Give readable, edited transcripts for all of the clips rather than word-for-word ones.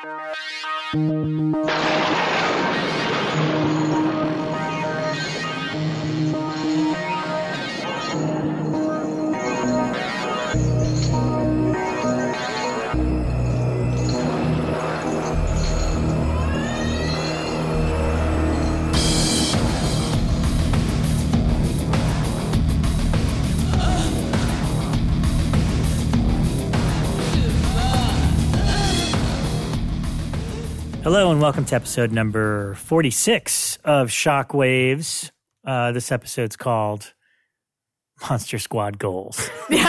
Hello and welcome to episode number 46 of Shockwaves. This episode's called Monster Squad Goals.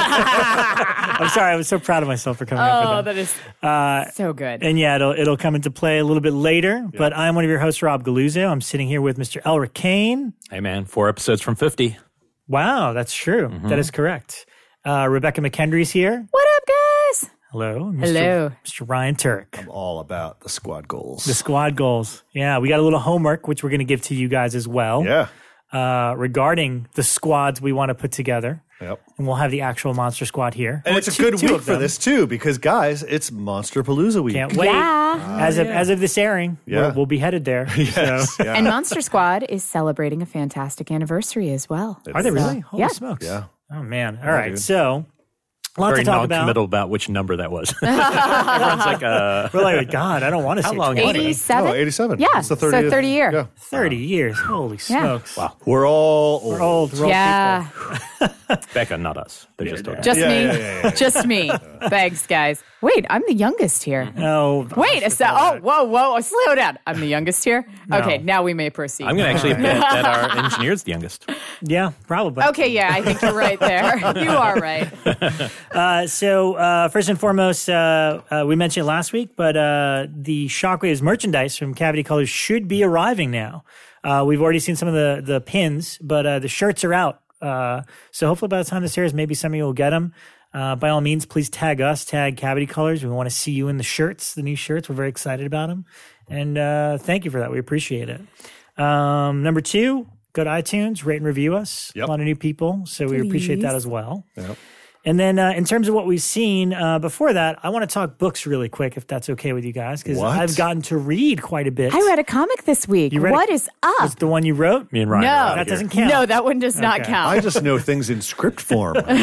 I'm sorry, I was so proud of myself for coming up with that. That is so good. And yeah, it'll come into play a little bit later, but I'm one of your hosts, Rob Galuzzo. I'm sitting here with Mr. Elric Kane. Hey man, 4 episodes from 50. Wow, that's true. Mm-hmm. That is correct. Rebecca McKendry's here. What up, guys? Hello. Hello. Mr. Ryan Turk. I'm all about the squad goals. The squad goals. Yeah, we got a little homework, which we're going to give to you guys as well. Yeah. Regarding the squads we want to put together. Yep. And we'll have the actual Monster Squad here. And it's a good week for this, too, because, guys, it's Monster Palooza week. Can't wait. Yeah. As of this airing, we'll be headed there. Yes. So. Yeah. And Monster Squad is celebrating a fantastic anniversary as well. Are they really? Holy yeah. smokes. Yeah. Oh, man. All right. Dude. So, a lot Very to talk about. non-committal about which number that was. Everyone's like, we're like, God, I don't want to say long? 20. 87? Oh, 87. Yeah. It's the 30th. So 30 year. Yeah. 30 years. Holy smokes. wow. We're all old. We're old. We're Yeah. old people. Becca, not us. They're just okay. Just me. Yeah. Just me. Thanks, guys. Wait, I'm the youngest here. No. Wait, whoa, slow down. I'm the youngest here? No. Okay, now we may proceed. I'm going to actually bet that our engineer's the youngest. Yeah, probably. Okay, yeah, I think you're right there. You are right. So first and foremost, we mentioned it last week, but the Shockwaves merchandise from Cavity Colors should be arriving now. We've already seen some of the pins, but the shirts are out. So hopefully by the time this airs, maybe some of you will get them. By all means, please tag us, tag Cavity Colors. We want to see you in the shirts, the new shirts. We're very excited about them. And thank you for that. We appreciate it. Number 2, go to iTunes, rate and review us. Yep. A lot of new people, so we appreciate that as well. Yep. And then in terms of what we've seen before that, I want to talk books really quick, if that's okay with you guys, because I've gotten to read quite a bit. I read a comic this week. What is up? It's the one you wrote? Me and Ryan. No, that doesn't count. No, that one does not count. I just know things in script form. No,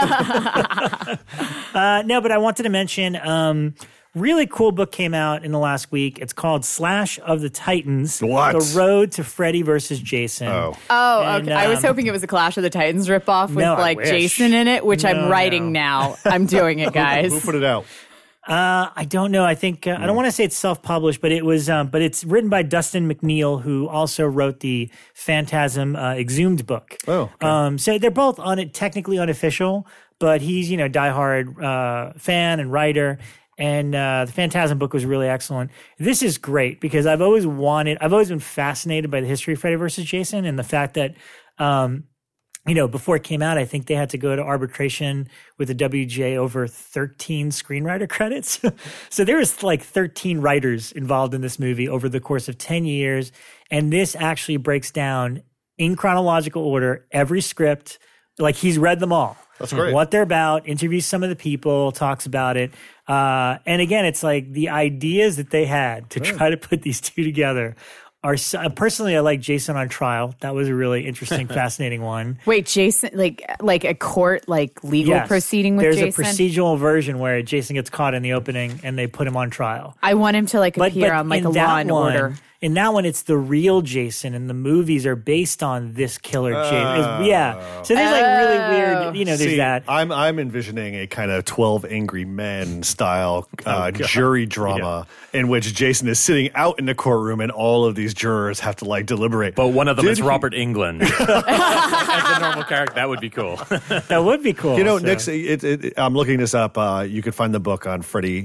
but I wanted to mention really cool book came out in the last week. It's called Slash of the Titans. What? The Road to Freddy versus Jason. Oh. And, okay. I was hoping it was a Clash of the Titans ripoff with No, I like wish. Jason in it, which I'm No, writing now. I'm doing it, guys. Who put it out? I don't know. I think I don't want to say it's self-published, but it was. But it's written by Dustin McNeil, who also wrote the Phantasm Exhumed book. Oh, okay. So they're both technically unofficial, but he's diehard fan and writer. And the Phantasm book was really excellent. This is great because I've always been fascinated by the history of Freddy versus Jason and the fact that, before it came out, I think they had to go to arbitration with the WGA over 13 screenwriter credits. So there was like 13 writers involved in this movie over the course of 10 years. And this actually breaks down in chronological order every script. Like he's read them all. That's great. What they're about, interviews some of the people, talks about it. And again, it's like the ideas that they had to try to put these two together are personally, I like Jason on Trial. That was a really interesting, fascinating one. Wait, Jason, like a court, legal proceeding with Jason? There's a procedural version where Jason gets caught in the opening and they put him on trial. I want him to appear on a Law and Order. In that one, it's the real Jason, and the movies are based on this killer Jason. Yeah. So there's really weird, there's that. I'm envisioning a kind of 12 Angry Men style jury drama in which Jason is sitting out in the courtroom and all of these jurors have to deliberate. But one of them is Robert Englund. As the normal character, that would be cool. That would be cool. Nick's, I'm looking this up. You could find the book on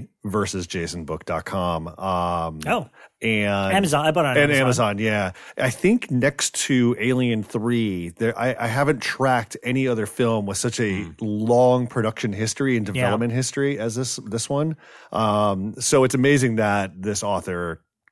FreddyVersusJasonBook.com. And Amazon. I bought it on Amazon. Yeah. I think next to Alien 3, I haven't tracked any other film with such a long production history and development history as this one. So it's amazing that this author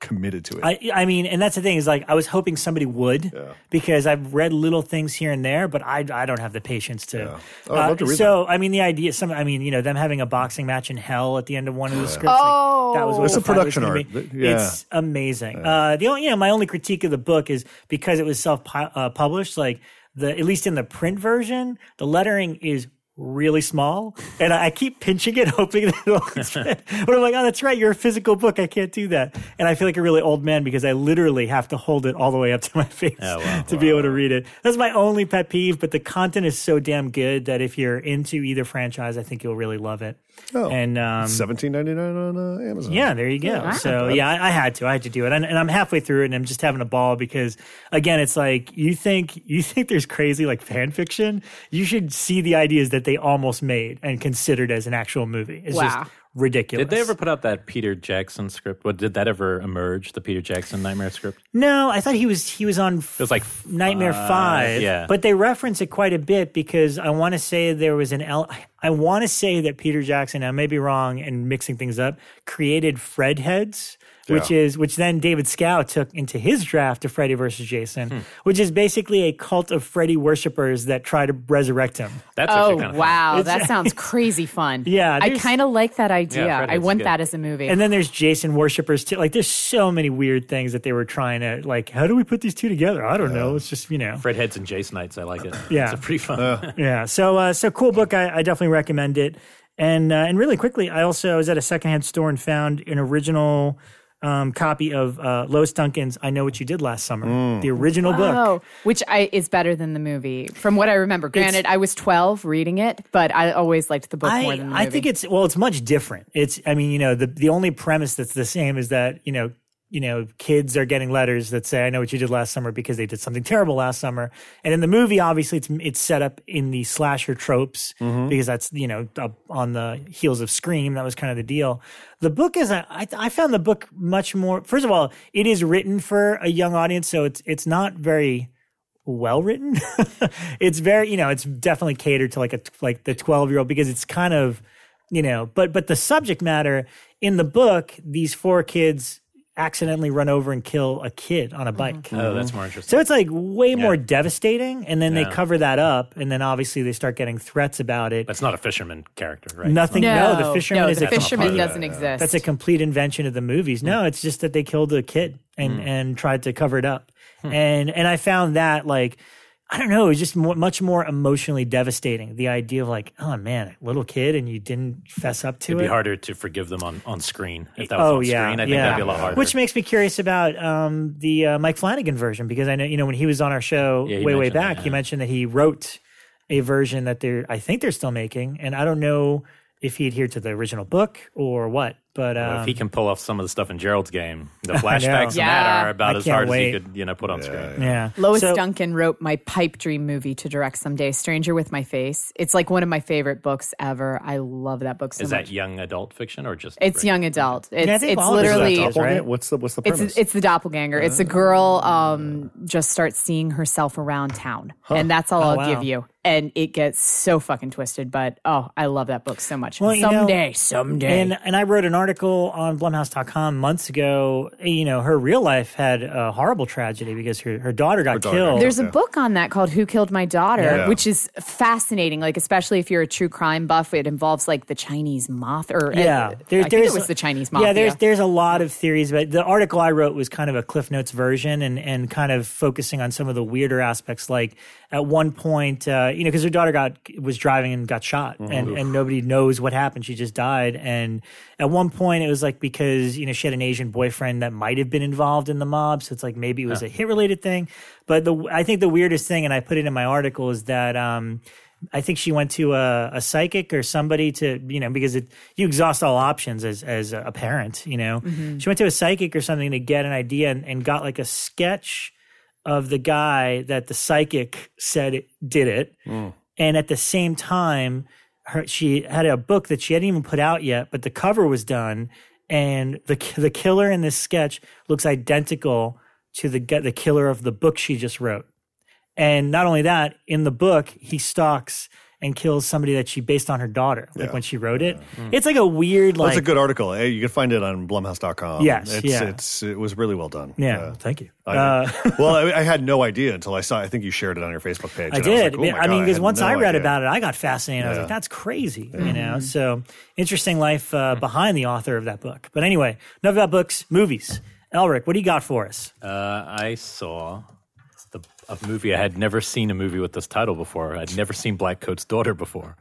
committed to it. I mean, and that's the thing is like I was hoping somebody would because I've read little things here and there, but I don't have the patience to. Yeah. Oh, I'd love to read so I mean, the idea, them having a boxing match in hell at the end of one of the scripts, like, that was what It's the a fight was production gonna art. be. Yeah. It's amazing. The only, my only critique of the book is because it was self-published, like at least in the print version, the lettering is really small, and I keep pinching it, hoping that it'll fit. But I'm like, oh, that's right, you're a physical book. I can't do that. And I feel like a really old man because I literally have to hold it all the way up to my face to be able to read it. That's my only pet peeve, but the content is so damn good that if you're into either franchise, I think you'll really love it. Oh, and $17.99 on Amazon. Yeah, there you go. Wow. So yeah, I had to do it, and I'm halfway through it, and I'm just having a ball because again, it's like you think there's crazy like fan fiction. You should see the ideas that they almost made and considered as an actual movie. It's just ridiculous. Did they ever put out that Peter Jackson script? What did that ever emerge? The Peter Jackson Nightmare script? No, I thought he was on. It was like Nightmare 5. Yeah, but they reference it quite a bit because I want to say there was I want to say that Peter Jackson, I may be wrong and mixing things up, created Fred Heads, which then David Scow took into his draft of Freddy versus Jason, which is basically a cult of Freddy worshippers that try to resurrect him. That's actually kind of wow, fun. that sounds crazy fun. Yeah, I kind of like that idea. Yeah, Fred I Head's want good. that as a movie. And then there's Jason worshippers too. Like there's so many weird things that they were trying to like. How do we put these two together? I don't know. It's just Fred Heads and Jasonites. I like it. Yeah. It's pretty fun. Yeah. So cool book. I definitely recommend it. And really quickly, I was at a secondhand store and found an original copy of Lois Duncan's "I Know What You Did Last Summer," the original book. Which is better than the movie, from what I remember. Granted, I was 12 reading it, but I always liked the book more than the movie. I think it's much different. The only premise that's the same is that kids are getting letters that say, "I know what you did last summer," because they did something terrible last summer. And in the movie, obviously, it's set up in the slasher tropes because that's up on the heels of Scream. That was kind of the deal. The book is I found the book much more. First of all, it is written for a young audience, so it's not very well written. It's very it's definitely catered to like the 12-year-old because it's kind of but the subject matter in the book, these 4 kids accidentally run over and kill a kid on a bike. Oh, that's more interesting. So it's like way more devastating, and then they cover that up, and then obviously they start getting threats about it. That's not a fisherman character, right? Nothing. No, the fisherman is the a fisherman complete, doesn't exist. That's a complete invention of the movies. No, it's just that they killed a kid and tried to cover it up, and I found that like. I don't know. It was just much more emotionally devastating. The idea of like, oh man, a little kid and you didn't fess up to it. It'd be harder to forgive them on screen. If that was on screen, I think that'd be a lot harder. Which makes me curious about the Mike Flanagan version because I know, when he was on our show way back, he mentioned that he wrote a version that I think they're still making. And I don't know if he adhered to the original book or what. But if he can pull off some of the stuff in Gerald's game, the flashbacks in that are about as hard as he could put on screen. Yeah. Lois Duncan wrote my pipe dream movie to direct someday, Stranger with My Face. It's like one of my favorite books ever. I love that book so much. Is that young adult fiction or just? It's young adult. It's literally right? What's the premise? It's the doppelganger. It's a girl just starts seeing herself around town, and that's all I'll give you. And it gets so fucking twisted, but I love that book so much. Well, someday. And I wrote an article on Blumhouse.com months ago. Her real life had a horrible tragedy because her daughter got killed. There's a book on that called Who Killed My Daughter, which is fascinating. Like, especially if you're a true crime buff, it involves like the Chinese mafia. I think it was the Chinese mafia. Yeah, there's a lot of theories, but the article I wrote was kind of a Cliff Notes version and kind of focusing on some of the weirder aspects. Like at one point, because her daughter was driving and got shot, and nobody knows what happened. She just died. And at one point, it was like because she had an Asian boyfriend that might have been involved in the mob, so it's like maybe it was a hit related thing. But I think the weirdest thing, and I put it in my article, is that I think she went to a psychic or somebody to because you exhaust all options as a parent. She went to a psychic or something to get an idea and got like a sketch of the guy that the psychic said did it. And at the same time, she had a book that she hadn't even put out yet, but the cover was done. And the killer in this sketch looks identical to the killer of the book she just wrote. And not only that, in the book, he stalks and kills somebody that she based on her daughter, like when she wrote it. It's like a weird, like... It's a good article. Hey, you can find it on Blumhouse.com. Yes, it was really well done. Yeah, thank you. I had no idea until I think you shared it on your Facebook page. I did. I was like, I mean, because once I read about it, I got fascinated. I was like, that's crazy, you know? So interesting life behind the author of that book. But anyway, enough about books, movies. Elric, what do you got for us? I saw a movie. I had never seen a movie with this title before. I'd never seen Black Coat's Daughter before.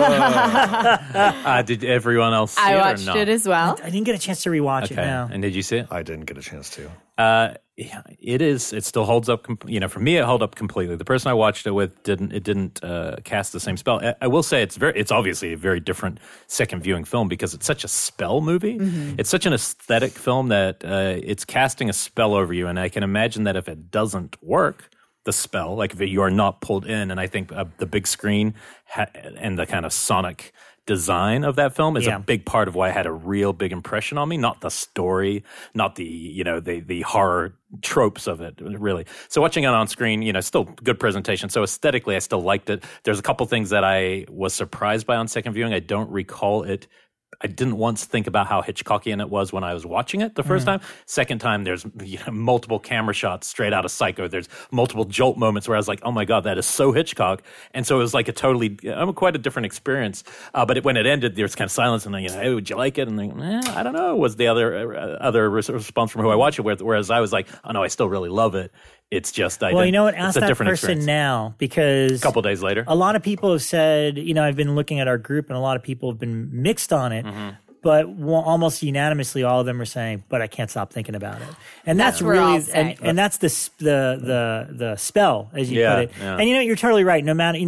Did everyone else see it or not? I watched it as well. I didn't get a chance to rewatch it now. And did you see it? I didn't get a chance to. Yeah, it still holds up. For me, it held up completely. The person I watched it with didn't cast the same spell. I will say it's obviously a very different second viewing film because it's such a spell movie. It's such an aesthetic film that it's casting a spell over you. And I can imagine that if it doesn't work, the spell, like if you are not pulled in, and I think the big screen and the kind of sonic design of that film is a big part of why it had a real big impression on me. Not the story, not the horror tropes of it, really. So watching it on screen, still good presentation. So aesthetically, I still liked it. There's a couple things that I was surprised by on second viewing. I don't recall it. I didn't once think about how Hitchcockian it was when I was watching it the first time. Second time, there's multiple camera shots straight out of Psycho. There's multiple jolt moments where I was like, oh my God, that is so Hitchcock. And so it was like quite a different experience. But when it ended, there was kind of silence and then, hey, would you like it? And then, I don't know, was the other response from who I watched it with. Whereas I was like, oh no, I still really love it. It's just, you know what? Ask that person experience. Now, because a couple days later, a lot of people have said, I've been looking at our group, and a lot of people have been mixed on it. But almost unanimously, all of them are saying, "But I can't stop thinking about it," and that's really, and that's the spell, as you put it. Yeah. And you're totally right. No matter,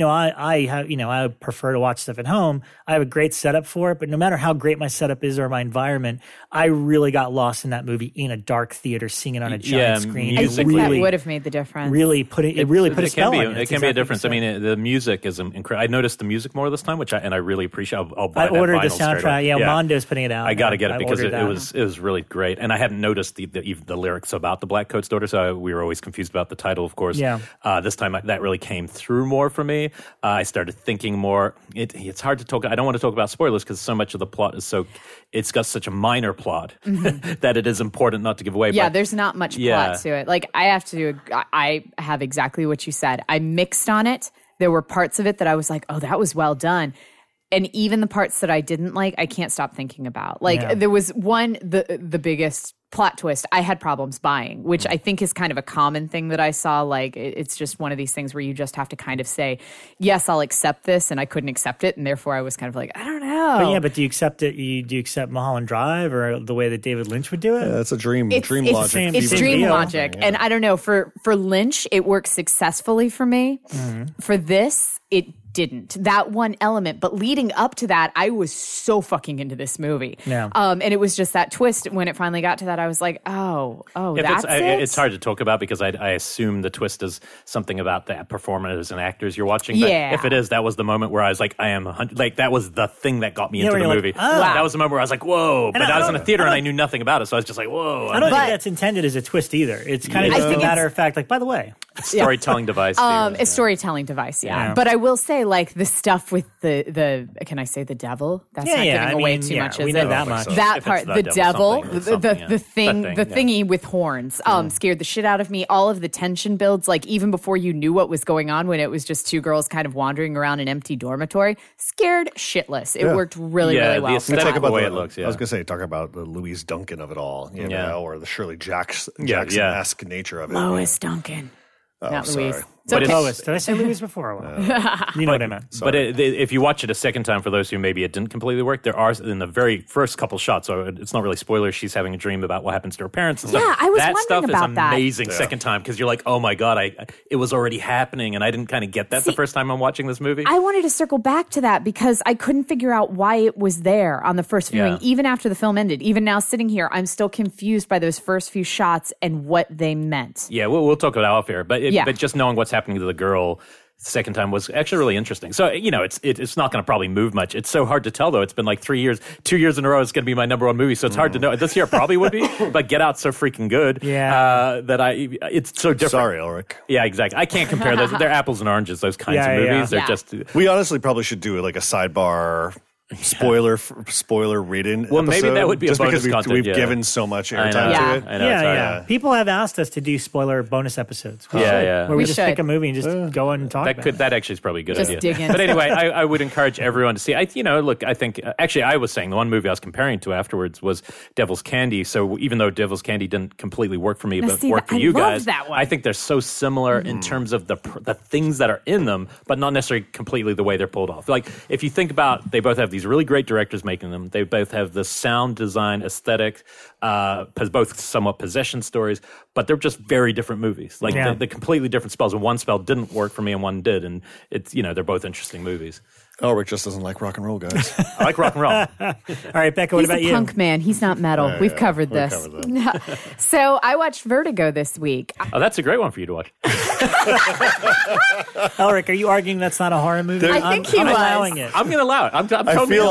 I prefer to watch stuff at home. I have a great setup for it, but no matter how great my setup is or my environment, I really got lost in that movie in a dark theater, seeing it on a giant screen. I think that would have made the difference. Really put a spell on it. It can be a difference. I mean, the music is incredible. I noticed the music more this time, which I really appreciate. I'll buy I ordered the soundtrack. Yeah, Mondo's putting it out. I got to get it because it was really great, and I hadn't noticed the lyrics about the Black Coat's Daughter, so we were always confused about the title. Of course, this time that really came through more for me. I started thinking more. It's hard to talk. I don't want to talk about spoilers because so much of the plot is it's got such a minor plot that it is important not to give away. Yeah, but there's not much plot to it. Like I have exactly what you said. I mixed on it. There were parts of it that I was like, oh, that was well done. And even the parts that I didn't like, I can't stop thinking about. There was the biggest plot twist I had problems buying, which I think is kind of a common thing that I saw. Like, it's just one of these things where you just have to kind of say, yes, I'll accept this, and I couldn't accept it, and therefore I was kind of like, I don't know. But do you accept it? Do you accept Mulholland Drive or the way that David Lynch would do it? Yeah, that's a dream logic. It's dream logic. And I don't know, for Lynch, it works successfully for me. For this, it didn't. That one element. But leading up to that, I was so fucking into this movie. Yeah. And it was just that twist when it finally got to that, I was like, that's it? It's hard to talk about because I assume the twist is something about the performers and actors you're watching. But if it is, that was the moment where I was like, that was the thing that got me into the movie. That was the moment where I was like, whoa. But I was in a theater and I knew nothing about it. So I was just like, whoa. I don't think that's intended as a twist either. It's kind of just a matter of fact, like, by the way. Storytelling device. A storytelling device, But I will say, like, the stuff with the can I say the devil? That's not giving away too much, is it? That much. That part, the devil, the thingy with horns, scared the shit out of me. All of the tension builds, like even before you knew what was going on, when it was just two girls kind of wandering around an empty dormitory, scared shitless. It worked really well. The aesthetic about the way it looks. I was gonna say, talk about the Louise Duncan of it all, you know, or the Shirley Jackson-esque nature of it. Lois Duncan. Not Louise. Sorry. But Lois. Did I say Louise before? You know what I meant. But if you watch it a second time, for those who maybe it didn't completely work, there are, in the very first couple shots, so it's not really spoilers, she's having a dream about what happens to her parents and stuff. Yeah, I was wondering about that. That stuff is amazing second time, because you're like, oh my God, it was already happening, and I didn't kind of get that the first time I'm watching this movie. I wanted to circle back to that because I couldn't figure out why it was there on the first viewing, even after the film ended. Even now sitting here, I'm still confused by those first few shots and what they meant. Yeah, we'll talk about it off air, but just knowing what's happening to the girl second time was actually really interesting. So, it's not going to probably move much. It's so hard to tell, though. It's been like 3 years, 2 years in a row. It's going to be my number one movie. So it's hard to know. This year probably would be, but Get Out's so freaking good. Yeah. It's so different. Sorry, Ulrich. Yeah, exactly. I can't compare those. They're apples and oranges, those kinds of movies. They're just. We honestly probably should do like a sidebar spoiler reading. Well, maybe that would be just a bonus because we've content, given so much airtime to it. I know, Yeah. People have asked us to do spoiler bonus episodes. Where we just pick a movie and just go and talk about it. That actually is probably a good just idea. dig in. But anyway, I would encourage everyone to see. I think actually I was saying the one movie I was comparing to afterwards was Devil's Candy. So even though Devil's Candy didn't completely work for me, but worked for you guys, that one. I think they're so similar in terms of the things that are in them, but not necessarily completely the way they're pulled off. Like if you think about, they both have these really great directors making them. They both have the sound design aesthetic, both somewhat possession stories, but they're just very different movies. Like the completely different spells. And one spell didn't work for me and one did. And it's, they're both interesting movies. Ulrich just doesn't like rock and roll, guys. I like rock and roll. All right, Becca, what about you? He's a punk man. He's not metal. We've covered this. So I watched Vertigo this week. Oh, that's a great one for you to watch. Ulrich, are you arguing that's not a horror movie? I think he I'm was. allowing it. I'm going to allow it. I feel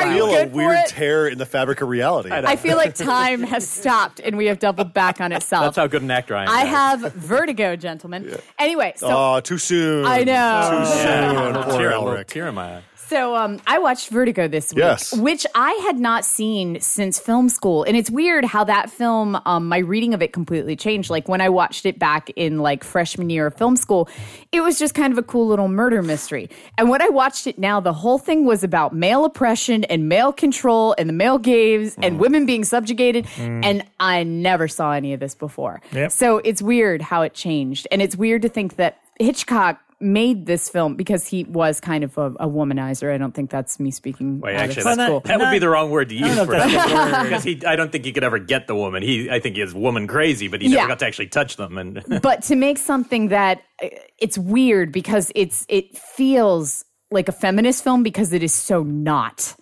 a good for weird it? tear in the fabric of reality. I feel like time has stopped and we have doubled back on itself. That's how good an actor I am. I have Vertigo, gentlemen. Anyway, so too soon. I know. Too soon. a Poor little Ulrich. tear in my eye. So I watched Vertigo this week, which I had not seen since film school. And it's weird how that film, my reading of it completely changed. Like when I watched it back in like freshman year of film school, it was just kind of a cool little murder mystery. And when I watched it now, the whole thing was about male oppression and male control and the male gaze and women being subjugated. And I never saw any of this before. Yep. So it's weird how it changed. And it's weird to think that Hitchcock made this film because he was kind of a womanizer. I don't think that's me speaking. Wait, out actually, of school. that would be the wrong word to use for that's it. Because I don't think he could ever get the woman. I think he is woman crazy, but he never got to actually touch them. And but to make something that it's weird because it feels like a feminist film because it is so not.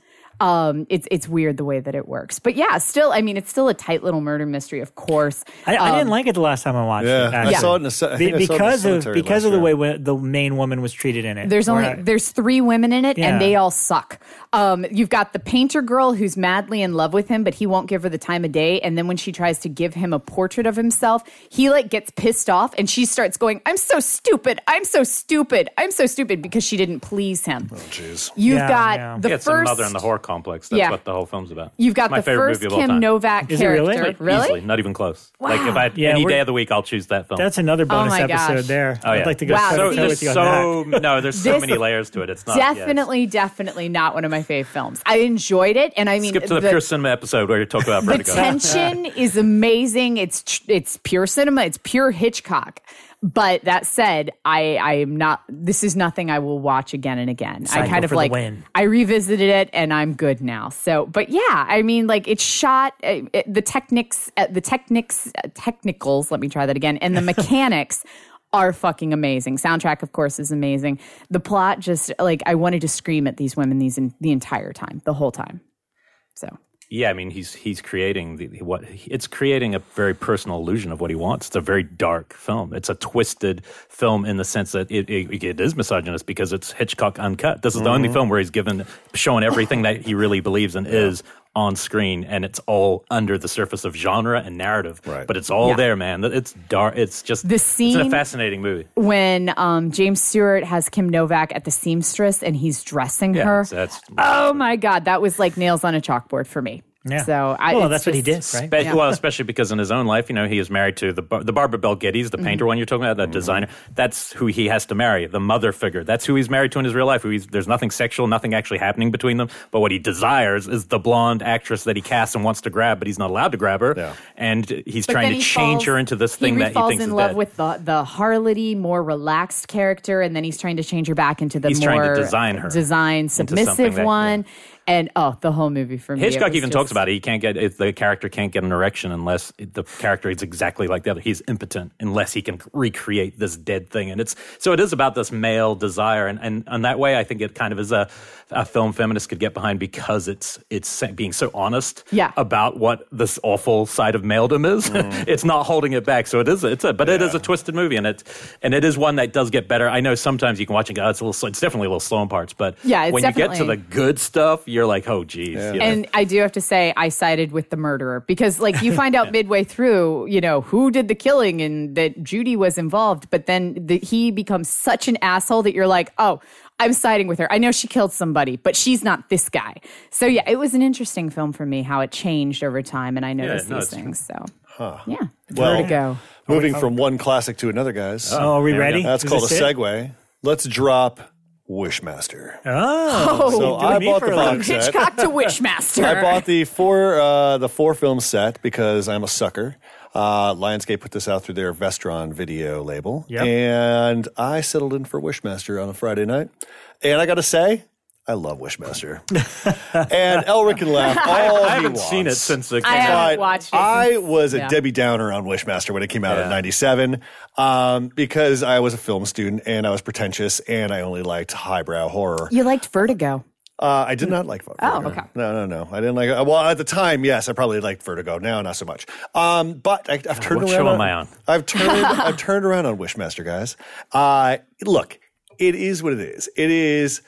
It's weird the way that it works. But yeah, still, I mean, it's still a tight little murder mystery, of course. I didn't like it the last time I watched it. I saw it in the because of the way the main woman was treated in it. There's 3 women in it, and they all suck. You've got the painter girl who's madly in love with him, but he won't give her the time of day. And then when she tries to give him a portrait of himself, he like gets pissed off, and she starts going, "I'm so stupid. I'm so stupid. I'm so stupid," because she didn't please him. Oh, jeez. You've got the it's first a mother in the horror complex. That's what the whole film's about. You've got the first Kim Novak Is it character. really? Easily, not even close. Wow. Like if I had any day of the week, I'll choose that film. That's another bonus my episode gosh. there. Oh, yeah. I'd like to go Wow. toe to toe with you on that. There's so many layers to it. It's not Definitely not one of my fave films. I enjoyed it, and I mean, skip to the pure cinema episode where you talk about the Vertigo. tension is amazing. It's pure cinema. It's pure Hitchcock. But that said, I am not. This is nothing I will watch again and again. Cycle I kind of for the like. win. I revisited it, and I'm good now. So, but yeah, I mean, like it's shot. The technicals. Let me try that again. And the mechanics are fucking amazing. Soundtrack, of course, is amazing. The plot, just like I wanted to scream at these women the entire time, the whole time. So. Yeah, I mean, he's creating it's creating a very personal illusion of what he wants. It's a very dark film. It's a twisted film in the sense that it is misogynist because it's Hitchcock uncut. This is the only film where he's showing everything that he really believes and is on screen, and it's all under the surface of genre and narrative. Right. But it's all there, man. It's dark. It's just the scene. It's a fascinating movie. When James Stewart has Kim Novak at the seamstress and he's dressing her. Oh my God, that was like nails on a chalkboard for me. Yeah. So that's what he did, right? Well, especially because in his own life, he is married to the Barbara Bel Geddes, the painter one you're talking about, that designer. That's who he has to marry, the mother figure. That's who he's married to in his real life. There's nothing sexual, nothing actually happening between them. But what he desires is the blonde actress that he casts and wants to grab, but he's not allowed to grab her. Yeah. And he's trying to change her into this thing that he thinks is dead. He falls in love with the harlotty, more relaxed character, and then he's trying to change her back into the trying to design her submissive one. And the whole movie for me. Hitchcock even talks about it. The character can't get an erection unless the character is exactly like the other. He's impotent unless he can recreate this dead thing. And it is about this male desire. And that way, I think it kind of is a film feminists could get behind because it's being so honest about what this awful side of maledom is. It's not holding it back. So it is a twisted movie, and it is one that does get better. I know sometimes you can watch and go, it's definitely a little slow in parts, but when you get to the good stuff, you're like, oh, geez. Yeah. And I do have to say, I sided with the murderer because, like, you find out midway through, who did the killing and that Judy was involved, but then he becomes such an asshole that you're like, oh, I'm siding with her. I know she killed somebody, but she's not this guy. So, yeah, it was an interesting film for me, how it changed over time, and I noticed these things. So, yeah. Well, Vertigo. Moving from one classic to another, guys. Oh, are we ready? That's called a segue. Let's drop Wishmaster. Oh, so I bought the box set. Hitchcock to Wishmaster. I bought the four film set because I'm a sucker. Lionsgate put this out through their Vestron video label, and I settled in for Wishmaster on a Friday night. And I got to say, I love Wishmaster. And Elric can laugh all I he haven't wants. seen it since it came I out. haven't watched it. I was a Debbie Downer on Wishmaster when it came out in 97 because I was a film student and I was pretentious and I only liked highbrow horror. You liked Vertigo. I did not like Vertigo. Oh, okay. No. I didn't like it. Well, at the time, yes, I probably liked Vertigo. Now, not so much. But I've turned what around. Show am I on? I've turned around on Wishmaster, guys. Look, it is what it is. It is.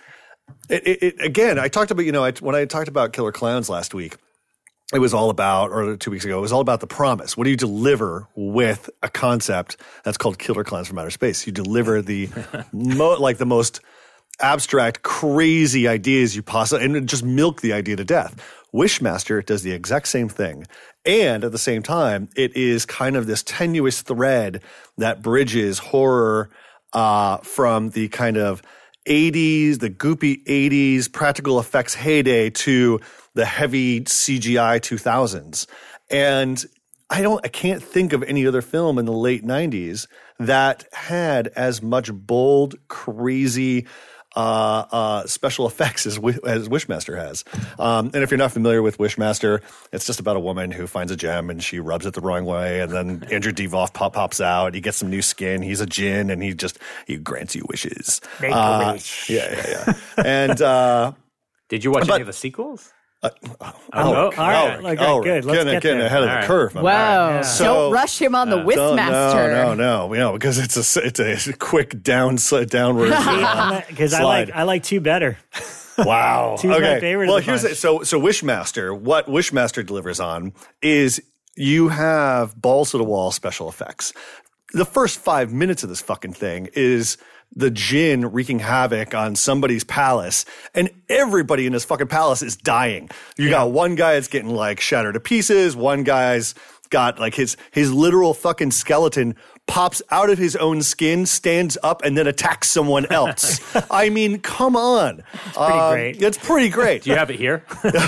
Again, I talked about, when I talked about Killer Clowns last week, it was all about, or 2 weeks ago, it was all about the promise. What do you deliver with a concept that's called Killer Clowns from Outer Space? You deliver the the most abstract, crazy ideas you possibly, and just milk the idea to death. Wishmaster does the exact same thing. And at the same time, it is kind of this tenuous thread that bridges horror from the kind of 80s, the goopy 80s practical effects heyday to the heavy CGI 2000s. And I can't think of any other film in the late 90s that had as much bold, crazy special effects as Wishmaster has. And if you're not familiar with Wishmaster, it's just about a woman who finds a gem and she rubs it the wrong way, and then Andrew Divoff pops out. He gets some new skin. He's a djinn, and he grants you wishes. Make a wish. Yeah. And did you watch any of the sequels? All right. Good. Let's get getting there. ahead of the curve. Whoa. Yeah. Don't rush him on the Wishmaster. No, because it's a quick downward Because slide. I like two better. Wow. Two's my favorite. Well, of the bunch. so Wishmaster. What Wishmaster delivers on is you have balls to the wall special effects. The first 5 minutes of this fucking thing is the djinn wreaking havoc on somebody's palace, and everybody in this fucking palace is dying. You got one guy that's getting like shattered to pieces. One guy's got like his literal fucking skeleton pops out of his own skin, stands up, and then attacks someone else. I mean, come on. It's pretty great. It's pretty great. Do you have it here?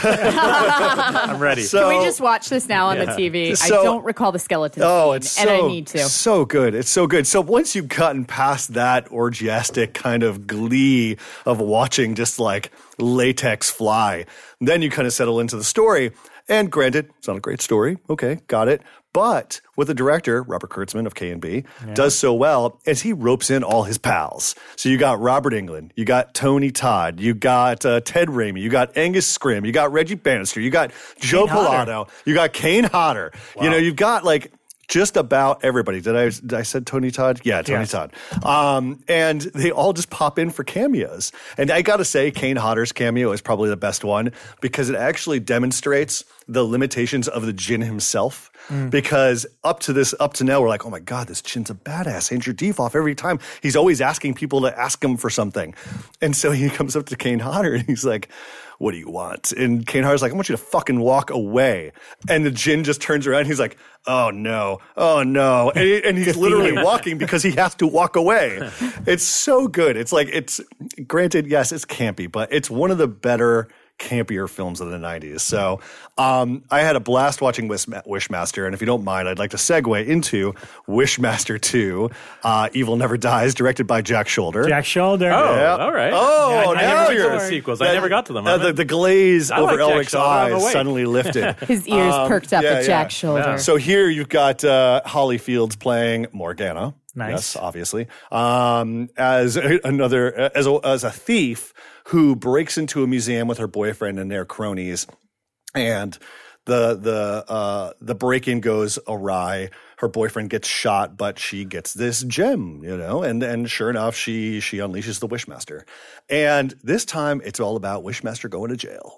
I'm ready. Can we just watch this now on the TV? I don't recall the skeleton scene, it's and I need to. So good. It's so good. So once you've gotten past that orgiastic kind of glee of watching just like latex fly, then you kind of settle into the story. And granted, it's not a great story. Okay, got it. But what the director, Robert Kurtzman of K&B, does so well is he ropes in all his pals. So you got Robert Englund, you got Tony Todd, you got Ted Raimi, you got Angus Scrimm, you got Reggie Bannister, you got Joe Pilato, you got Kane Hodder. Wow. You know, you've got like just about everybody. Did I said Tony Todd? Yeah, Tony Todd. And they all just pop in for cameos. And I got to say, Kane Hodder's cameo is probably the best one because it actually demonstrates the limitations of the djinn himself. Because up to now, we're like, oh my God, this djinn's a badass. Andrew Divoff, every time he's always asking people to ask him for something. And so he comes up to Kane Hodder and he's like, what do you want? And Kane Hodder's like, I want you to fucking walk away. And the djinn just turns around and he's like, oh no. And he's literally walking because he has to walk away. It's so good. It's like, it's granted, yes, it's campy, but it's one of the better campier films of the 90s. So I had a blast watching Wishmaster, and if you don't mind, I'd like to segue into Wishmaster 2, Evil Never Dies, directed by Jack Shoulder. Jack Shoulder. Oh, Yeah. all right. Oh, I now never you're the sequels. I never got to them. the glaze I over like Jack Elric's Shoulder. I'm eyes awake. suddenly lifted. His ears perked up at Jack's shoulder. Yeah. So here you've got Holly Fields playing Morgana. Nice. Yes, obviously. As a thief who breaks into a museum with her boyfriend and their cronies, and the break-in goes awry. Her boyfriend gets shot, but she gets this gem, and sure enough, she unleashes the Wishmaster. And this time, it's all about Wishmaster going to jail.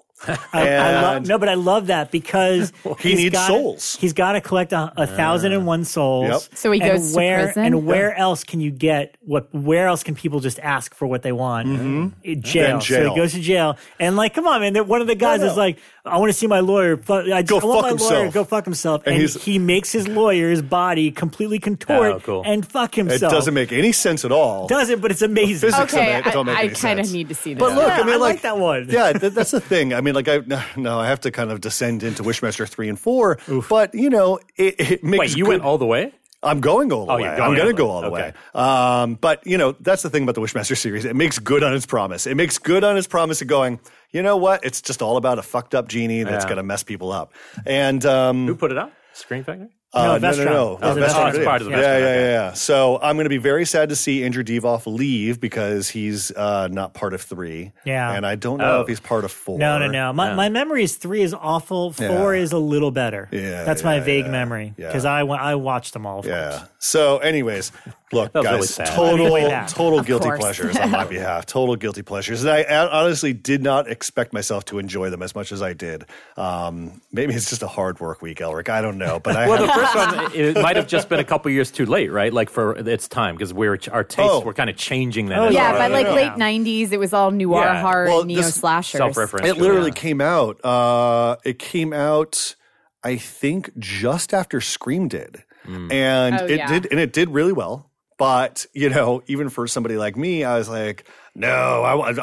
I love that because He needs souls. He's got to collect 1,001 souls. Yep. So he goes to prison? And where else can you get where else can people just ask for what they want? Jail. Then jail. So he goes to jail. And come on, man, one of the guys is like, I want to see my lawyer. I Go want my fuck lawyer himself. to go fuck himself. And And he makes his lawyer's body completely contort Oh, cool. and fuck It himself. doesn't make any sense at all. Doesn't, but it's amazing. Physics of Okay, it don't make I any kind of sense. need to see this. But look, Yeah, I mean, I like that one. Yeah, that's the thing. I mean, I have to kind of descend into Wishmaster 3 and 4. But it makes. Wait, you good- went all the way? I'm going all the way. you're I'm going going to all the go way. all the Okay. way. But that's the thing about the Wishmaster series. It makes good on its promise. It makes good on its promise of going, you know what? It's just all about a fucked up genie that's Yeah. going to mess people up. And Who put it out? Screen Factory? No, no. Vestron. Oh, It was a Vestron Vestron. It's part of the yeah, Vestron, yeah, okay. yeah. So I'm going to be very sad to see Andrew Devoff leave because he's not part of 3. Yeah. And I don't know if he's part of 4. No. My memory is 3 is awful. 4 is a little better. Yeah, That's my yeah, vague yeah, memory yeah. because I watched them all. Yeah. So, anyways, look, That was really guys, sad. Anyway, that. total Of guilty course. pleasures on my behalf. Total guilty pleasures. And I honestly did not expect myself to enjoy them as much as I did. Maybe it's just a hard work week, Elric. I don't know, but Well, the first one, it might have just been a couple years too late, right? Like for its time, because our tastes were kind of changing then. Oh, as yeah, well. by yeah. late 90s, it was all noir Yeah. horror, Well, neo this- slashers. Self-referential. it literally yeah. came out. It came out, I think, just after Scream did, and Oh, it yeah. did, and it did really well. But even for somebody like me, I was like, no,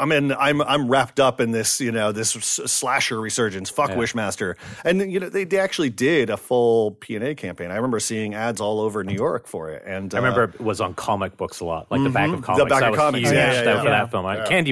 I'm wrapped up in this, this slasher resurgence. Fuck Wishmaster, and they actually did a full P&A campaign. I remember seeing ads all over New York for it, and I remember it was on comic books a lot, like the back of comics. back That of was comics, huge yeah, for yeah. that film.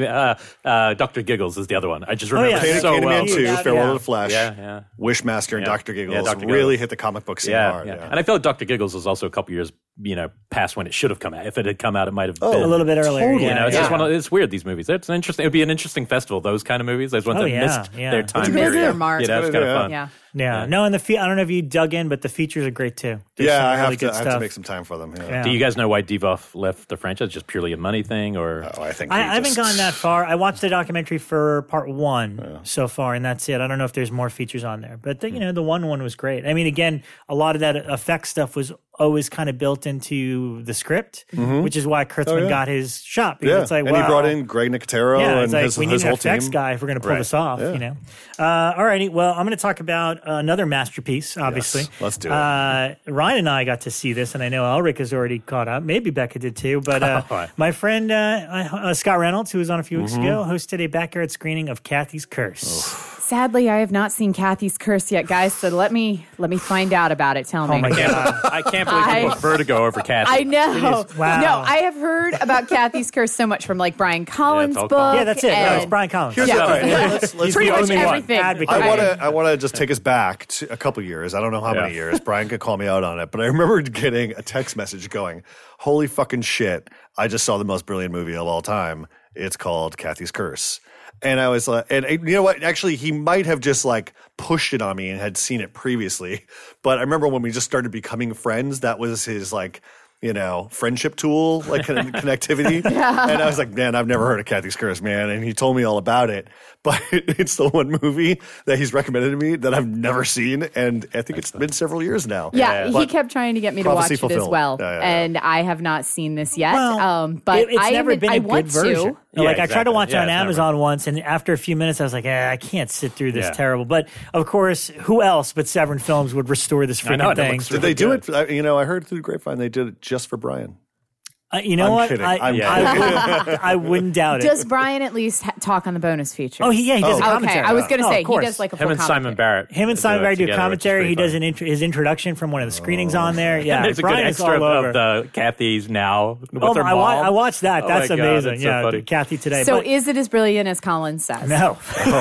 Candy, Dr. Giggles is the other one. I just remember yeah. it so Candyman well. 2, Yeah, Farewell yeah. to the Flash, Yeah. Wishmaster, and Yeah. Dr. Giggles Yeah, Dr. really Giggles. hit the comic book scene Yeah, hard. yeah. Yeah. And I feel like Dr. Giggles was also a couple years, past when it should have come out. If it had come out, it might have been A little bit earlier. Totally. Yeah, it's yeah. just it's weird, these movies. It's interesting. It would be an interesting festival, those kind of movies. Those ones Oh, that yeah, missed yeah. their That's time a good idea. period. Mark. It's kind of Yeah. fun. Yeah. Yeah. No, and I don't know if you dug in, but the features are great too. There's Yeah, some I really have good to stuff. make some time for them. Yeah. Yeah. Do you guys know why Devoff left the franchise? Just purely a money thing, or Oh, I think I he haven't just- gone that far. I watched the documentary for part 1 so far, and that's it. I don't know if there's more features on there, but the one was great. I mean, again, a lot of that effect stuff was always kind of built into the script, which is why Kurtzman got his shot. Because Yeah, it's like, and he wow. brought in Greg Nicotero Yeah, and it's like his, we need his an whole effects team. guy if we're going to pull Right. this off. Yeah. Alrighty. Well, I'm going to talk about another masterpiece. Obviously, let's do it. Ryan and I got to see this, and I know Elric has already caught up. Maybe Becca did too. But right. my friend Scott Reynolds, who was on a few weeks Mm-hmm. ago, hosted a backyard screening of Kathy's Curse. Sadly, I have not seen Kathy's Curse yet, guys. So let me find out about it. Tell me. Oh my god! I can't believe you put Vertigo over Kathy. I know. Wow. No, I have heard about Kathy's Curse so much from like Brian Collins' all book. Collins. Yeah, that's it. No, it's and Brian Collins. Here's Yeah. the- all right, let's He's pretty the much only one. everything. Advocate. I want to just take us back to a couple years. I don't know how many years. Brian could call me out on it, but I remember getting a text message going, "Holy fucking shit! I just saw the most brilliant movie of all time. It's called Kathy's Curse." And I was like, and you know what? Actually, he might have just like pushed it on me and had seen it previously. But I remember when we just started becoming friends, that was his like, friendship tool, like connectivity. And I was like, man, I've never heard of Kathy's Curse, man. And he told me all about it. But it's the one movie that he's recommended to me that I've never seen. And I think it's been several years now. Yeah, he But kept trying to get me to watch prophecy it as fulfilled. well, Yeah. and I have not seen this yet. Well, But it's I never haven't- been I a want good version. to. Yeah, I tried to exactly. watch it Yeah, on it's never. Amazon once, and after a few minutes, I was like, I can't sit through this Yeah. terrible. But of course, who else but Severin Films would restore this I know, freaking it thing? looks Did they do it? I heard through the grapevine they did it just for Brian. You know I'm what? kidding. I wouldn't doubt it. Does Brian at least talk on the bonus features? Oh, he does a commentary. Okay, I was going to say, he course. does like a full Him and Simon Barrett. Him and Simon Barrett do together, commentary. He does fun. his introduction from one of the screenings on there. Yeah, There's a good Brian's extra all over. of the Kathy's now. With her I mom. watched that. Oh That's my God, amazing. that's so Yeah, funny. Kathy today. So but, is it as brilliant as Colin says? no,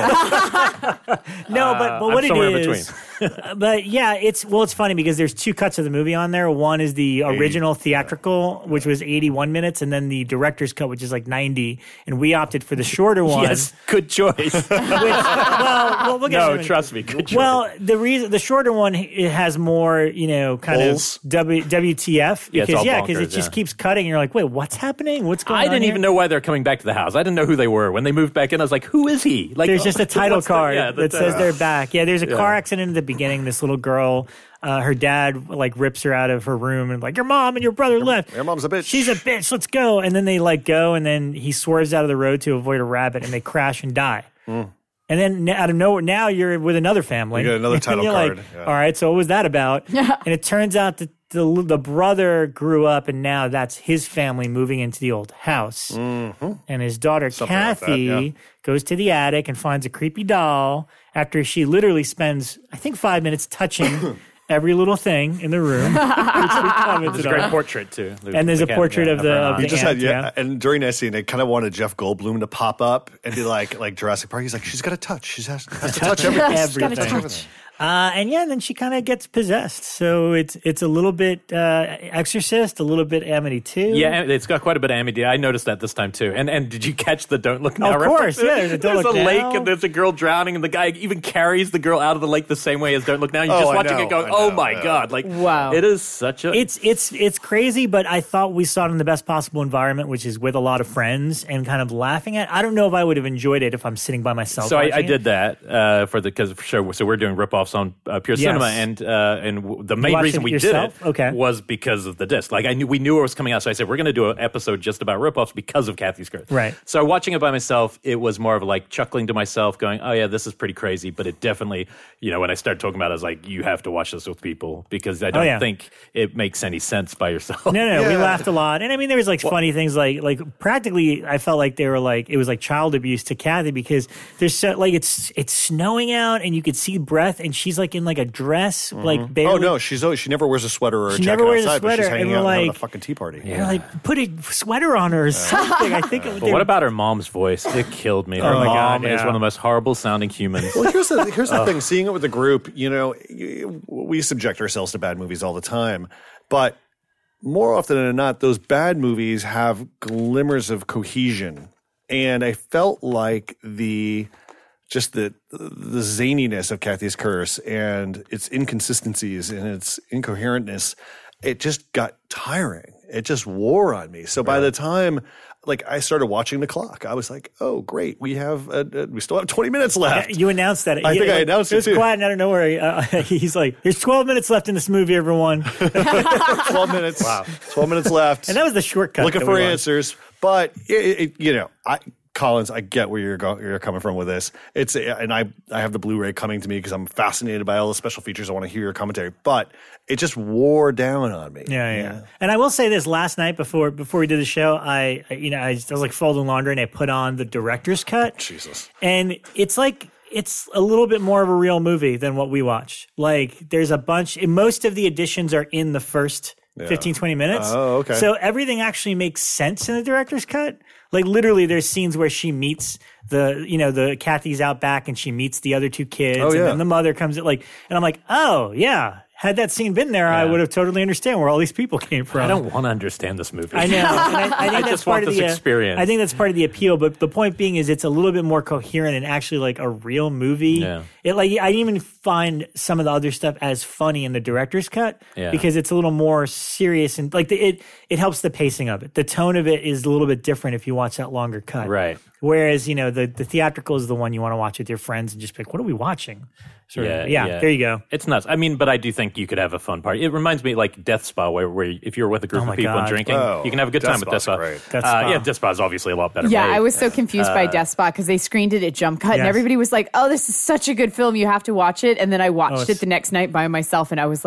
no, but what I'm somewhere in it is. But yeah, it's funny because there's two cuts of the movie on there. One is the original theatrical, which was 81 minutes, and then the director's cut, which is like 90. And we opted for the shorter one. Yes, good choice. Well, we'll get to it. Trust me, good choice. Well, the shorter one, it has more, kind Holes. of WTF Yeah, it's all because it bonkers, just yeah. keeps cutting. And you're like, wait, what's happening? What's going on? I didn't here? even know why they're coming back to the house. I didn't know who they were. When they moved back in, I was like, who is he? Like, There's just a title what's card the that says they're back. Yeah, there's a car accident in the beginning. This little girl, her dad like rips her out of her room and like, your mom and your brother left. Your mom's a bitch. She's a bitch. Let's go. And then they like go, and then he swerves out of the road to avoid a rabbit, and they crash and die. And then out of nowhere, now you're with another family. You get another And title you're card. Like, Yeah. all right, so what was that about? And it turns out that the brother grew up, and now that's his family moving into the old house. And his daughter, Something like that, Kathy, yeah. goes to the attic and finds a creepy doll after she literally spends, I think, 5 minutes touching every little thing in the room. Which we commented There's a great on. portrait, too. And there's a portrait of the- of You the just aunt, had and during that scene, they kind of wanted Jeff Goldblum to pop up and be like Jurassic Park. He's like, she's got a touch. She has to touch everything. Everything. And then she kind of gets possessed. So it's a little bit Exorcist, a little bit Amity 2. Yeah, it's got quite a bit of Amity. I noticed that this time, too. And did you catch the Don't Look Now Of reference? course, yeah, there's a Don't Look a lake, Now. and there's a girl drowning, and the guy even carries the girl out of the lake the same way as Don't Look Now. You're Oh, just I watching know, it going, I oh know, my yeah. God. Like, Wow. It is such a... It's crazy, but I thought we saw it in the best possible environment, which is with a lot of friends and kind of laughing at. I don't know if I would have enjoyed it if I'm sitting by myself. So I watching did it. that for the show. So we're doing ripoffs on Pure Cinema, and the main watched reason it we yourself? did it Okay. was because of the disc. Like we knew it was coming out, so I said we're going to do an episode just about ripoffs because of Kathy's Curse. Right. So watching it by myself, it was more of like chuckling to myself, going, "Oh yeah, this is pretty crazy." But it definitely, when I started talking about it, I was like, "You have to watch this with people because I don't think it makes any sense by yourself." No, we Yeah. laughed a lot, and I mean, there was like funny things, like practically, I felt like they were like it was like child abuse to Kathy because there's so like it's snowing out, and you could see breath, and she's like in like a dress, like barely. Oh no, she never wears a sweater or a She jacket never wears a outside, but sweater, she's and hanging we're out and having a like- fucking tea party. They're like, put a sweater on her or something. I think. But what about her mom's voice? It killed me. Her my mom God, is yeah. one of the most horrible sounding humans. Well, here's the thing. Seeing it with the group, we subject ourselves to bad movies all the time, but more often than not, those bad movies have glimmers of cohesion, and I felt like the zaniness of Kathy's Curse and its inconsistencies and its incoherentness, it just got tiring. It just wore on me. So by the time I started watching the clock, I was like, "Oh, great! We still have 20 minutes left." You announced that. I think I announced it was too. quiet and out of nowhere. He's like, "There's 12 minutes left in this movie, everyone." 12 minutes. Wow. 12 minutes left. And that was the shortcut. Looking that for we watched. answers. But, Collins, I get where you're coming from with this. And I have the Blu-ray coming to me because I'm fascinated by all the special features. I want to hear your commentary. But it just wore down on me. Yeah. And I will say this: last night before we did the show, I was like folding laundry and I put on the director's cut. Jesus. And it's like it's a little bit more of a real movie than what we watched. Like there's a bunch. Most of the additions are in the first 15, 20 minutes. Oh, okay. So everything actually makes sense in the director's cut. Like literally there's scenes where she meets the Kathy's out back and she meets the other two kids. Oh, yeah. And then the mother comes in and I'm like, oh yeah. Had that scene been there, I would have totally understand where all these people came from. I don't want to understand this movie. I know. And I think that's just part want of this the experience. I think that's part of the appeal. But the point being is, it's a little bit more coherent and actually like a real movie. Yeah. I didn't even find some of the other stuff as funny in the director's cut because it's a little more serious and like it helps the pacing of it. The tone of it is a little bit different if you watch that longer cut. Right. Whereas the theatrical is the one you want to watch with your friends and just be like, what are we watching? There you go. It's nuts. I mean, but I do think you could have a fun party. It reminds me like Death Spa, where if you're with a group Oh my of people and God. drinking, Oh, you can have a good time with Death Death Spa. Spa's great. Death Spa. Yeah, Death Spa is obviously a lot better. Yeah, made. I was so confused by Death Spot because they screened it at Jump Cut and Yes. everybody was like, oh, this is such a good film. You have to watch it. And then I watched it's- it the next night by myself and I was like,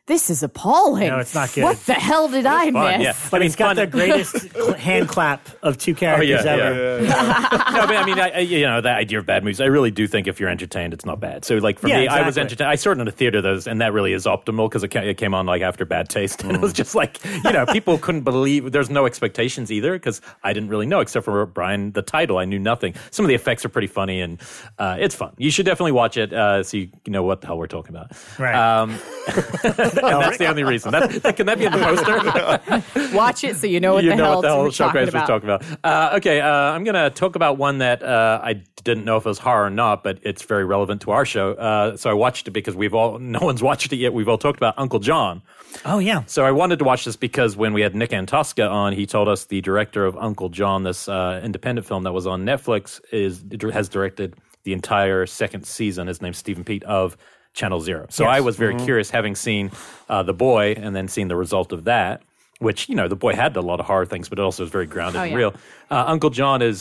this is appalling. No, it's not good. What the hell did I fun, miss? yeah. But it's got the greatest hand clap of two characters ever. No, but I mean, that idea of bad movies, I really do think if you're entertained, it's not bad. So, like, for me, exactly. I was entertained. I saw it in a theater, and that really is optimal because it came on, like, after Bad Taste. And it was just like, people couldn't believe, there's no expectations either because I didn't really know, except for Brian, the title. I knew nothing. Some of the effects are pretty funny, and it's fun. You should definitely watch it so you know what the hell we're talking about. Right. And that's the only reason. Can that be in the poster? Watch it so you know what the hell we're talking about. Okay, I'm going to talk about one that I didn't know if it was horror or not, but it's very relevant to our show. So I watched it because no one's watched it yet. We've all talked about Uncle John. Oh, yeah. So I wanted to watch this because when we had Nick Antosca on, he told us the director of Uncle John, this independent film that was on Netflix, has directed the entire second season. His name's Stephen Peet of Channel Zero. So I was very curious, having seen The Boy and then seen the result of that, which, The Boy had a lot of horror things, but it also was very grounded and real. Uncle John is,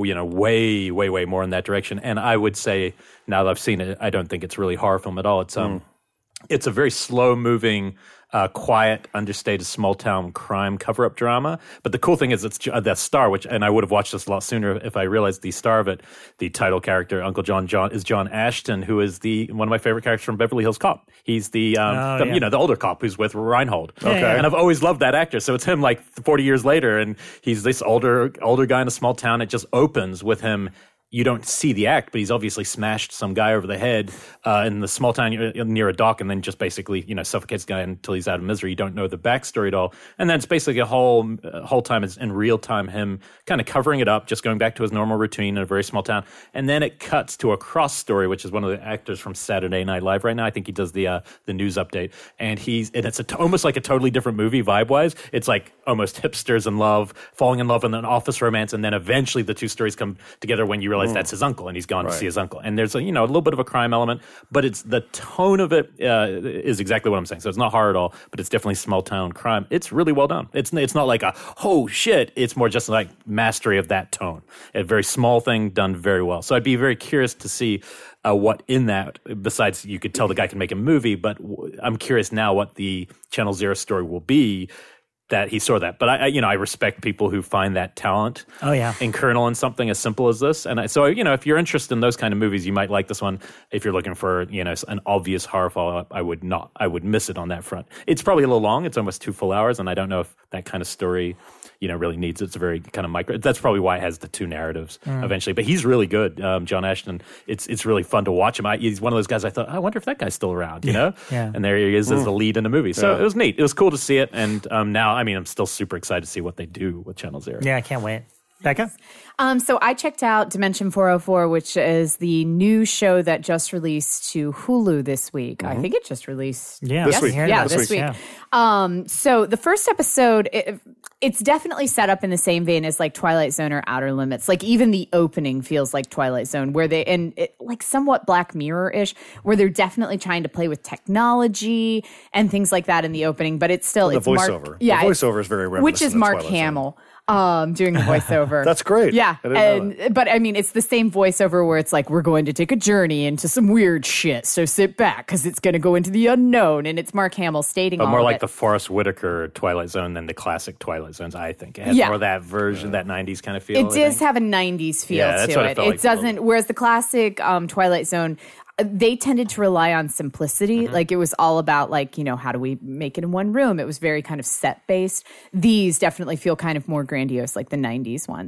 way, way, way more in that direction. And I would say, now that I've seen it, I don't think it's really a horror film at all. It's a very slow-moving, quiet, understated small-town crime cover-up drama. But the cool thing is it's that star, and I would have watched this a lot sooner if I realized the star of it, the title character, Uncle John, is John Ashton, who is one of my favorite characters from Beverly Hills Cop. He's the older cop who's with Reinhold. Okay. And I've always loved that actor. So it's him like 40 years later, and he's this older guy in a small town. It just opens with him. You don't see the act, but he's obviously smashed some guy over the head in the small town near a dock, and then just basically, suffocates the guy until he's out of misery. You don't know the backstory at all. And then it's basically a whole time is in real time him kind of covering it up, just going back to his normal routine in a very small town. And then it cuts to a cross story, which is one of the actors from Saturday Night Live right now. I think he does the news update, and it's almost like a totally different movie vibe-wise. It's like almost hipsters in love, falling in love, and an office romance, and then eventually the two stories come together when you realize that's his uncle, and he's gone to see his uncle. And there's a little bit of a crime element, but it's the tone of it is exactly what I'm saying. So it's not horror at all, but it's definitely small town crime. It's really well done. It's not like oh shit. It's more just like mastery of that tone. A very small thing done very well. So I'd be very curious to see what in that, besides you could tell the guy can make a movie, but I'm curious now what the Channel Zero story will be, that he saw that. But I respect people who find that talent in kernel in something as simple as this. And so if you're interested in those kind of movies, you might like this one. If you're looking for, an obvious horror follow-up, I would miss it on that front. It's probably a little long. It's almost 2 full hours, and I don't know if that kind of story, really needs it. It's a very kind of micro. That's probably why it has the 2 narratives eventually. But he's really good, John Ashton. It's really fun to watch him. He's one of those guys I thought, I wonder if that guy's still around, Yeah. And there he is as the lead in the movie. So it was neat. It was cool to see it. And now, I'm still super excited to see what they do with Channel Zero. Yeah, I can't wait. Becca? So I checked out Dimension 404, which is the new show that just released to Hulu this week. I think it just released this week. This week. Yeah. So the first episode, it's definitely set up in the same vein as like Twilight Zone or Outer Limits. Like even the opening feels like Twilight Zone, where like somewhat Black Mirror-ish, where they're definitely trying to play with technology and things like that in the opening. But it's still the voiceover. The voiceover is very reminiscent which is of Mark Twilight Hamill. Doing the voiceover. That's great. Yeah. But it's the same voiceover where it's like, we're going to take a journey into some weird shit. So sit back because it's going to go into the unknown. And it's Mark Hamill stating all more of like it. the Forrest Whitaker Twilight Zone than the classic Twilight Zones, I think. It has more of that version, that 90s kind of feel. It does have a 90s feel that's to what it. felt like doesn't, whereas the classic Twilight Zone, they tended to rely on simplicity. Like it was all about like, how do we make it in one room? It was very kind of set based. These definitely feel kind of more grandiose, like the 90s ones.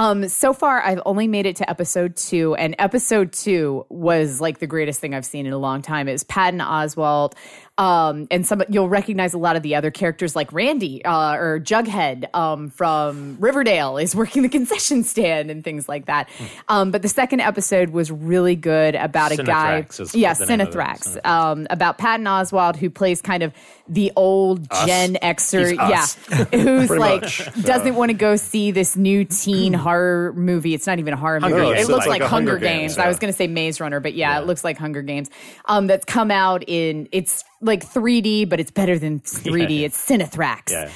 So far, I've only made it to episode 2, and episode 2 was like the greatest thing I've seen in a long time. It was Patton Oswalt. And you'll recognize a lot of the other characters like Randy or Jughead from Riverdale is working the concession stand and things like that. But the second episode was really good about a guy. Cinethrax. About Patton Oswalt, who plays kind of the old Gen Xer, who's like doesn't want to go see this new teen horror movie. It's not even a horror movie. It looks like Hunger Games. I was going to say Maze Runner, but it looks like Hunger Games. That's come out it's like 3D, but it's better than 3D. It's Cinethrax.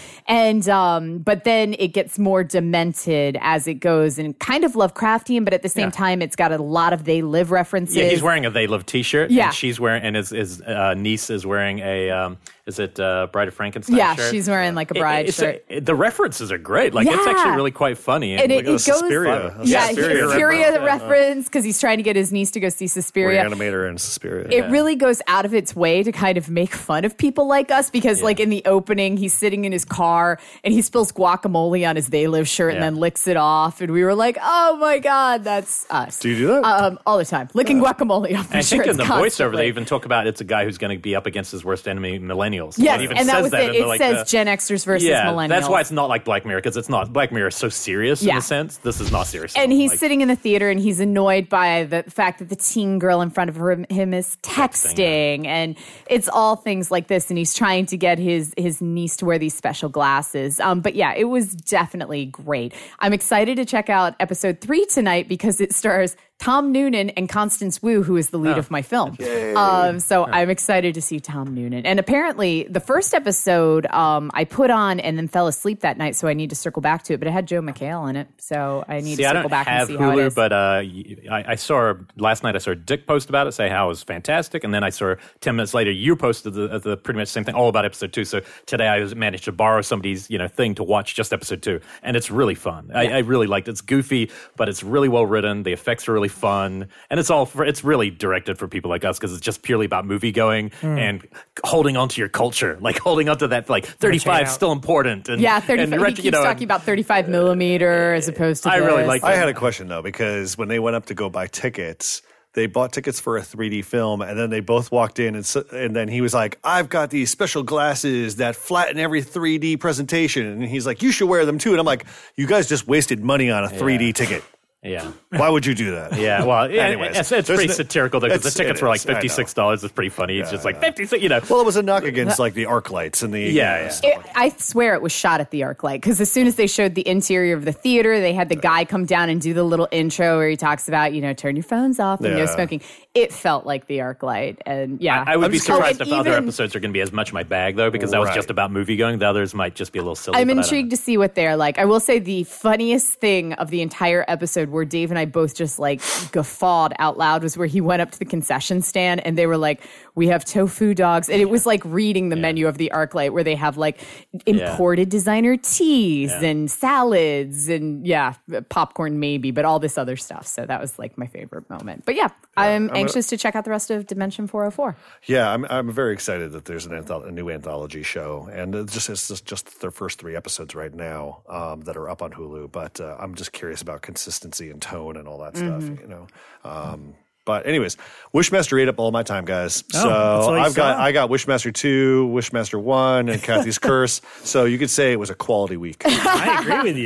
And but then it gets more demented as it goes, and kind of Lovecraftian, but at the same time it's got a lot of They Live references. Yeah, he's wearing a They Live t-shirt, and she's wearing, and his niece is wearing a is it Bride of Frankenstein Yeah, shirt. she's wearing like a bride shirt. The references are great. Like, it's actually really quite funny. And it goes, Suspiria. Suspiria reference, because he's trying to get his niece to go see Suspiria. Reanimator and Suspiria. It really goes out of its way to kind of make fun of people like us, because like in the opening, he's sitting in his car and he spills guacamole on his They Live shirt and then licks it off. And we were like, oh my God, that's us. Do you do that? All the time. Licking guacamole off my I think shirts in the constantly. voiceover, they even talk about it's a guy who's going to be up against his worst enemy, millennials. Yes, It even and that says was that it. in It like says Gen Xers versus millennials. That's why it's not like Black Mirror, because it's not. Black Mirror is so serious in a sense. This is not serious. And he's sitting in the theater and he's annoyed by the fact that the teen girl in front of him is texting. And it's all things like this. And he's trying to get his niece to wear these special glasses. But yeah, it was definitely great. I'm excited to check out episode 3 tonight because it stars Tom Noonan and Constance Wu, who is the lead of my film. So I'm excited to see Tom Noonan. And apparently the first episode I put on and then fell asleep that night, so I need to circle back to it. But it had Joe McHale in it, so I need to circle back and see Hulu, how it is. But I saw last night. I saw Dick post about it, say how it was fantastic, and then I saw 10 minutes later you posted the pretty much the same thing, all about episode 2. So today I managed to borrow somebody's thing to watch just episode 2, and it's really fun. I really liked it. It's goofy, but it's really well written. The effects are really fun, and it's really directed for people like us because it's just purely about movie going and holding on to your culture, like holding on to that, like 35 still important. And, 35. And, he keeps talking about 35 millimeter as opposed to I this. really like I had a question though, because when they went up to go buy tickets, they bought tickets for a 3D film, and then they both walked in, and then he was like, I've got these special glasses that flatten every 3D presentation. And he's like, you should wear them too. And I'm like, you guys just wasted money on a 3D ticket. Yeah. Why would you do that? Yeah, well, Anyways, it's pretty satirical though, because the it tickets were like is, I know. $56. It's pretty funny. It's just like 56, Well, it was a knock against like the arc lights and the I swear it was shot at the ArcLight, because as soon as they showed the interior of the theater, they had the guy come down and do the little intro where he talks about, turn your phones off and no smoking. It felt like the ArcLight, and I would be surprised if other even, episodes are going to be as much my bag though, because that was just about movie going. The others might just be a little silly. I'm intrigued to see what they're like. I will say the funniest thing of the entire episode, where Dave and I both just like guffawed out loud, was where he went up to the concession stand and they were like, we have tofu dogs, and it was like reading the menu of the ArcLight, where they have like imported designer teas and salads and popcorn maybe, but all this other stuff. So that was like my favorite moment. But I'm anxious to check out the rest of Dimension 404. Yeah, I'm very excited that there's a new anthology show, and it's just their first 3 episodes right now that are up on Hulu. But I'm just curious about consistency and tone and all that stuff, But anyways, Wishmaster ate up all my time, guys. So I got Wishmaster 2, Wishmaster 1, and Kathy's Curse. So you could say it was a quality week. I agree with you.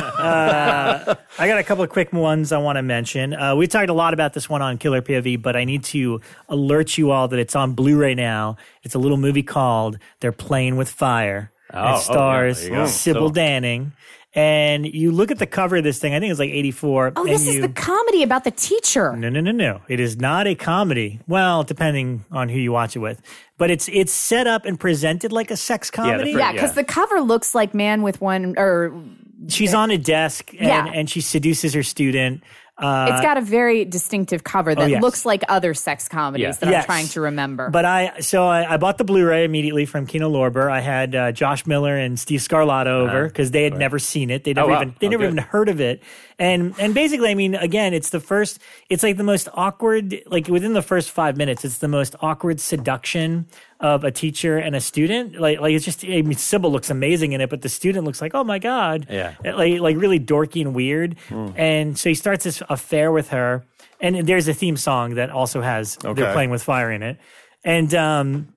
I got a couple of quick ones I want to mention. We talked a lot about this one on Killer POV, but I need to alert you all that it's on Blu-ray now. It's a little movie called They're Playing with Fire. It stars Sybil Danning. And you look at the cover of this thing, I think it's like 84. Oh, this is the comedy about the teacher. No. It is not a comedy. Well, depending on who you watch it with. But it's set up and presented like a sex comedy. Yeah, because the cover looks like Man with One, or... She's on a desk and she seduces her student. It's got a very distinctive cover that looks like other sex comedies that I'm trying to remember. But I bought the Blu-ray immediately from Kino Lorber. I had Josh Miller and Steve Scarlatta over because they had never seen it. They never even heard of it. And basically, I mean, again, it's like the most awkward, like within the first 5 minutes, it's the most awkward seduction of a teacher and a student. Like it's just, I mean, Sybil looks amazing in it, but the student looks like, oh my God. Yeah. Like really dorky and weird. And so he starts this affair with her. And there's a theme song that also has They're Playing with Fire in it. And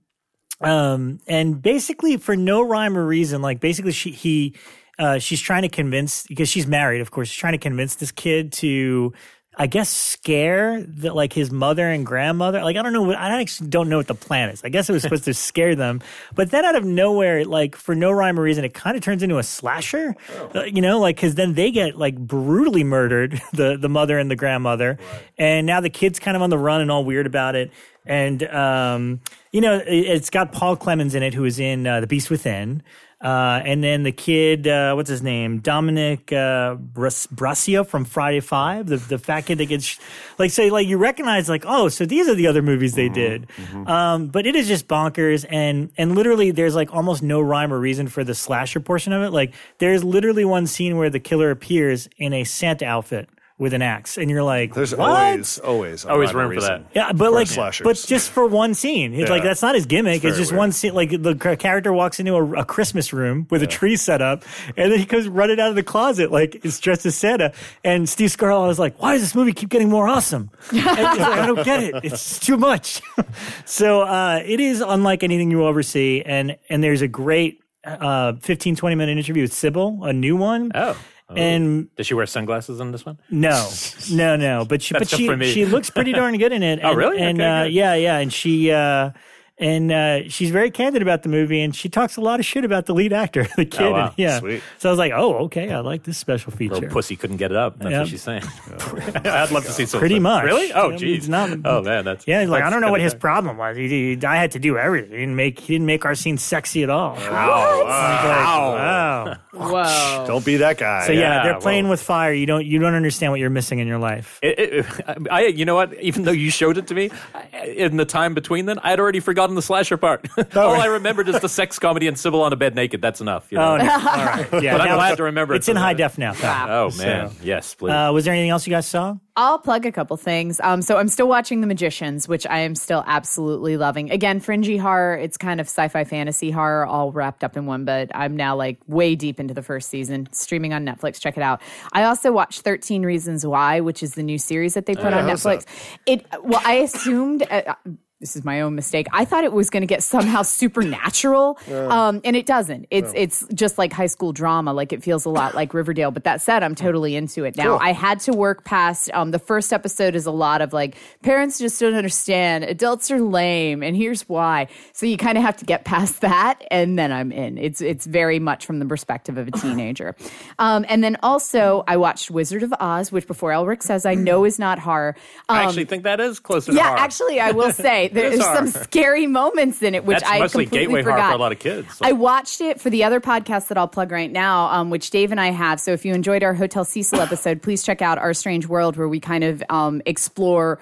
basically for no rhyme or reason, like basically she's trying to convince, because she's married, of course, she's trying to convince this kid to, I guess, scare his mother and grandmother. Like, I don't know. I actually don't know what the plan is. I guess it was supposed to scare them. But then out of nowhere, like, for no rhyme or reason, it kind of turns into a slasher, because then they get, like, brutally murdered, the mother and the grandmother. Right. And now the kid's kind of on the run and all weird about it. And, it's got Paul Clemens in it, who is in The Beast Within. And then the kid, what's his name? Dominic Brasio from Friday 5, the fat kid that gets you recognize so these are the other movies they did. But it is just bonkers, and literally there's almost no rhyme or reason for the slasher portion of it. There's literally one scene where the killer appears in a Santa outfit with an axe, and you're like, there's what? always room for that. Yeah, but just for one scene. It's that's not his gimmick. It's just weird. One scene. The character walks into a Christmas room with a tree set up, and then he comes running out of the closet it's dressed as Santa. And Steve Scarlett was like, "Why does this movie keep getting more awesome?" And he's I don't get it. It's too much. So it is unlike anything you will ever see, and there's a great 15-20 minute interview with Sybil, a new one. Oh. And does she wear sunglasses in this one? No. But she looks pretty darn good in it. Oh, really? And okay, and she's very candid about the movie, and she talks a lot of shit about the lead actor, the kid. Oh, wow. Yeah. Sweet. So I was like, oh, okay, I like this special feature. Little pussy couldn't get it up. That's what she's saying. I'd love to see something. Pretty much. Really? Oh, geez. Oh man, that's I don't know what his there. problem was. I had to do everything. He didn't make our scene sexy at all. Wow. Whoa. Don't be that guy. So they're playing with fire. You don't understand what you're missing in your life. You know what? Even though you showed it to me, in the time between then, I'd already forgotten the slasher part. All I remembered is the sex comedy and Sybil on a bed naked. That's enough. Oh, no. All right. Yeah, but I'm glad to remember it's in high def now. Oh, man. Yes, please. Was there anything else you guys saw? I'll plug a couple things. So I'm still watching The Magicians, which I am still absolutely loving. Again, fringy horror. It's kind of sci-fi fantasy horror all wrapped up in one, but I'm now way deep into the first season. It's streaming on Netflix. Check it out. I also watched 13 Reasons Why, which is the new series that they put on Netflix. I assumed... this is my own mistake. I thought it was going to get somehow supernatural, and it doesn't. It's just like high school drama. It feels a lot like Riverdale. But that said, I'm totally into it now. Cool. I had to work past the first episode is a lot of parents just don't understand. Adults are lame, and here's why. So you kind of have to get past that, and then I'm in. It's very much from the perspective of a teenager. And then also I watched Wizard of Oz, which before Elric says I know is not horror. I actually think that is closer to horror. Yeah, actually, I will say. There's some scary moments in it, which That's I mostly completely gateway forgot. horror for a lot of kids. I watched it for the other podcast that I'll plug right now, which Dave and I have. So if you enjoyed our Hotel Cecil episode, please check out Our Strange World, where we kind of explore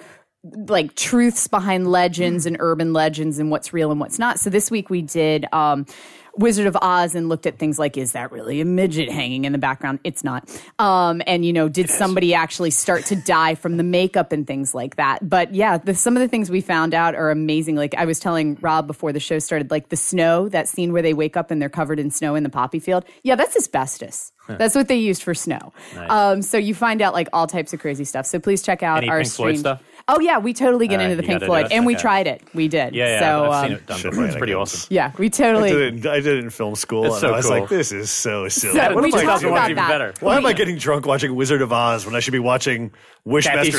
truths behind legends and urban legends and what's real and what's not. So this week we did Wizard of Oz and looked at things like, is that really a midget hanging in the background? It's not. And, did somebody actually start to die from the makeup and things like that? But yeah, some of the things we found out are amazing. I was telling Rob before the show started, the snow, that scene where they wake up and they're covered in snow in the poppy field. Yeah, that's asbestos. That's what they used for snow. Nice. So you find out all types of crazy stuff. So please check out our Pink Floyd stuff? Oh yeah, we totally get into the Pink Floyd, and we tried it. We did. Yeah, so, I've seen it done before. It's pretty awesome. Yeah, we totally. I did it in film school, and I was like, "This is so silly." So we talked about even better. Why am I getting drunk watching Wizard of Oz when I should be watching Wishmaster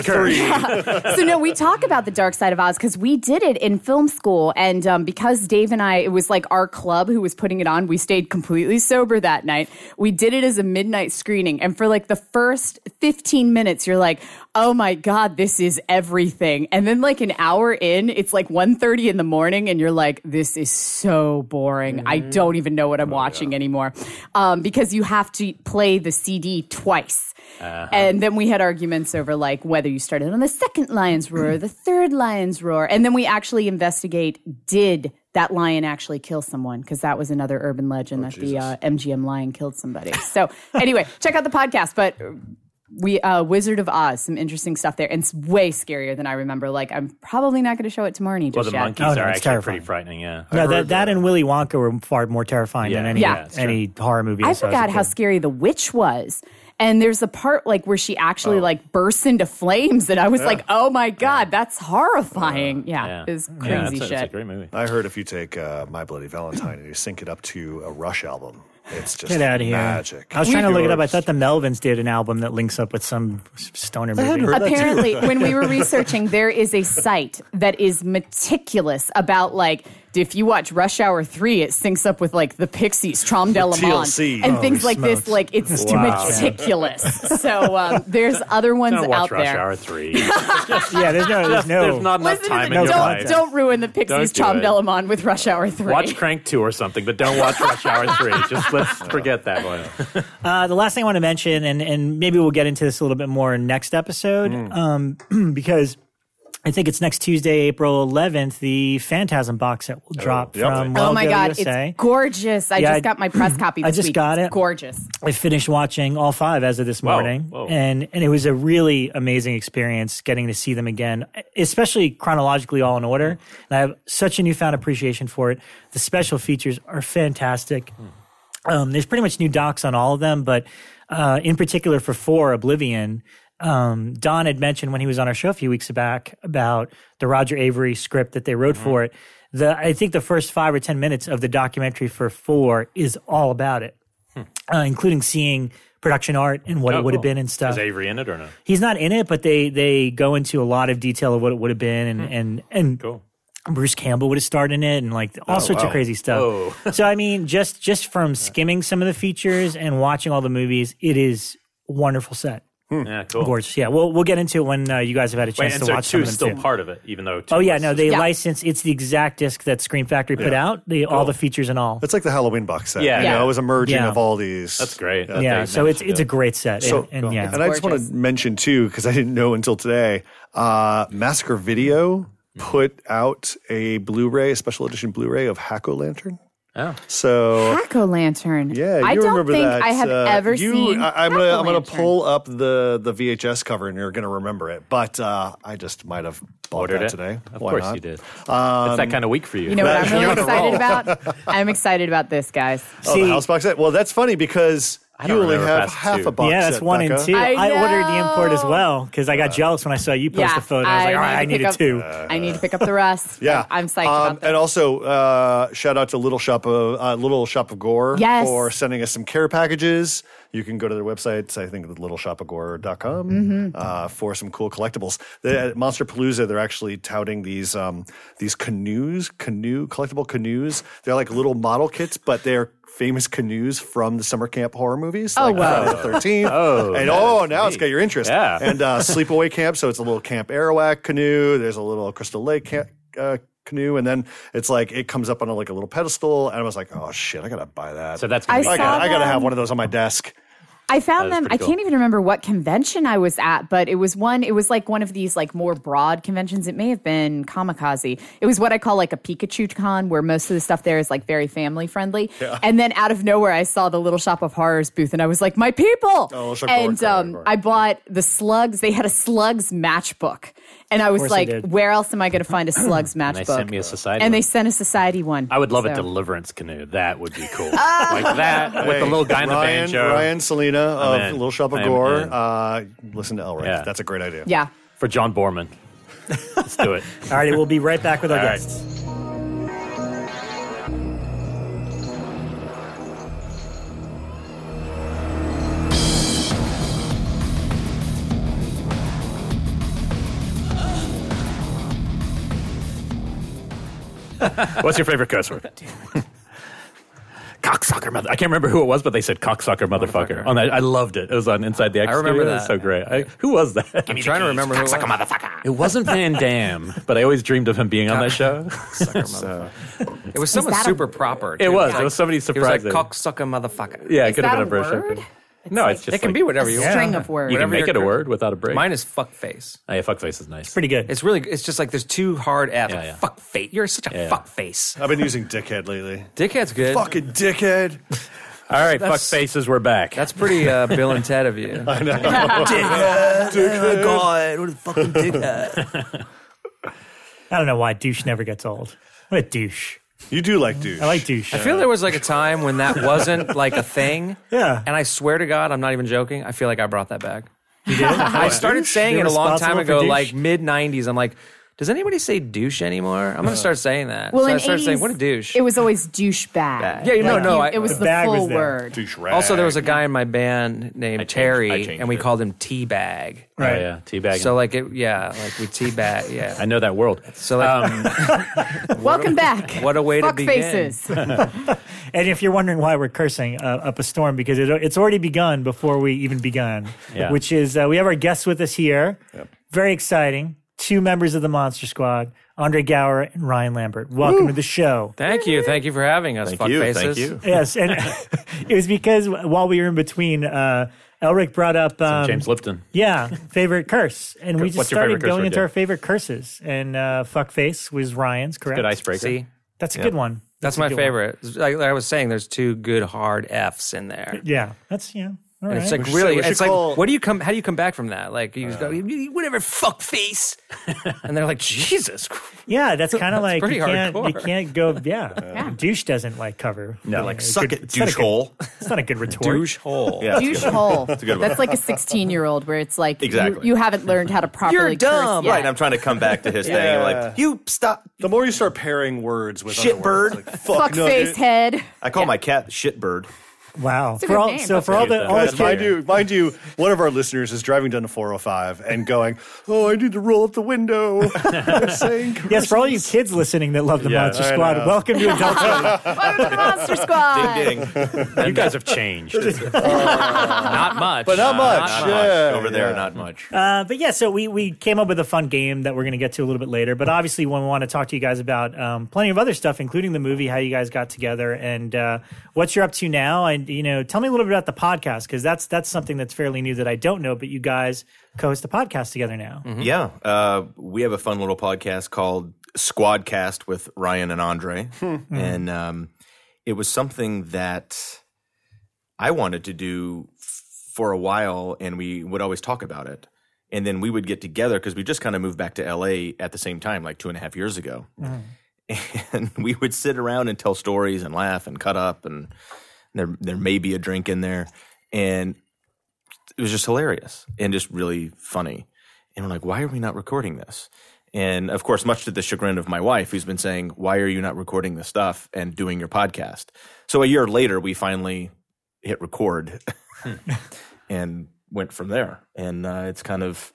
3? So no, we talk about the Dark Side of Oz because we did it in film school, and because Dave and I, it was our club who was putting it on. We stayed completely sober that night. We did it as a midnight screening, and for the first 15 minutes, you're like, "Oh my god, this is everything," and then an hour in, it's 1:30 in the morning, and you're like, "This is so boring. I don't even know what I'm watching anymore," because you have to play the CD twice. And then we had arguments over whether you started on the second lion's roar or the third lion's roar. And then we actually investigate, did that lion actually kill someone? Because that was another urban legend that the MGM lion killed somebody. So anyway, check out the podcast. But Wizard of Oz, some interesting stuff there. And it's way scarier than I remember. I'm probably not going to show it to Marnie just the yet. monkeys are actually pretty frightening, yeah. No, that and Willy Wonka were far more terrifying than any horror movie. I forgot how scary The Witch was. And there's a part where she actually bursts into flames, and I was like, "Oh my god, that's horrifying!" It's crazy shit. It's a great movie. I heard if you take My Bloody Valentine and you sync it up to a Rush album, it's just get out of here. Magic. I was trying to look it up. I thought the Melvins did an album that links up with some stoner movie. Apparently, when we were researching, there is a site that is meticulous about if you watch Rush Hour 3, it syncs up with like the Pixies, Trom de la Monde, TLC. and things like smokes. this. Like it's meticulous. So there's other ones Don't watch out Rush there. Hour 3. Yeah, there's no. There's not enough Listen to time me. in your content. life. Don't ruin the Don't Pixies, do Trom it. de la Monde with Rush Hour 3. Watch Crank 2 or something, but don't watch Rush Hour 3. Just let's forget that one. The last thing I want to mention, and maybe we'll get into this a little bit more in next episode, because I think it's next Tuesday, April 11th, the Phantasm box set will drop yep. from Oh my Well Go God, USA. it's gorgeous. I Yeah, just got my press copy I this just week. got It's it. gorgeous. I finished watching all 5 as of this morning, Whoa. and it was a really amazing experience getting to see them again, especially chronologically all in order. And I have such a newfound appreciation for it. The special features are fantastic. There's pretty much new docs on all of them, but in particular for 4, Oblivion, Don had mentioned when he was on our show a few weeks back about the Roger Avery script that they wrote for it. I think the first 5 or 10 minutes of the documentary for 4 is all about it, including seeing production art and what it would have been and stuff. Is Avery in it or no? He's not in it, but they go into a lot of detail of what it would have been, and Cool. Bruce Campbell would have starred in it, and like all sorts of crazy stuff. Whoa. So I mean, just from skimming some of the features and watching all the movies, it is a wonderful set. Yeah, cool. Gorgeous. Yeah, we'll get into it when you guys have had a Wait, chance and to so watch 2 some of is them still too. part of it, even though 2 Oh yeah, was no, they Yeah. license. It's the exact disc that Scream Factory put out. All the features and all. It's like the Halloween box set. Yeah. You know, Yeah. it was a merging Yeah. of all these. That's great. Yeah, so it's a great set. So, and yeah, and I just want gorgeous. to mention too, because I didn't know until today, Massacre Video put out a Blu-ray, a special edition Blu-ray of Hack-O-Lantern. Oh. So Jack-o'-lantern. yeah, I you don't remember think that? I have ever seen I'm gonna Jack-o'-lantern. pull up the VHS cover, and you're gonna remember it. But I just might have bought Ordered that it today. Of Why course not? you did. It's that kind of week for you. You know what I'm You're really on a excited roll. about? I'm excited about this, guys. Oh, the house box set. Well, that's funny because I you don't only remember have past half 2. a box yeah, set. that's 1 and Becca. 2. I I ordered the import as know. well because I got jealous when I saw you post a photo. I was like, all right, I need to needed pick 2. I need to pick up the rest. Yeah, I'm psyched about that. And also, shout out to Little Shop of Gore Yes. for sending us some care packages. You can go to their websites, I think littleshopofgore.com, for some cool collectibles. At Monster Palooza, they're actually touting these collectible canoes. They're like little model kits, but they're famous canoes from the summer camp horror movies. Oh, like wow. Friday the 13th. Now it's got your interest. Yeah. And Sleepaway Camp, so it's a little Camp Arawak canoe. There's a little Crystal Lake canoe, and then it's like it comes up on a little pedestal, and I was like, oh shit, I gotta buy that. So that's gonna I be saw I gotta them. have one of those on my desk. I found That is them. I pretty cool. can't even remember what convention I was at, but it was like one of these like more broad conventions. It may have been Kamikaze. It was what I call like a Pikachu con, where most of the stuff there is like very family friendly. Yeah. And then out of nowhere, I saw the Little Shop of Horrors booth, and I was like, my people. Little Shop of And Horrors. I bought the Slugs. They had a Slugs matchbook. And I was course like, they did. where else am I going to find a Slugs And matchbook? they sent me a society. And they one. sent a society one. I would love a So- deliverance canoe. That would be cool. Like that with the little guy in the Ryan, banjo. Ryan Selena of in. Little Shop of I am Gore. in. Listen to Elric. Yeah. That's a great idea. Yeah. For John Borman. Let's do it. All right, we'll be right back with our All right. guests. What's your favorite curse word? Cocksucker mother. I can't remember who it was, but they said cocksucker motherfucker. On that, I loved it. It was on Inside the X. I remember Studio. It was that. so great. Who was that? I'm trying to remember who it was. It wasn't Van Damme, but I always dreamed of him being on that show. Sucker motherfucker. It was someone super proper. It too. was. It was somebody It was like surprising. cocksucker motherfucker. Yeah, it Is could have that been a a British word? actor. No, it's just It can like, be whatever you want. String of words. you can whatever make it a your- word without a break. Mine is fuckface. Oh, yeah, fuckface is nice. Pretty good. It's really. It's just like there's two hard F's. Yeah, Like, yeah. fuck face. You're such a Yeah, yeah. fuck face. I've been using dickhead lately. Dickhead's good. Fucking dickhead. All right, fuck faces, we're back. That's pretty Bill and Ted of you. God, what a fucking dickhead. I don't know why douche never gets old. What a douche. You do like douche. I like douche. I feel there was like a time when that wasn't like a thing. Yeah. And I swear to God, I'm not even joking. I feel like I brought that back. You did? I started saying You're it a long time responsible for ago, douche? like mid 90s. I'm like, Does anybody say douche anymore? I'm going to start saying that. Well, so in I started saying, 80s, what a douche. It was always douchebag. Yeah, no, it was the the bag was full there. word. Douche rag. Also, there was a guy in my band named Terry, changed and we it. called him Teabag. Right. Oh, yeah, teabagging. So like we teabag. Yeah. I know that world. So like, Welcome back. what a way to Fuck begin. faces. And if you're wondering why we're cursing up a storm, because it's already begun before we even begun, Yeah. which is we have our guests with us here. Very exciting. 2 members of the Monster Squad, Andre Gower and Ryan Lambert. Welcome to the show. Thank you for having us. Thank you. Fuckfaces. Thank you. Yes, and it was because while we were in between, Elric brought up James Lipton. favorite curse, and we just What's your started favorite curse going word, into Dave? our favorite curses. And fuckface was Ryan's, correct? Good icebreaker. See, That's a good one. that's a my good one. favorite. Like I was saying, there's 2 good hard Fs in there. Yeah, that's All And right. it's like should really, say- we it's should like, call- what do you come? How do you come back from that? Like you just go, whatever, fuck face, and they're like, Jesus, Yeah, that's kind of like pretty you can't hardcore. go. Douche doesn't like cover. No. Like, a suck good- it, it's not a douche good- hole. It's not a good retort. douche hole. Yeah, that's Douche good. hole. a good one. That's like a 16-year-old where it's like Exactly. you haven't learned how to properly You're dumb. curse yet. Right, I'm trying to come back to his thing. Yeah. Like, you stop. The more you start pairing words with Shit other words, bird. like, Fuck no, face dude. head. I call my cat Shitbird. Wow. a For good all, name. so That's for all good. the all the Guys, mind kids, you, one of our listeners is driving down the 405 and going, "Oh, I need to roll up the window." Saying yes, for all you curses. kids listening that love the Yeah, Monster I Squad, know. welcome to adulthood. Welcome to the Monster Squad. Ding ding. You guys have changed. Not much, But not much. Not Yeah, much. Over there, yeah. not much. But yeah, so we came up with a fun game that we're going to get to a little bit later. But obviously, when we want to talk to you guys about plenty of other stuff, including the movie, how you guys got together, and what you're up to now, and tell me a little bit about the podcast, because that's something that's fairly new that I don't know. But you guys co-host a podcast together now. Yeah, we have a fun little podcast called Squadcast with Ryan and Andre, and it was something that I wanted to do for a while, and we would always talk about it. And then we would get together because we just kind of moved back to LA at the same time, like 2.5 years ago. And we would sit around and tell stories and laugh and cut up, and there may be a drink in there. And it was just hilarious and just really funny. And we're like, why are we not recording this? And of course, much to the chagrin of my wife, who's been saying, why are you not recording this stuff and doing your podcast? So a year later, we finally hit record and went from there. And it's kind of,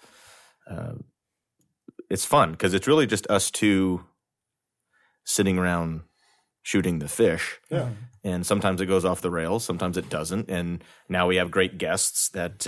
it's fun because it's really just us two sitting around shooting the fish. Yeah. And sometimes it goes off the rails, sometimes it doesn't. And now we have great guests that,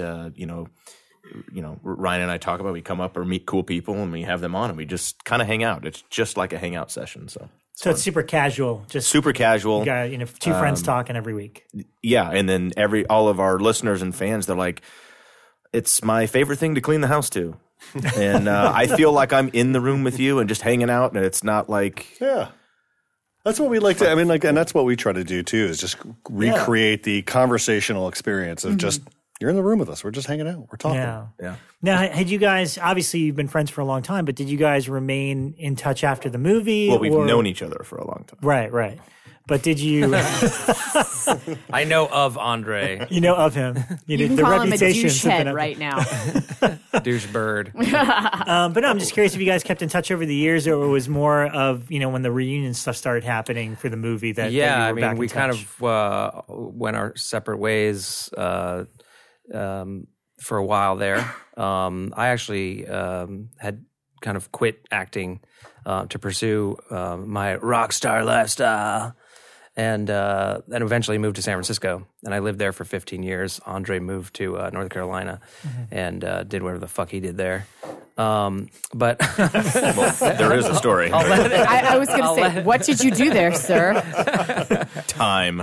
Ryan and I talk about. We come up or meet cool people and we have them on and we just kind of hang out. It's just like a hangout session. So It's super casual, just super casual. you got, two friends talking every week. Yeah. And then all of our listeners and fans, they're like, it's my favorite thing to clean the house to. And I feel like I'm in the room with you and just hanging out. And it's not like, Yeah. That's what we like to, and that's what we try to do too, is just recreate the conversational experience of just, you're in the room with us. We're just hanging out. We're talking. Yeah. Now, had you guys, obviously you've been friends for a long time, but did you guys remain in touch after the movie? well, we've or- known each other for a long time. Right. But did you, I know of Andre, of him? You can the call him a reputation's douche been head up- right now. douche bird. But no, I'm just curious if you guys kept in touch over the years, or it was more of when the reunion stuff started happening for the movie. That Yeah, that I you were back mean, in we kind touch. of went our separate ways for a while there. I actually had kind of quit acting to pursue my rock star lifestyle, and then eventually moved to San Francisco. And I lived there for 15 years. Andre moved to North Carolina and did whatever the fuck he did there. But Well, there is a story. I was going to say, what did you do there, sir? Time.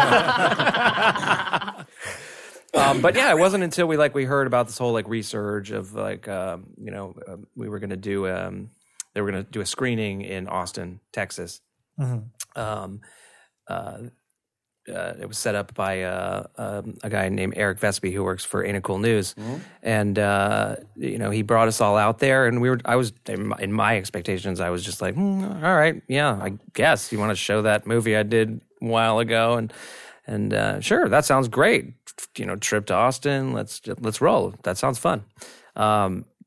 but yeah, it wasn't until we heard about this whole resurge of we were going to do they were going to do a screening in Austin, Texas. It was set up by a guy named Eric Vespi who works for Ain't It Cool News, and he brought us all out there, and I was in my expectations, I was just like, all right, yeah, I guess you want to show that movie I did a while ago, and sure, that sounds great. Trip to Austin, let's roll. That sounds fun.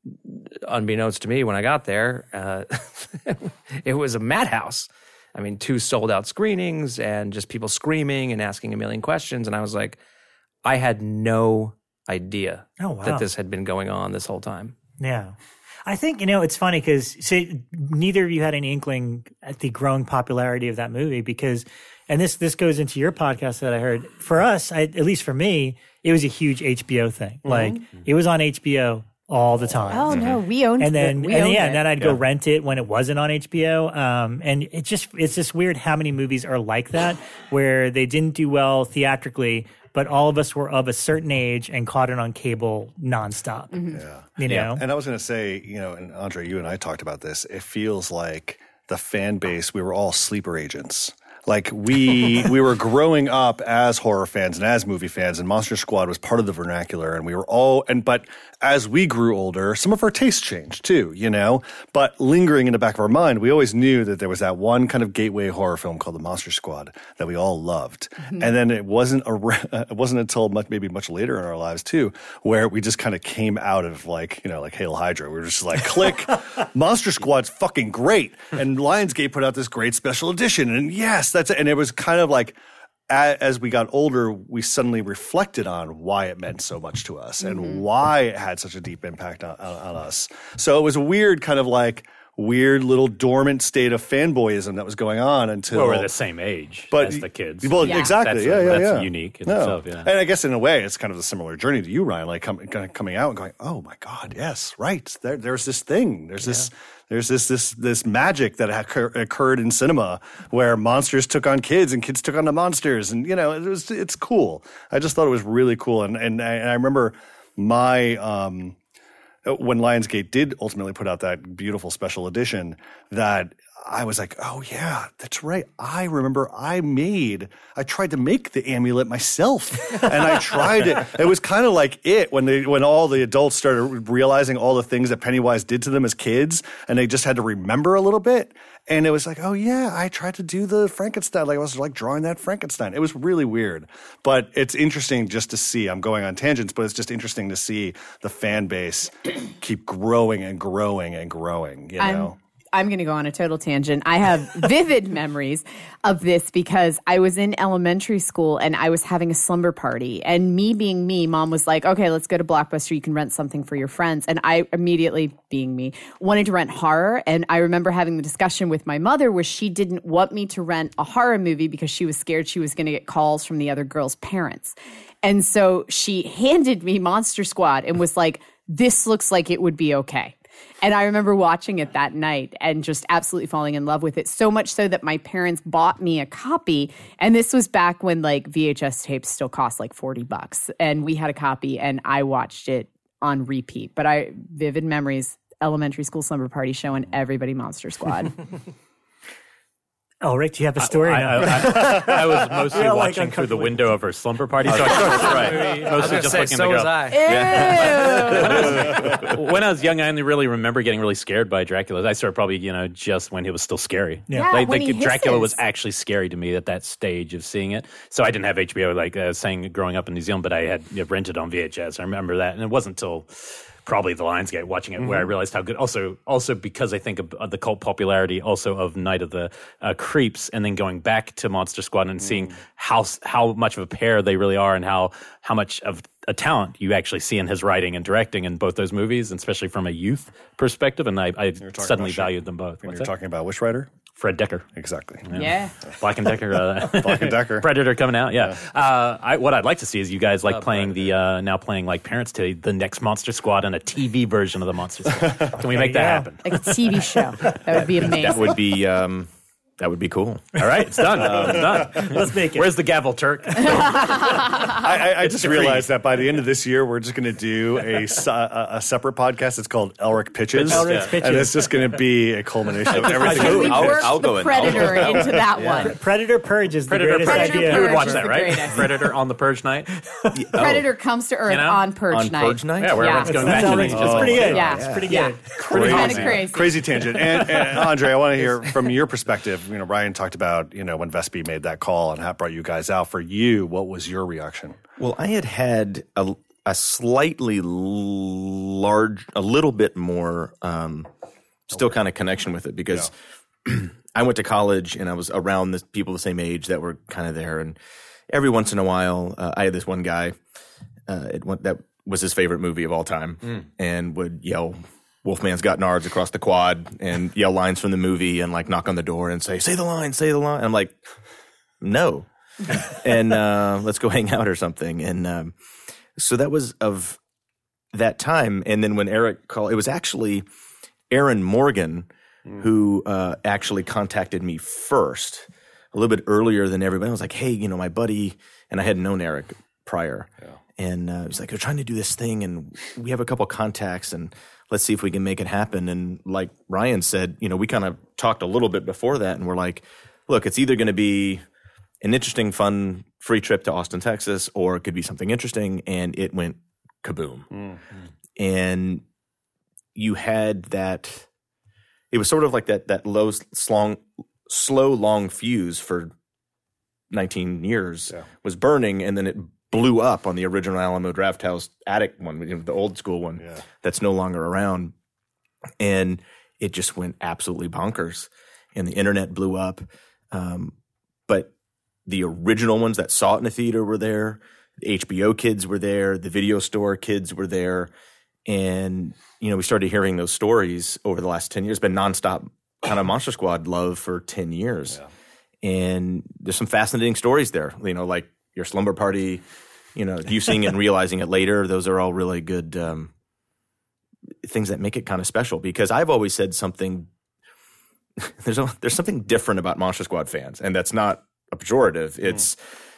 unbeknownst to me when I got there, it was a madhouse. I mean, 2 sold out screenings and just people screaming and asking a million questions. And I was like, I had no idea that this had been going on this whole time. Yeah. I think, it's funny because neither of you had any inkling at the growing popularity of that movie because, and this goes into your podcast that I heard. For us, at least for me, it was a huge HBO thing. Mm-hmm. Like it was on HBO all the time. Oh no, we owned it. And then I'd go rent it when it wasn't on HBO. And it's just weird how many movies are like that where they didn't do well theatrically, but all of us were of a certain age and caught it on cable nonstop. Mm-hmm. Yeah. You know? And I was going to say, and Andre, you and I talked about this. It feels like the fan base, we were all sleeper agents. Like we were growing up as horror fans and as movie fans, and Monster Squad was part of the vernacular, and we were all but as we grew older, some of our tastes changed too, But lingering in the back of our mind, we always knew that there was that one kind of gateway horror film called The Monster Squad that we all loved, and then it wasn't until much later in our lives too, where we just kind of came out of like Hail Hydra. We were just like, click, Monster Squad's fucking great, and Lionsgate put out this great special edition, and yes. That's it. And it was kind of like, as we got older, we suddenly reflected on why it meant so much to us and why it had such a deep impact on us. So it was a weird little dormant state of fanboyism that was going on until we're the same age as the kids. Well, exactly. That's unique in itself. Yeah. And I guess in a way, it's kind of a similar journey to you, Ryan. Like coming out and going, oh my God, yes, right. There's this thing. There's this magic that occurred in cinema where monsters took on kids and kids took on the monsters, and it's cool. I just thought it was really cool, and I remember when Lionsgate did ultimately put out that beautiful special edition, that I was like, oh yeah, that's right. I remember I tried to make the amulet myself, and I tried it. It was kind of like when all the adults started realizing all the things that Pennywise did to them as kids, and they just had to remember a little bit. And it was like, oh yeah, I tried to do the Frankenstein. Like I was like drawing that Frankenstein. It was really weird, but it's interesting just to see. I'm going on tangents, but it's just interesting to see the fan base keep growing and growing and growing. I'm going to go on a total tangent. I have vivid memories of this because I was in elementary school and I was having a slumber party. And me being me, Mom was like, okay, let's go to Blockbuster. You can rent something for your friends. And I immediately, being me, wanted to rent horror. And I remember having the discussion with my mother where she didn't want me to rent a horror movie because she was scared she was going to get calls from the other girl's parents. And so she handed me Monster Squad and was like, this looks like it would be okay. And I remember watching it that night and just absolutely falling in love with it, so much so that my parents bought me a copy. And this was back when like VHS tapes still cost like $40. And we had a copy and I watched it on repeat. But vivid memories, elementary school slumber party showing everybody Monster Squad. Oh, Rick, do you have a story? I was mostly watching through the window of her slumber party. So right. Mostly just looking at the girl. When I was young, I only really remember getting really scared by Dracula. I started probably, just when he was still scary. Yeah, like Dracula was actually scary to me at that stage of seeing it. So I didn't have HBO, like I was saying, growing up in New Zealand, but I had rented on VHS. I remember that. And it wasn't until probably the Lionsgate watching it where I realized how good. Also because I think of the cult popularity also of Night of the Creeps, and then going back to Monster Squad and seeing how much of a pair they really are, and how much of a talent you actually see in his writing and directing in both those movies, and especially from a youth perspective. And I suddenly valued them both. You're talking about which writer? Fred Decker. Exactly. Yeah. Black and Decker. Black and Decker. Predator coming out. Yeah. What I'd like to see is you guys playing now playing like parents to the next Monster Squad and a TV version of the Monster Squad. Can we make that happen? Like a TV show. That would be amazing. That would be cool. All right, it's done. It's done. Let's make it. Where's the gavel, Turk? I just realized that by the end of this year, we're just going to do a separate podcast. It's called Elric Pitches. Elric Pitches. And it's just going to be a culmination of everything. We worked the Predator into that one. Predator Purge is the greatest idea. You would watch that, right? Predator on the Purge night. Predator comes to Earth on Purge night. Purge night? Yeah, where everyone's going back. It's pretty good. Yeah. It's pretty good. Kind of crazy. Crazy tangent. And Andre, I want to hear from your perspective. Ryan talked about, when Vespi made that call and brought you guys out. For you, what was your reaction? Well, I had a slightly a little bit more, still kind of connection with it because I went to college and I was around the people the same age that were kind of there. And every once in a while, I had this one guy that was his favorite movie of all time and would yell Wolfman's Got Nards across the quad and yell lines from the movie and like knock on the door and say the line, say the line. And I'm like, no. And let's go hang out or something. And so that was of that time. And then when Eric called, it was actually Aaron Morgan who actually contacted me first, a little bit earlier than everybody. I was like, hey, my buddy, and I hadn't known Eric prior. Yeah. And he was like, they're trying to do this thing, and we have a couple contacts, and let's see if we can make it happen. And like Ryan said, we kind of talked a little bit before that, and we're like, look, it's either going to be an interesting, fun, free trip to Austin, Texas, or it could be something interesting, and it went kaboom. Mm-hmm. And you had that – it was sort of like that slow, long fuse for 19 years was burning, and then it blew up on the original Alamo Drafthouse attic one, the old school one that's no longer around. And it just went absolutely bonkers, and the internet blew up. But the original ones that saw it in the theater were there. The HBO kids were there. The video store kids were there. And, we started hearing those stories over the last 10 years. It's been nonstop kind of Monster Squad love for 10 years. Yeah. And there's some fascinating stories there, like your slumber party, you seeing it and realizing it later. Those are all really good things that make it kind of special, because I've always said something, there's something different about Monster Squad fans, and that's not a pejorative. It's,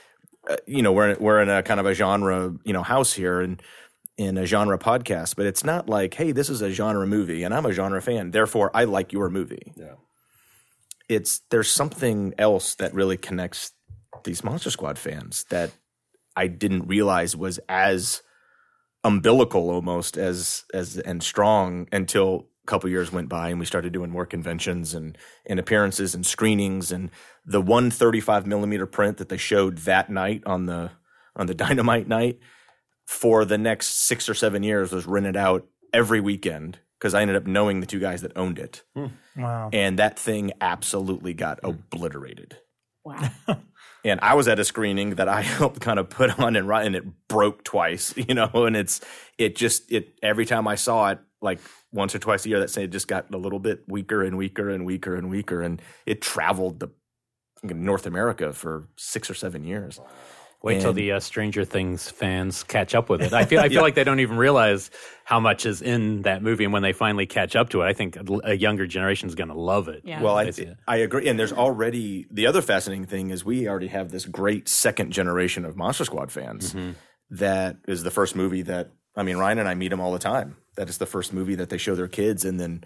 we're in a kind of a genre, house here and in a genre podcast, but it's not like, hey, this is a genre movie and I'm a genre fan, therefore I like your movie. Yeah. There's something else that really connects these Monster Squad fans that I didn't realize was as umbilical almost as and strong until a couple years went by and we started doing more conventions and appearances and screenings, and the 135 millimeter print that they showed that night on the Dynamite night for the next 6 or 7 years was rented out every weekend, because I ended up knowing the two guys that owned it. Wow. And that thing absolutely got obliterated. Wow. And I was at a screening that I helped kind of put on and it broke twice, and it every time I saw it, like once or twice a year, that thing just got a little bit weaker and weaker and weaker and weaker. And it traveled North America for 6 or 7 years. Wait till the Stranger Things fans catch up with it. I feel like they don't even realize how much is in that movie, and when they finally catch up to it, I think a younger generation is going to love it. Yeah. Well, I agree. And there's already – the other fascinating thing is we already have this great second generation of Monster Squad fans that is the first movie that – Ryan and I meet them all the time. That is the first movie that they show their kids, and then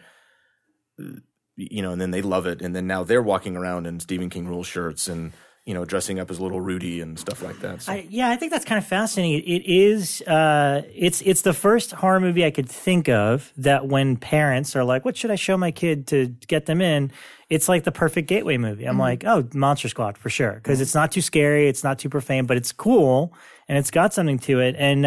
and then they love it. And then now they're walking around in Stephen King Rules shirts and – dressing up as little Rudy and stuff like that. So. I think that's kind of fascinating. It is, it's the first horror movie I could think of that when parents are like, what should I show my kid to get them in? It's like the perfect gateway movie. I'm like, oh, Monster Squad for sure. Because it's not too scary, it's not too profane, but it's cool and it's got something to it. And,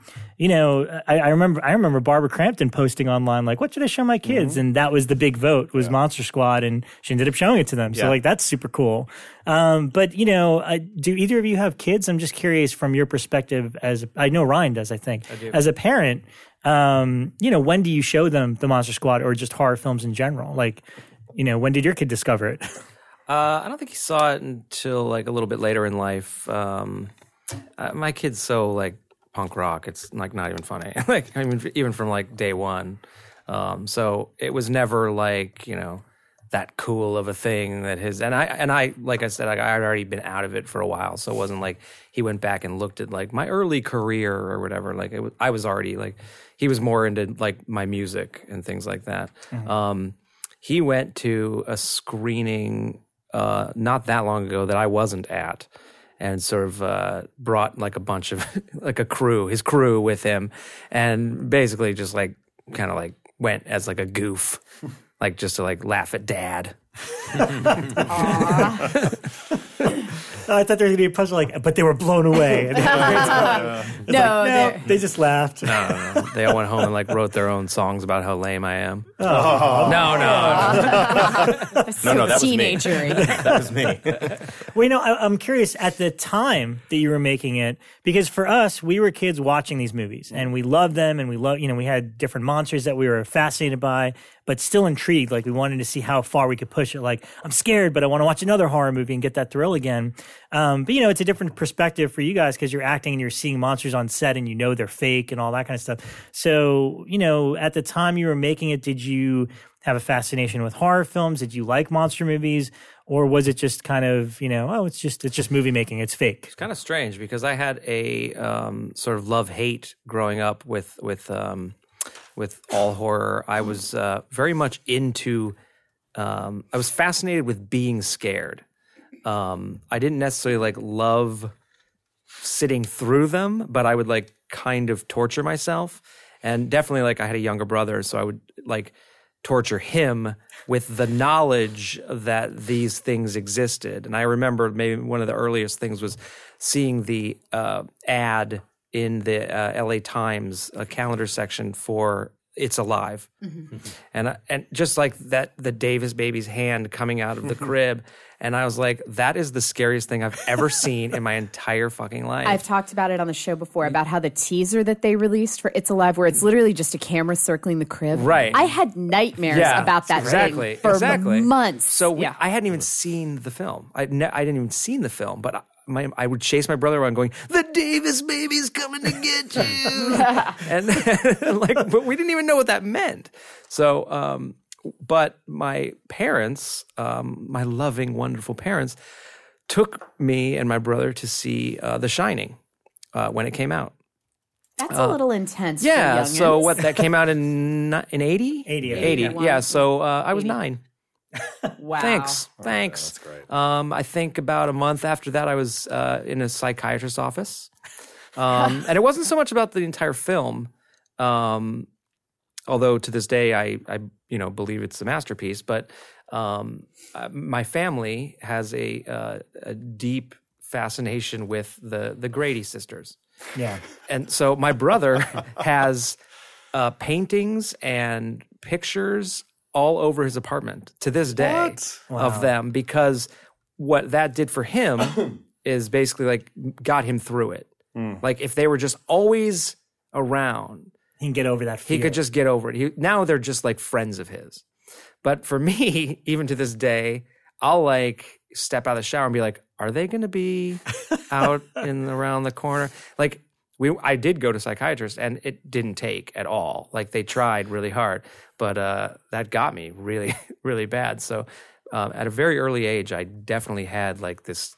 I remember Barbara Crampton posting online, like, what should I show my kids? And that was the big vote, was Monster Squad. And she ended up showing it to them. So, that's super cool. But, do either of you have kids? I'm just curious from your perspective I know Ryan does, I think. I do. As a parent, when do you show them the Monster Squad or just horror films in general? Like, when did your kid discover it? I don't think he saw it until like a little bit later in life. My kid's so like punk rock, it's like not even funny. Even from like day one. So it was never like, that cool of a thing that and I like I said, I had already been out of it for a while, so it wasn't like he went back and looked at like my early career or whatever. Like I was already like, he was more into like my music and things like that. Mm-hmm. He went to a screening not that long ago that I wasn't at, and sort of brought like a bunch of like his crew with him, and basically just like kind of like went as like a goof, like just to like laugh at Dad. I thought there was going to be a punch like, but they were blown away. No, they just laughed. No. They all went home and like wrote their own songs about how lame I am. No, that was me. Teenagery. That was me. Well, I'm curious at the time that you were making it, because for us, we were kids watching these movies and we loved them and we had different monsters that we were fascinated by, but still intrigued. Like we wanted to see how far we could push it. Like I'm scared, but I want to watch another horror movie and get that thrill again. But it's a different perspective for you guys because you're acting and you're seeing monsters on set and they're fake and all that kind of stuff. So, at the time you were making it, did you have a fascination with horror films? Did you like monster movies? Or was it just kind of, it's just movie making, it's fake? It's kind of strange because I had a sort of love-hate growing up with all horror. I was very much into, I was fascinated with being scared. I didn't necessarily love sitting through them, but I would kind of torture myself. And definitely I had a younger brother, so I would torture him with the knowledge that these things existed. And I remember maybe one of the earliest things was seeing the ad in the LA Times calendar section for It's Alive. Mm-hmm. And just like that, the Davis baby's hand coming out of the crib. And I was like, that is the scariest thing I've ever seen in my entire fucking life. I've talked about it on the show before, about how the teaser that they released for It's Alive, where it's literally just a camera circling the crib. Right. I had nightmares about that thing for months. So I hadn't even seen the film. I didn't even seen the film, but I would chase my brother around going, the Davis baby's coming to get you. and but we didn't even know what that meant. So, but my parents, my loving, wonderful parents, took me and my brother to see The Shining when it came out. That's a little intense. Yeah. For so what? That came out in 80? 80. Yeah. So I was 9. Wow. Thanks. That's great. I think about a month after that, I was in a psychiatrist's office, and it wasn't so much about the entire film. Although to this day, I believe it's a masterpiece. But my family has a deep fascination with the Grady sisters. Yeah, and so my brother has paintings and pictures all over his apartment to this day of them, because what that did for him is basically got him through it. If they were just always around, he can get over that fear. He could just get over it. Now they're just friends of his. But for me, even to this day, I'll step out of the shower and be like, are they going to be out around the corner? I did go to psychiatrist and it didn't take at all. They tried really hard, but that got me really, really bad. So at a very early age, I definitely had this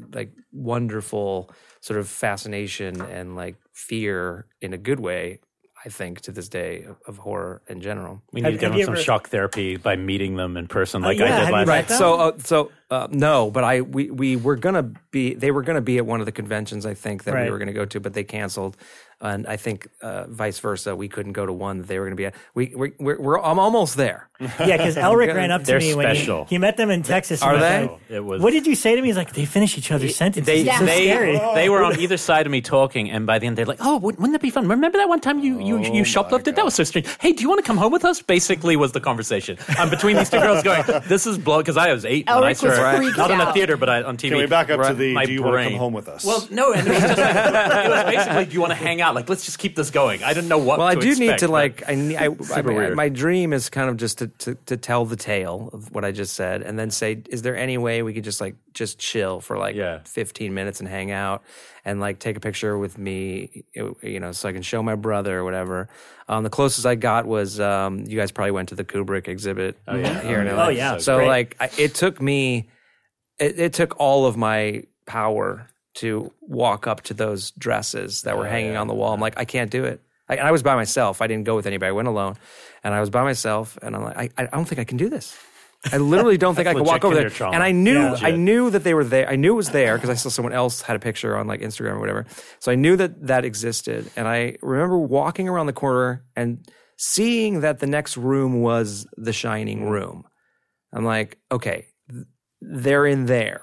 wonderful sort of fascination and fear in a good way, I think, to this day of horror in general. We need to give them some shock therapy by meeting them in person I did last right. So no, but we were gonna be. They were gonna be at one of the conventions, I think, that we were gonna go to, but they canceled. And I think vice versa, we couldn't go to one that they were going to be at. I'm almost there. Yeah, because Elric ran up to me special. when he met them in Texas. Are they? What did you say to me? He's like, they finish each other's sentences. It's so scary. They were on either side of me talking, and by the end they're like, "Oh, wouldn't that be fun? Remember that one time you shoplifted? That was so strange. Hey, do you want to come home with us?" Basically, was the conversation. I'm between these two girls going, "This is blow," because I was 8 when I saw it, not in a theater, but on TV. Can we back up to the? My do you want to come home with us? Well, no, and it was just it was basically, do you want to hang out? Let's just keep this going. I didn't know what. Well, to I do expect, need to my dream is kind of just to tell the tale of what I just said, and then say, is there any way we could just chill for 15 minutes and hang out and take a picture with me, so I can show my brother or whatever. The closest I got was you guys probably went to the Kubrick exhibit here in LA. Oh yeah, so it took me, it took all of my power to walk up to those dresses that were hanging on the wall. I'm like, I can't do it. I was by myself. I didn't go with anybody. I went alone, and I was by myself. And I'm like, I don't think I can do this. I literally don't think I could walk over there. Trauma. And I knew that they were there. I knew it was there because I saw someone else had a picture on Instagram or whatever. So I knew that existed. And I remember walking around the corner and seeing that the next room was the Shining room. I'm like, okay, they're in there.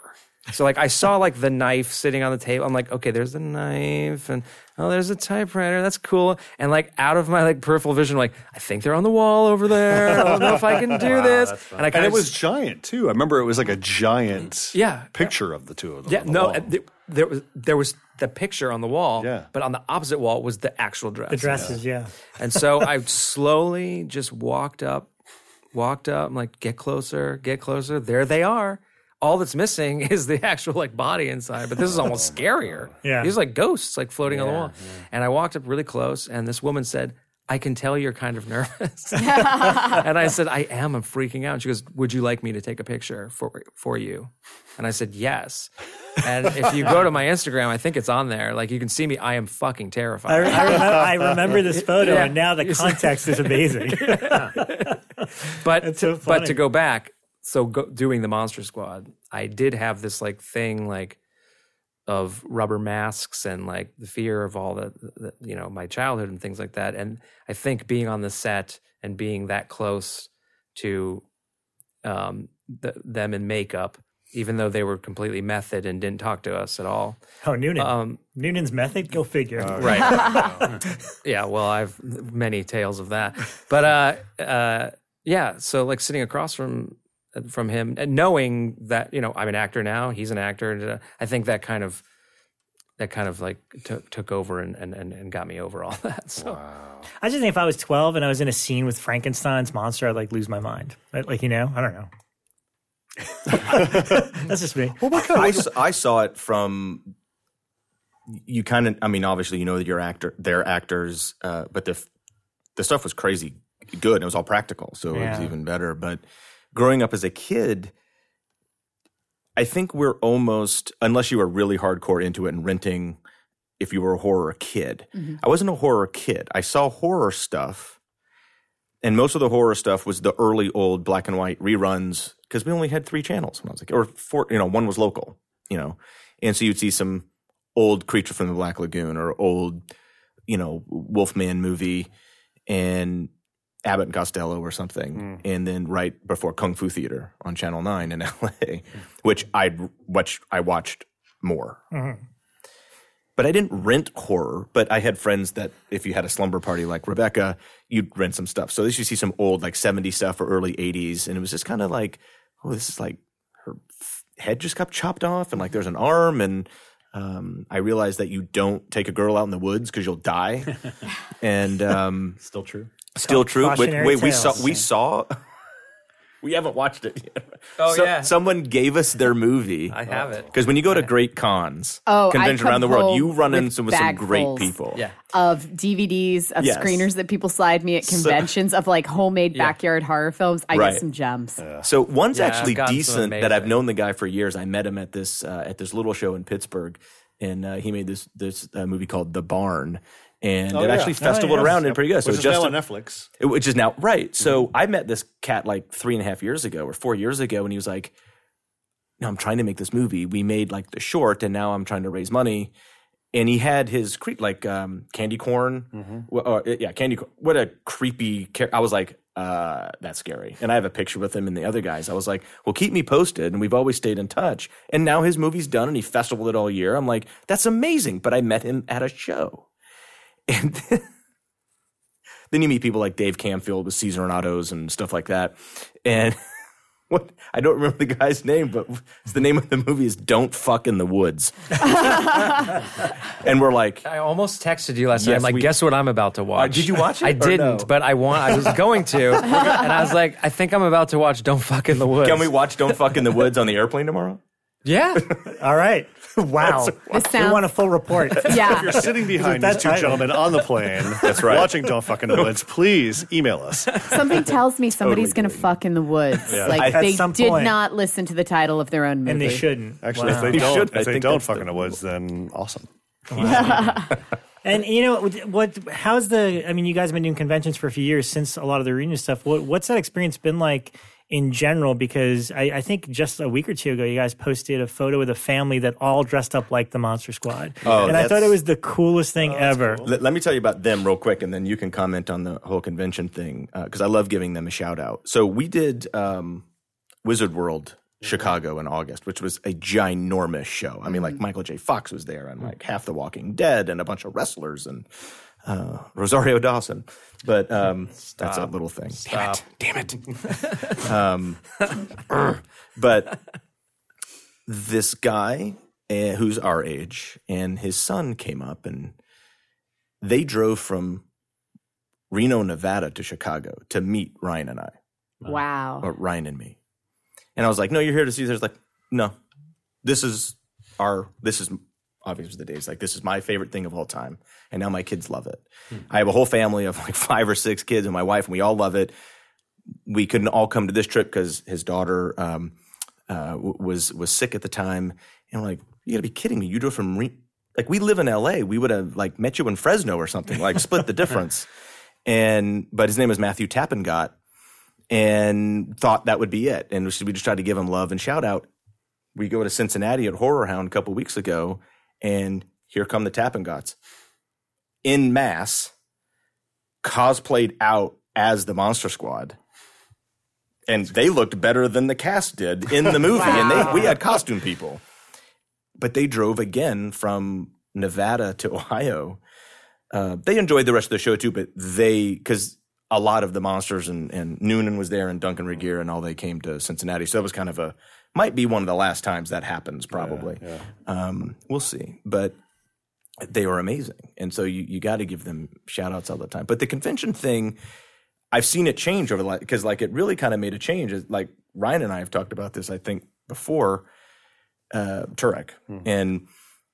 So like I saw like the knife sitting on the table. I'm like, okay, there's the knife, and oh, there's a typewriter. That's cool. And like out of my like peripheral vision, like I think they're on the wall over there. I don't know if I can do this. And And it was giant too. I remember it was like a giant Yeah. picture of the two of them. Yeah, on the no, wall. there was the picture on the wall, Yeah. but on the opposite wall was the actual dress. The dresses, yeah. And so I slowly just walked up. I'm like, get closer. There they are. All that's missing is the actual like body inside, but this is almost scarier. Yeah. These are like ghosts like floating on the wall. And I walked up really close, and this woman said, I can tell you're kind of nervous. And I said, I am. I'm freaking out. And she goes, would you like me to take a picture for you? And I said, yes. And if you go to my Instagram, I think it's on there. Like you can see me. I am fucking terrified. I remember this photo, and now the context is amazing. But so funny. but to go back, doing the Monster Squad, I did have this like thing like of rubber masks and like the fear of all the my childhood and things like that. And I think being on the set and being that close to them in makeup, even though they were completely method and didn't talk to us at all. Oh, Noonan. Noonan's method? Go figure. Right. Yeah, well, I've many tales of that. But yeah, so like sitting across from him and knowing that, I'm an actor now, he's an actor, and I think that kind of like took over and got me over all that. So I just think if I was 12 and I was in a scene with Frankenstein's monster, I'd like lose my mind. Like, I don't know. That's just me. Well, what kind I saw it from you. Kind of, I mean, obviously, that they're actors, but the stuff was crazy good. And it was all practical, so it was even better. But growing up as a kid, I think we're almost, unless you were really hardcore into it and renting, if you were a horror kid. Mm-hmm. I wasn't a horror kid. I saw horror stuff, and most of the horror stuff was the early old black and white reruns, because we only had 3 channels when I was like, or 4, one was local, and so you'd see some old Creature from the Black Lagoon or old, Wolfman movie and Abbott and Costello or something, and then right before Kung Fu Theater on Channel 9 in LA, which I watched more. Mm-hmm. But I didn't rent horror, but I had friends that if you had a slumber party like Rebecca, you'd rent some stuff. So you see some old like 70s stuff or early 80s, and it was just kind of like, oh, this is like her head just got chopped off, and like there's an arm, and I realized that you don't take a girl out in the woods because you'll die. And Still true. Still true. But wait, tales. we saw. We haven't watched it yet. Oh, yeah. Someone gave us their movie. I have it. Because when you go to great cons, I conventions come around the world, you home run with into some great bagfuls people. Yeah. of DVDs, of Yes. screeners that people slide me at conventions, of like homemade backyard horror films. I Right. get some gems. So one's Yeah, actually I've gotten some decent that amazing. I've known the guy for years. I met him at this little show in Pittsburgh, and he made this movie called The Barn. And it actually festivaled around and pretty good. So Which is just now on Netflix. Which is now, right. So I met this cat like 3.5 years ago or 4 years ago, and he was like, no, I'm trying to make this movie. We made like the short, and now I'm trying to raise money. And he had his candy corn. Mm-hmm. Candy corn. What a creepy I was like, that's scary. And I have a picture with him and the other guys. I was like, well, keep me posted. And we've always stayed in touch. And now his movie's done, and he festivaled it all year. I'm like, that's amazing. But I met him at a show. And then you meet people like Dave Camfield with Caesar and Otto's and stuff like that. And I don't remember the guy's name, but the name of the movie is Don't Fuck in the Woods. And we're like, I almost texted you last night. Yes, I'm like, guess what I'm about to watch? did you watch it I or didn't, no? but I was going to. And I was like, I think I'm about to watch Don't Fuck in the Woods. can we watch Don't Fuck in the Woods on the airplane tomorrow? Yeah. All right. Wow. This We sounds, want a full report. yeah. You're sitting behind that these two title? gentlemen on the plane. That's right. Watching Don't Fuck in the Woods. Please email us. Something tells me somebody's Totally going to fuck in the woods. Like At they some did point. not listen to the title of their own movie. And they shouldn't. Actually, Wow. if they don't, should. I if they think don't that's fuck the- in the woods, then awesome. And how's you guys have been doing conventions for a few years since a lot of the arena stuff. What's that experience been like in general? Because I think just a week or two ago, you guys posted a photo with a family that all dressed up like the Monster Squad. Oh, and I thought that's- it was the coolest thing ever. cool. Let me tell you about them real quick, and then you can comment on the whole convention thing, because I love giving them a shout out. So we did Wizard World Chicago in August, which was a ginormous show. I mean, like Michael J. Fox was there and like half The Walking Dead and a bunch of wrestlers and Rosario Dawson. But that's a little thing. Damn it. But this guy who's our age and his son came up and they drove from Reno, Nevada to Chicago to meet Ryan and I. Wow. Or Ryan and me. And I was like, no, you're here to see this. Like, no, this is obviously the days. Like, this is my favorite thing of all time. And now my kids love it. I have a whole family of like 5 or 6 kids and my wife, and we all love it. We couldn't all come to this trip because his daughter was sick at the time. And I'm like, you gotta be kidding me. You drove from, like, we live in LA. We would have like met you in Fresno or something, like split the difference. But his name was Matthew Tappengott. And thought that would be it. And we just tried to give him love and shout out. We go to Cincinnati at Horror Hound a couple weeks ago, and here come the Tappengotts. In mass, cosplayed out as the Monster Squad. And they looked better than the cast did in the movie. Wow. And we had costume people. But they drove again from Nevada to Ohio. They enjoyed the rest of the show too, but because a lot of the monsters and Noonan was there and Duncan Regeer and all, they came to Cincinnati. So that was kind of might be one of the last times that happens probably. Yeah. We'll see. But they were amazing. And so you got to give them shout outs all the time. But the convention thing, I've seen it change over the last, because like it really kind of made a change. Like Ryan and I have talked about this, I think, before Turek. And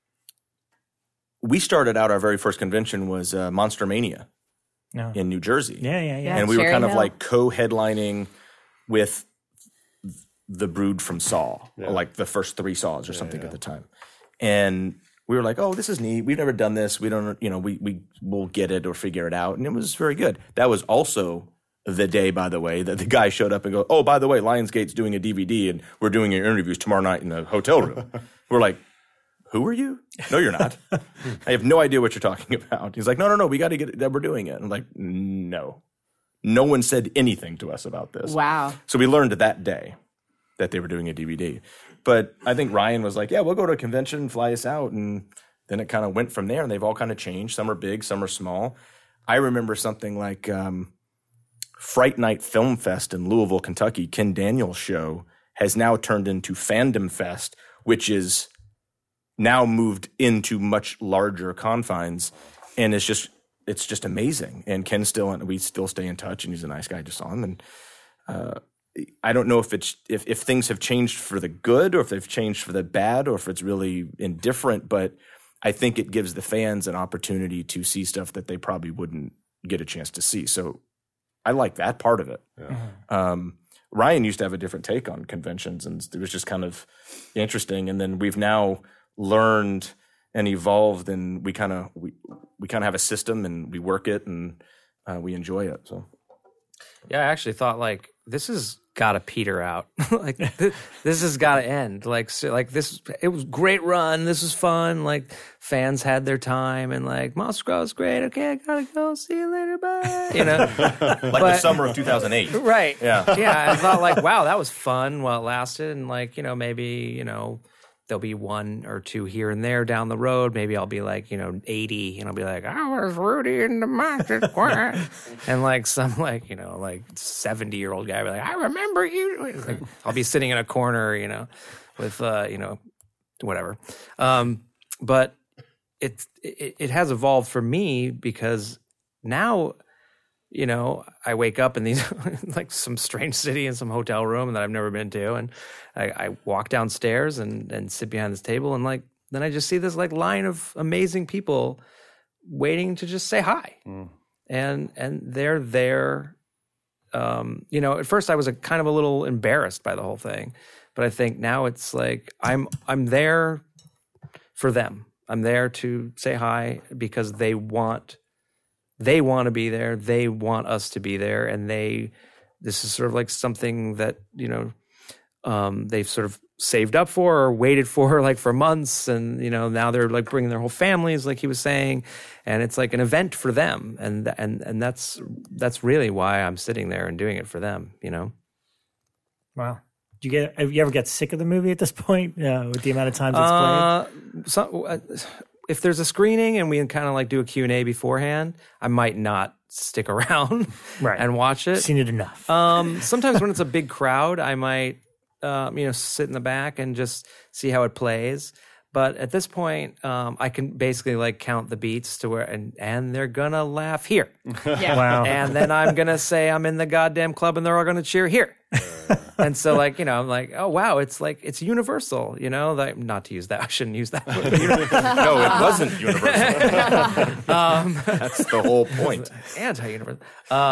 we started out, our very first convention was Monster Mania. No. In New Jersey. Yeah. And we were kind of like co-headlining with the Brood from Saw, like the first 3 Saws or something at the time. And we were like, oh, this is neat. We've never done this. We don't, we'll get it or figure it out. And it was very good. That was also the day, by the way, that the guy showed up and go, oh, by the way, Lionsgate's doing a DVD and we're doing your interviews tomorrow night in the hotel room. We're like, who are you? No, you're not. I have no idea what you're talking about. He's like, no, we got to get that. We're doing it. And I'm like, no. No one said anything to us about this. Wow. So we learned that day that they were doing a DVD. But I think Ryan was like, yeah, we'll go to a convention, fly us out. And then it kind of went from there. And they've all kind of changed. Some are big, some are small. I remember something like Fright Night Film Fest in Louisville, Kentucky. Ken Daniels' show has now turned into Fandom Fest, which is now moved into much larger confines, and it's just amazing. And Ken we still stay in touch, and he's a nice guy. Just saw him, and I don't know if things have changed for the good, or if they've changed for the bad, or if it's really indifferent. But I think it gives the fans an opportunity to see stuff that they probably wouldn't get a chance to see. So I like that part of it. Yeah. Ryan used to have a different take on conventions, and it was just kind of interesting. And then we've now learned and evolved, and we kind of have a system, and we work it, and we enjoy it. So yeah, I actually thought like this has got to peter out. Like this has got to end. Like this, it was a great run. This was fun. Like fans had their time, and like Monster Squad was great. Okay, I gotta go. See you later. Bye. The summer of 2008. Right. Yeah. Yeah. I thought like, wow, that was fun while it lasted, and like maybe there'll be 1 or 2 here and there down the road. Maybe I'll be like, 80, and I'll be like, I was Rudy in the Monster Squad. And like some like 70-year-old guy will be like, I remember you. Like, I'll be sitting in a corner, with, whatever. But it has evolved for me because now, I wake up in these like some strange city in some hotel room that I've never been to, and I walk downstairs and sit behind this table, and like then I just see this like line of amazing people waiting to just say hi, and they're there. At first I was kind of a little embarrassed by the whole thing, but I think now it's like I'm there for them. I'm there to say hi because they want to be there. They want us to be there. And this is sort of like something that, they've sort of saved up for or waited for like for months. And, now they're like bringing their whole families, like he was saying, and it's like an event for them. And that's really why I'm sitting there and doing it for them, Wow. Have you ever get sick of the movie at this point with the amount of times it's played? If there's a screening and we can kind of like do a Q&A beforehand, I might not stick around and watch it. Seen it enough. Sometimes when it's a big crowd, I might sit in the back and just see how it plays. But at this point, I can basically like count the beats to where, and they're gonna laugh here. Yeah. Wow. And then I'm gonna say I'm in the goddamn club and they're all gonna cheer here. And so like, I'm like, oh wow, it's universal, like, not to use that. I shouldn't use that word. No, it wasn't universal. That's the whole point. Anti-universal.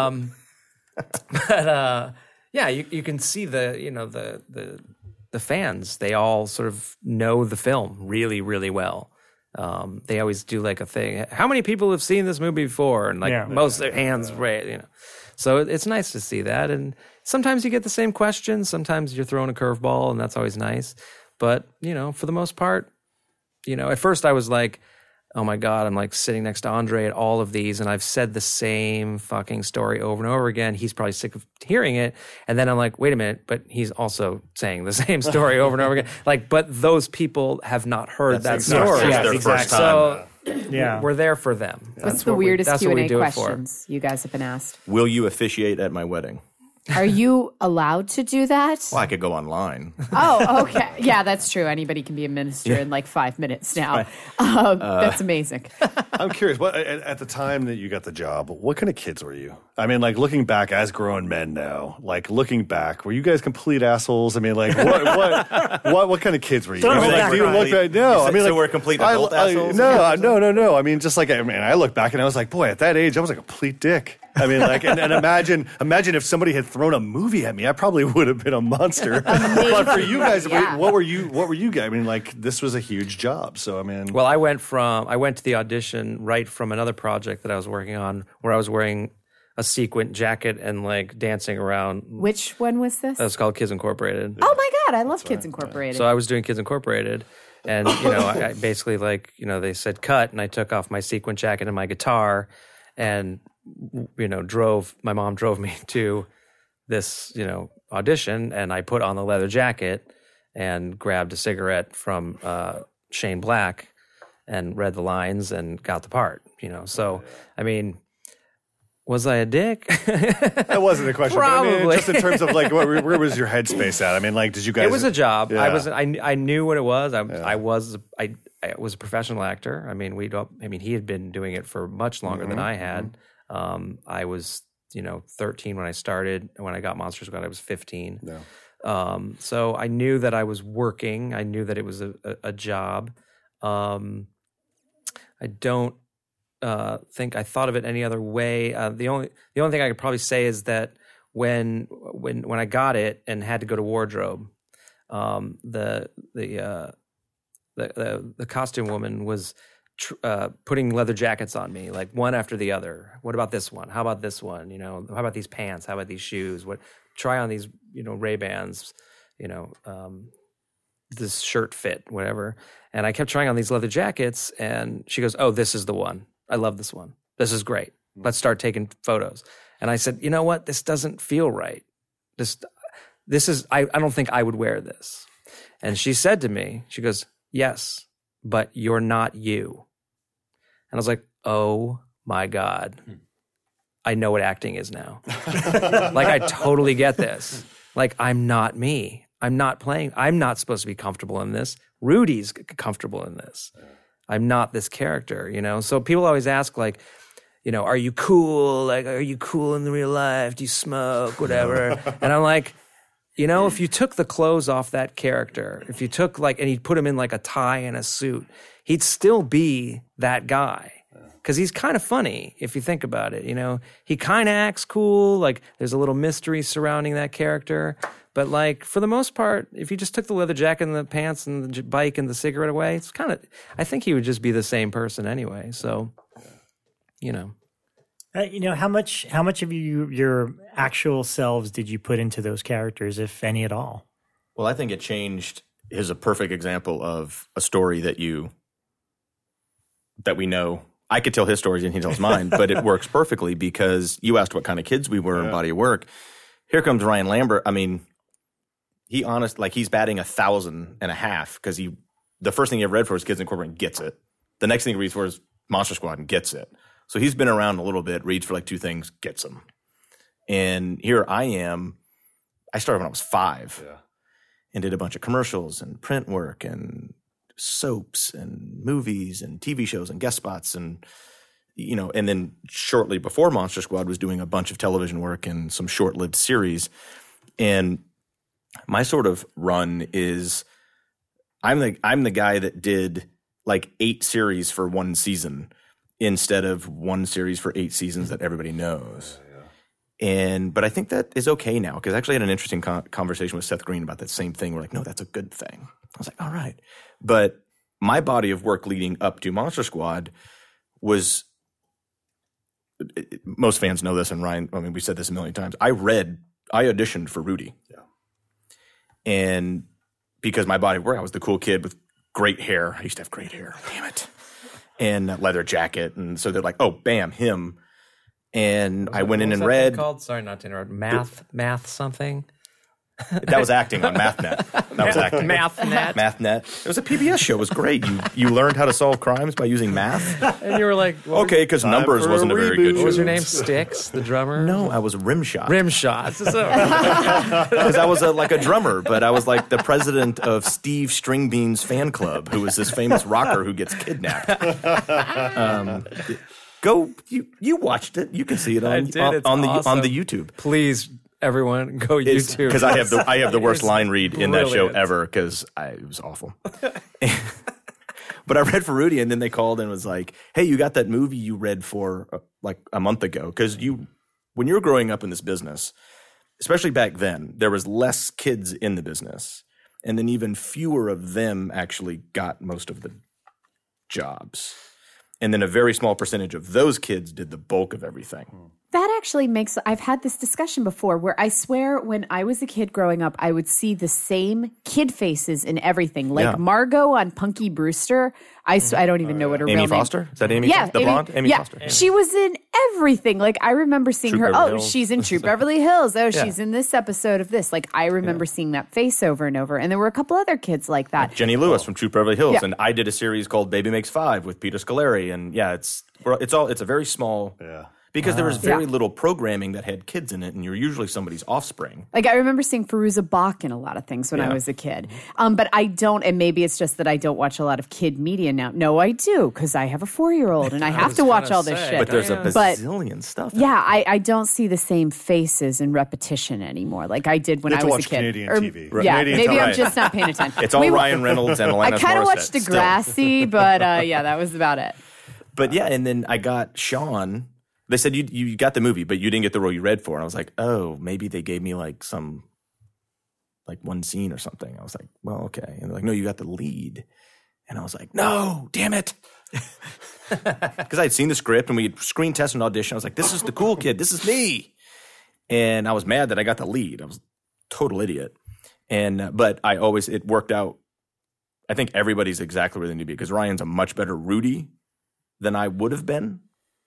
But you can see the fans, they all sort of know the film really, really well. They always do like a thing. How many people have seen this movie before? And like most of their hands raised, So it's nice to see that. And sometimes you get the same question. Sometimes you're throwing a curveball, and that's always nice. But, for the most part, at first I was like, oh my God, I'm like sitting next to Andre at all of these, and I've said the same fucking story over and over again. He's probably sick of hearing it. And then I'm like, wait a minute, but he's also saying the same story over and over again. Like, but those people have not heard that story. It's their first time. So we're there for them. What's the weirdest Q&A questions you guys have been asked? Will you officiate at my wedding? Are you allowed to do that? Well, I could go online. Oh, okay. Yeah, that's true. Anybody can be a minister in like 5 minutes now. That's amazing. I'm curious, what at the time that you got the job, what kind of kids were you? I mean, like looking back as grown men now, like looking back, were you guys complete assholes? I mean, like what kind of kids were you? I mean, like, do you look back? No, I mean, so like, we're complete adult assholes? No. I mean, just like, I look back and I was like, boy, at that age, I was a complete dick. I mean, like, and imagine if somebody had thrown a movie at me, I probably would have been a monster. But for you guys, what were you guys? I mean, like, this was a huge job. So, I mean, well, I went to the audition right from another project that I was working on, where I was wearing a sequin jacket and like dancing around. Which one was this? That was called Kids Incorporated. Oh my God, I love Kids Incorporated. So I was doing Kids Incorporated, and I basically like they said cut, and I took off my sequin jacket and my guitar, and my mom drove me to this audition, and I put on the leather jacket and grabbed a cigarette from Shane Black and read the lines and got the part. So I mean, was I a dick? That wasn't the question. Probably. But I mean, just in terms of like, where was your headspace at? I mean, like, did you guys? It was a job. Yeah. I knew what it was. I was a professional actor. I mean, he had been doing it for much longer than I had. I was 13 when I started. When I got Monster Squad, I was 15. No. So I knew that I was working. I knew that it was a job. I don't think I thought of it any other way. The only thing I could probably say is that when I got it and had to go to wardrobe, the costume woman was putting leather jackets on me, like one after the other. What about this one? How about this one? How about these pants? How about these shoes? Try on these, Ray-Bans, this shirt fit, whatever. And I kept trying on these leather jackets, and she goes, "Oh, this is the one. I love this one. This is great. Let's start taking photos." And I said, "You know what? This doesn't feel right. This is, I don't think I would wear this." And she said to me, she goes, "Yes, but you're not you." And I was like, oh my God. I know what acting is now. Like, I totally get this. Like, I'm not me. I'm not playing. I'm not supposed to be comfortable in this. Rudy's comfortable in this. I'm not this character, So people always ask, like, are you cool? Like, are you cool in the real life? Do you smoke? Whatever. And I'm like, if you took the clothes off that character, if you took and he'd put him in like a tie and a suit, he'd still be that guy. Because he's kind of funny if you think about it. He kind of acts cool. Like, there's a little mystery surrounding that character. But like, for the most part, if you just took the leather jacket and the pants and the bike and the cigarette away, it's kind of, I think he would just be the same person anyway. So, how much of your actual selves did you put into those characters, if any at all? Well, I think it changed. Is a perfect example of a story that we know. I could tell his stories and he tells mine, but it works perfectly because you asked what kind of kids we were in Body of Work. Here comes Ryan Lambert. I mean, he's batting 1,500 because the first thing he ever read for was Kids Incorporated and gets it. The next thing he reads for is Monster Squad and gets it. So he's been around a little bit, reads for like 2 things, gets them. And here I am. I started when I was 5 and did a bunch of commercials and print work and soaps and movies and TV shows and guest spots and and then shortly before Monster Squad was doing a bunch of television work and some short-lived series. And my sort of run is I'm the guy that did like 8 series for 1 season instead of 1 series for 8 seasons that everybody knows. But I think that is okay now because I actually had an interesting conversation with Seth Green about that same thing. We're like, no, that's a good thing. I was like, all right. But my body of work leading up to Monster Squad was – most fans know this, and Ryan, I mean, we said this a million times. I auditioned for Rudy. Yeah. And because my body of work, I was the cool kid with great hair. I used to have great hair. Damn it. And that leather jacket. And so they're like, oh, bam, him. And I went in and read. Called? Sorry, not to interrupt. Math something. That was acting on MathNet. That was acting. MathNet. It was a PBS show. It was great. You learned how to solve crimes by using math. And you were like, okay, because Numbers wasn't a very good show. What was your name? Styx, the drummer? No, I was Rimshot. Rimshot. Because I was like a drummer, but I was like the president of Steve Stringbean's fan club, who was this famous rocker who gets kidnapped. You watched it. You can see it on the YouTube. Please. Everyone, go YouTube because I have the worst line read in that show ever because it was awful. But I read for Rudy, and then they called and was like, "Hey, you got that movie you read for like a month ago?" Because when you were growing up in this business, especially back then, there was less kids in the business, and then even fewer of them actually got most of the jobs, and then a very small percentage of those kids did the bulk of everything. That actually makes – I've had this discussion before where I swear when I was a kid growing up, I would see the same kid faces in everything. Like Margot on Punky Brewster. I don't even know what her real name is. Amy Foster? Is that Amy? The blonde? Amy Foster. Yeah. She was in everything. Like I remember seeing Troop her. Beverly Oh, Hills. she's in Troop Beverly Hills. Oh, she's in this episode of this. Like I remember seeing that face over and over. And there were a couple other kids like that. Jenny Lewis from Troop Beverly Hills. Yeah. And I did a series called Baby Makes 5 with Peter Scolari. And it's a very small – because there was very little programming that had kids in it, and you're usually somebody's offspring. Like I remember seeing Fairuza Balk in a lot of things when I was a kid. But I don't, and maybe it's just that I don't watch a lot of kid media now. No, I do, because I have a 4-year-old, and I have to watch all this shit. But there's a bazillion stuff. Yeah, I don't see the same faces in repetition anymore, like I did when I was a kid. Canadian TV. Right. Yeah, maybe I'm just not paying attention. It's all Ryan Reynolds and Alanis Morissette. I kind of watched Degrassi, but that was about it. But and then I got Sean. They said you got the movie, but you didn't get the role you read for. And I was like, oh, maybe they gave me like some, like one scene or something. I was like, well, okay. And they're like, no, you got the lead. And I was like, no, damn it. Because I had seen the script and we had screen tested an audition. I was like, this is the cool kid. This is me. And I was mad that I got the lead. I was a total idiot. But it worked out. I think everybody's exactly where they need to be because Ryan's a much better Rudy than I would have been.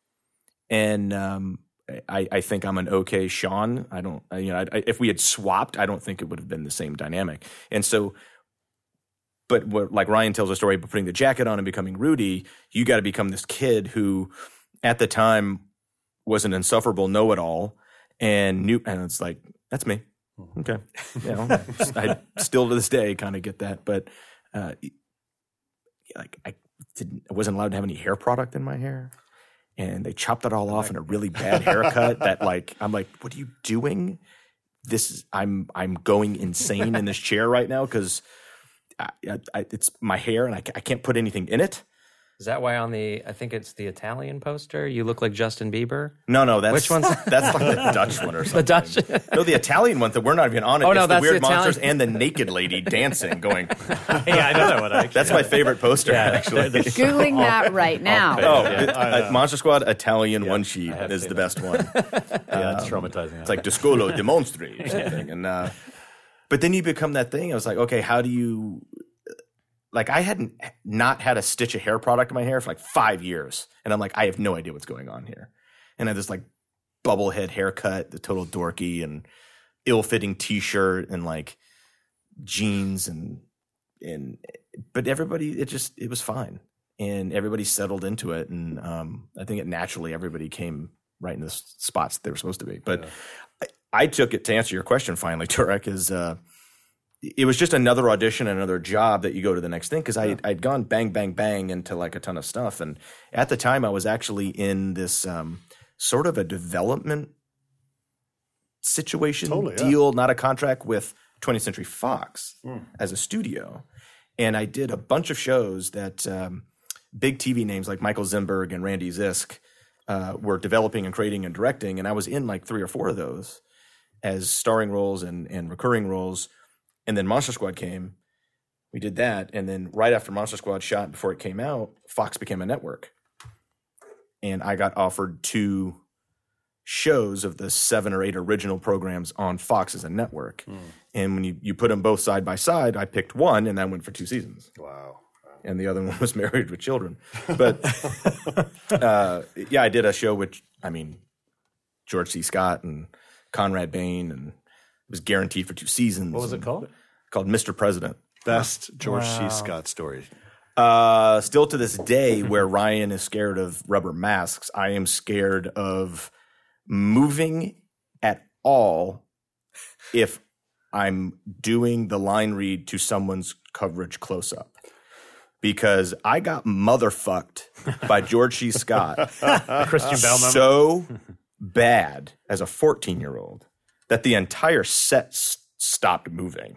And I think I'm an okay Sean. I don't, if we had swapped, I don't think it would have been the same dynamic. And so, but like Ryan tells a story about putting the jacket on and becoming Rudy, you got to become this kid who at the time was an insufferable know-it-all and it's like, that's me. Okay. I still to this day kind of get that. But like I wasn't allowed to have any hair product in my hair. And they chopped it all off in a really bad haircut that I'm like, what are you doing? I'm going insane in this chair right now because it's my hair and I can't put anything in it. Is that why I think it's the Italian poster, you look like Justin Bieber? No, which one's that's like the Dutch one or something. The Dutch? No, the Italian one that we're not even on it. Oh, it's no, the that's weird the Italian. monsters and the naked lady dancing going. Yeah, I know that one actually. That's my favorite poster actually. Googling that right now. Monster Squad Italian one sheet is the best one. It's traumatizing. It's like Discolo Demonstri or something. And but then you become that thing. I was like, okay, how do you like I hadn't not had a stitch of hair product in my hair for like 5 years. And I'm like, I have no idea what's going on here. And I had this like bubble head haircut, the total dorky and ill-fitting t-shirt and like genes but everybody, it was fine. And everybody settled into it. And I think everybody came right in the spots they were supposed to be. But I took it, to answer your question finally, Turek, is it was just another audition, another job that you go to the next thing. Because I'd gone bang, bang, bang into like a ton of stuff. And at the time I was actually in this sort of a development situation deal, not a contract, with 20th Century Fox as a studio. And I did a bunch of shows that big TV names like Michael Zimberg and Randy Zisk were developing and creating and directing. And I was in like 3 or 4 of those as starring roles and recurring roles. And then Monster Squad came. We did that. And then right after Monster Squad shot, before it came out, Fox became a network. And I got offered 2 shows of the 7 or 8 original programs on Fox as a network. And when you put them both side by side, I picked one, and that went for 2 seasons. Wow. And the other one was Married with Children. But I did a show with, George C. Scott and Conrad Bain, and it was guaranteed for 2 seasons. What was it called? Called Mr. President. Best George C. Scott story. Still to this day, where Ryan is scared of rubber masks, I am scared of moving at all if I'm doing the line read to someone's coverage close up. Because I got motherfucked by George C. Scott Christian Bale moment. so bad as a 14-year-old that the entire set stopped moving.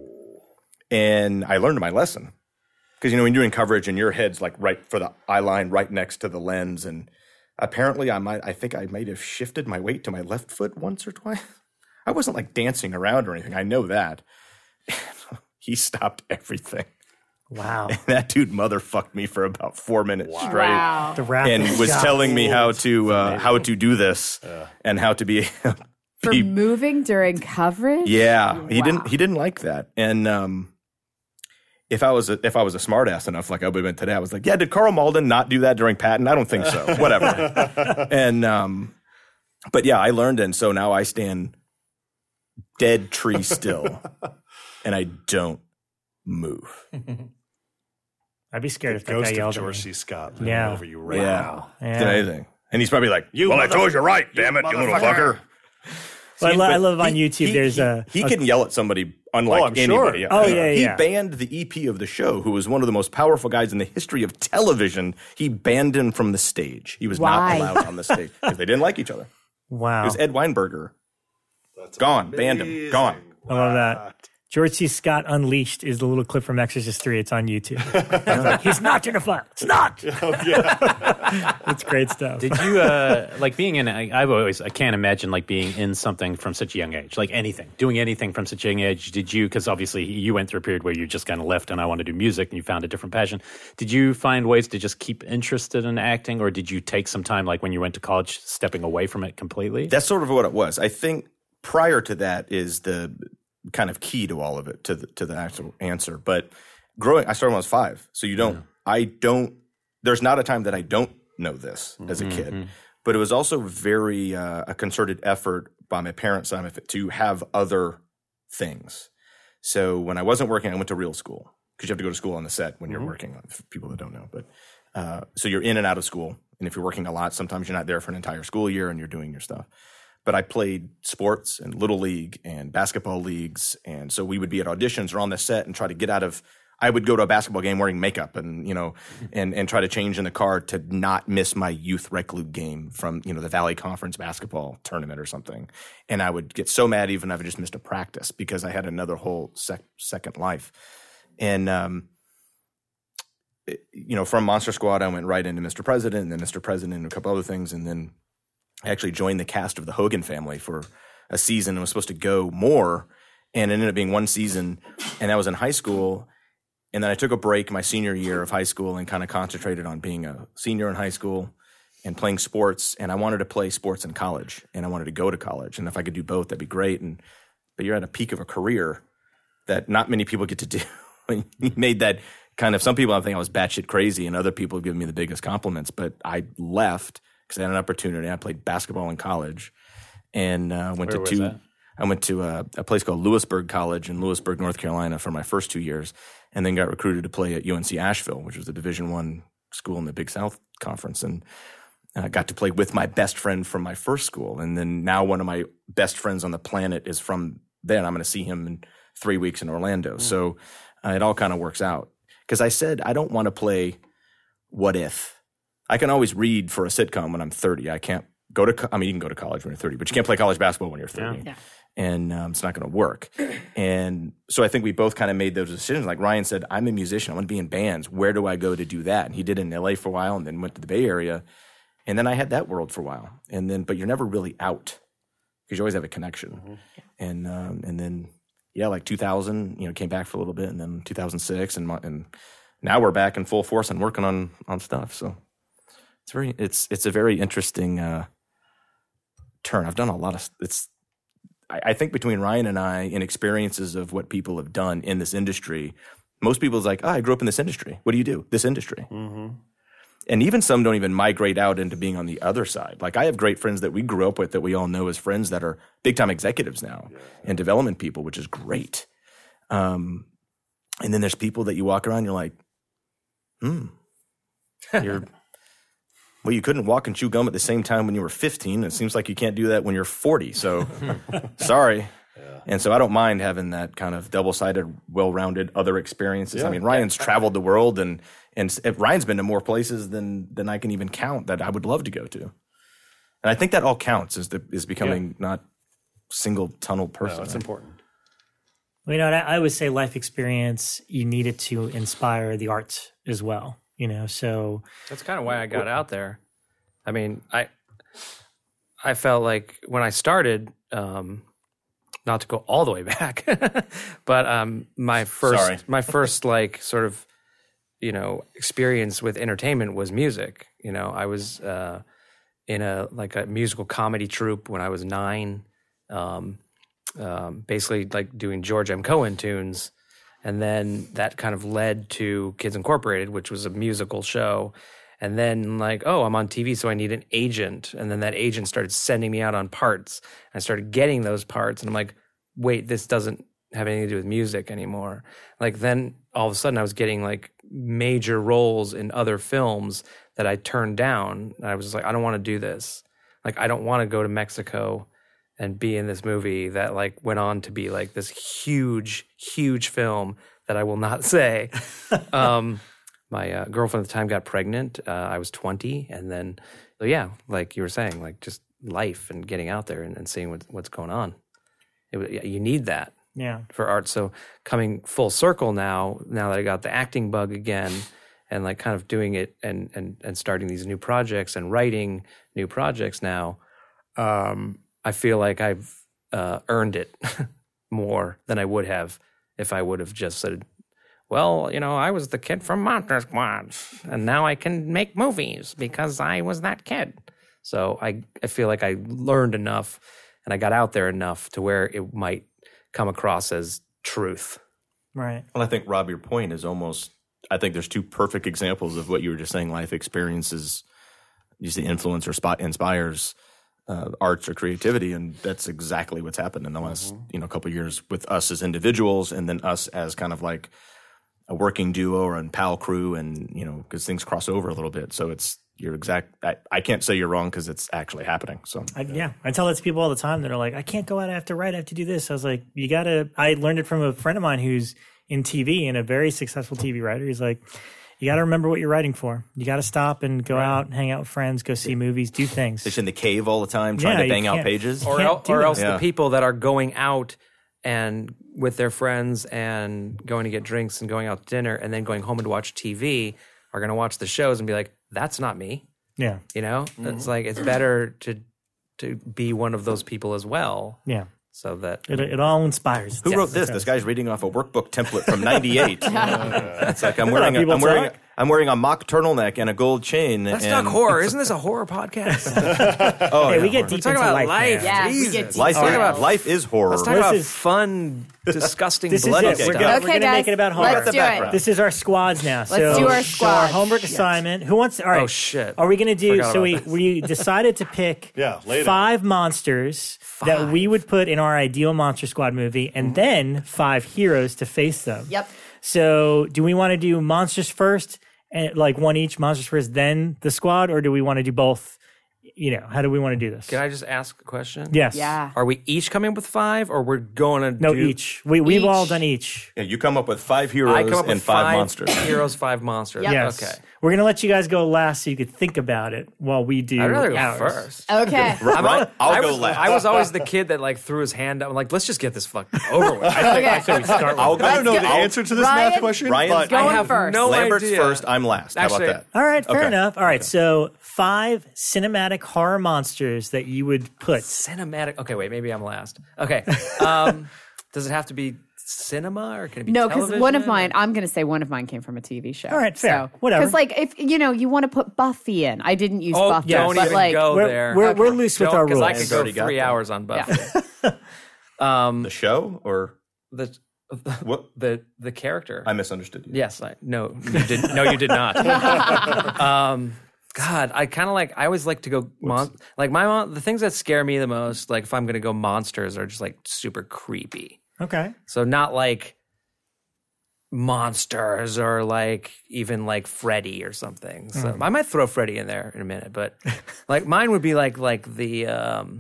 And I learned my lesson. Because, when you're doing coverage and your head's like right for the eye line, right next to the lens. And apparently I think I might have shifted my weight to my left foot once or twice. I wasn't like dancing around or anything. I know that. He stopped everything. Wow. And that dude motherfucked me for about 4 minutes straight. Wow. The rap And was telling me how to do this and how to be For moving during coverage? Yeah. Wow. He didn't like that. And if I was a smart ass enough, like I would have been today, I was like, yeah, did Carl Malden not do that during Patton? I don't think so. Whatever. And but yeah, I learned, and so now I stand dead tree still and I don't move. I'd be scared if that Ghost guy of yelled George at me. C. Scott living Yeah. over you right Yeah. now. Yeah. Did anything. And he's probably like, well, I told you right, damn it, you little fucker. Well, I love on He- YouTube. he- There's he can yell at somebody unlike I'm sure. anybody. Oh, yeah, He yeah. banned the EP of the show, who was one of the most powerful guys in the history of television. He banned him from the stage. He was Why? not allowed on the stage because they didn't like each other. Wow. It was Ed Weinberger. Gone. Banned him. Gone. I love that. George C. Scott Unleashed is the little clip from Exorcist 3. It's on YouTube. He's not in a file. It's not. It's great stuff. Did you like being in? I can't imagine like being in something from such a young age, like doing anything from such a young age. Did you? Because obviously you went through a period where you just kind of left, and I want to do music, and you found a different passion. Did you find ways to just keep interested in acting, or did you take some time, like when you went to college, stepping away from it completely? That's sort of what it was. I think prior to that is the kind of key to all of it, to the actual answer. But I started when I was 5. So there's not a time that I don't know this as a kid. But it was also very a concerted effort by my parents' side of it to have other things. So when I wasn't working, I went to real school, because you have to go to school on the set when you're working, for people that don't know. But so you're in and out of school. And if you're working a lot, sometimes you're not there for an entire school year and you're doing your stuff. But I played sports and Little League and basketball leagues. And so we would be at auditions or on the set and try to get out of – I would go to a basketball game wearing makeup and, and try to change in the car to not miss my youth rec league game from, the Valley Conference basketball tournament or something. And I would get so mad even if I just missed a practice because I had another whole second life. And, from Monster Squad, I went right into Mr. President and then Mr. President and a couple other things. And then I actually joined the cast of the Hogan Family for a season and was supposed to go more, and it ended up being 1 season, and that was in high school. And then I took a break my senior year of high school and kind of concentrated on being a senior in high school and playing sports. And I wanted to play sports in college, and I wanted to go to college. And if I could do both, that'd be great. But you're at a peak of a career that not many people get to do. And you made that kind of – some people I think I was batshit crazy, and other people have given me the biggest compliments. But I left because I had an opportunity. I played basketball in college and went Where to was 2 I went to a place called Lewisburg College in Lewisburg, North Carolina for my first 2 years, and then got recruited to play at UNC Asheville, which was the Division I school in the Big South Conference. And I got to play with my best friend from my first school. And then now one of my best friends on the planet is from there, and I'm going to see him in 3 weeks in Orlando. So it all kind of works out. Because I said, I don't want to play what if. I can always read for a sitcom when I'm 30. I can't go to, you can go to college when you're 30, but you can't play college basketball when you're 30. Yeah. And it's not going to work. And so I think we both kind of made those decisions. Like Ryan said, I'm a musician. I want to be in bands. Where do I go to do that? And he did it in LA for a while and then went to the Bay Area. And then I had that world for a while. And then, but you're never really out because you always have a connection. Mm-hmm. And then, like 2000, came back for a little bit, and then 2006, and now we're back in full force and working on stuff. So it's a very interesting turn. I've done a lot of I think between Ryan and I, in experiences of what people have done in this industry, most people is like, I grew up in this industry. What do you do? This industry. Mm-hmm. And even some don't even migrate out into being on the other side. Like I have great friends that we grew up with that we all know as friends that are big-time executives now and development people, which is great. And then there's people that you walk around, you're like, well, you couldn't walk and chew gum at the same time when you were 15. It seems like you can't do that when you're 40. So sorry. Yeah. And so I don't mind having that kind of double-sided, well-rounded other experiences. Yeah. I mean, Ryan's traveled the world, and Ryan's been to more places than I can even count that I would love to go to. And I think that all counts is becoming not single tunnel person. No, that's important. Well, I always say life experience, you need it to inspire the arts as well. So that's kind of why I got out there. I mean, I felt like when I started, not to go all the way back, but my first like sort of experience with entertainment was music. I was in a musical comedy troupe when I was 9, basically like doing George M. Cohan tunes. And then that kind of led to Kids Incorporated, which was a musical show. And then I'm on TV, so I need an agent. And then that agent started sending me out on parts. I started getting those parts. And I'm like, wait, this doesn't have anything to do with music anymore. Then all of a sudden I was getting major roles in other films that I turned down. And I was just like, I don't want to do this. I don't want to go to Mexico and be in this movie that went on to be this huge, huge film that I will not say. My girlfriend at the time got pregnant. I was 20. And then, like you were saying, just life and getting out there and seeing what's going on. You need that for art. So coming full circle now that I got the acting bug again and kind of doing it and starting these new projects and writing new projects now, I feel like I've earned it more than I would have if I would have just said, well, I was the kid from Monster Squad, and now I can make movies because I was that kid. So I feel like I learned enough and I got out there enough to where it might come across as truth. Right. Well, I think, Rob, your point is almost, I think there's two perfect examples of what you were just saying, life experiences, you see influence or inspires arts or creativity, and that's exactly what's happened in the last couple of years with us as individuals, and then us as kind of like a working duo or a pal crew, and because things cross over a little bit. So it's your exact. I can't say you're wrong because it's actually happening. So I tell that to people all the time that are like, I can't go out after write. I have to do this. I was like, you gotta. I learned it from a friend of mine who's in TV and a very successful TV writer. He's like, you got to remember what you're writing for. You got to stop and go out and hang out with friends, go see movies, do things. Just in the cave all the time trying to bang out pages. Or else the people that are going out and with their friends and going to get drinks and going out to dinner and then going home and watch TV are going to watch the shows and be like, that's not me. Yeah. It's like, it's better to be one of those people as well. Yeah. So that it all inspires. Who wrote this? This guy's reading off a workbook template from '98. It's like I'm wearing I'm wearing a mock turtleneck and a gold chain. That's and not horror. Isn't this a horror podcast? Hey, we get deep Talk into about life. life. man. Yeah, we Jesus. get deep. Life, Talk about- life is horror. Let's talk This about is- fun, disgusting, This is bloody it. stuff. We're gonna Okay, make guys, it about horror. let's do it. This is our squads now. Let's do our So our squad. homework assignment. Who wants? All right. Oh, shit. Are we going to do? Forgot So about we decided to pick Yeah, lay it 5 monsters that we would put in our ideal Monster Squad movie, and then 5 heroes to face them. Yep. So do we want to do monsters first, and like one each, monsters first, then the squad, or do we want to do both? You know, how do we want to do this? Can I just ask a question? Yes. Yeah. Are we each coming up with 5, or we're going to No, do... each. We've all Each. done each. Yeah, you come up with 5 heroes I come up and with 5 monsters. heroes, 5 monsters. Yep. Yes. Okay. We're going to let you guys go last so you could think about it while we do I'd rather go ours. first. Okay. Right, I'll I go was, last. I was always the kid that like threw his hand up. I'm like, let's just get this fucking over with. Okay. I I don't know the answer to this Ryan, math question, Ryan, but Going I have first. no Lambert's idea. first. I'm last. How Actually, about that? All right, fair Okay. enough. All right, so 5 cinematic horror monsters that you would put. Cinematic. Okay, wait, maybe I'm last. Okay. Does it have to be cinema or can it be No, because television? one of mine, I'm going to say one of mine came from a TV show. All right, fair. Whatever. Because, like, if you want to put Buffy in, I didn't use Oh, Buffy, don't but even like, go We're, there. we're loose with our Because rules. I could It's go already got 3 that. hours on Buffy. The show or The what? the character. I misunderstood you. Yes, no, you did. No, you did not. God, I kind of like. I always like to go. The things that scare me the most, like if I'm going to go monsters, are just like super creepy. Okay. So not like monsters or like even like Freddy or something. So I might throw Freddy in there in a minute, but like mine would be like the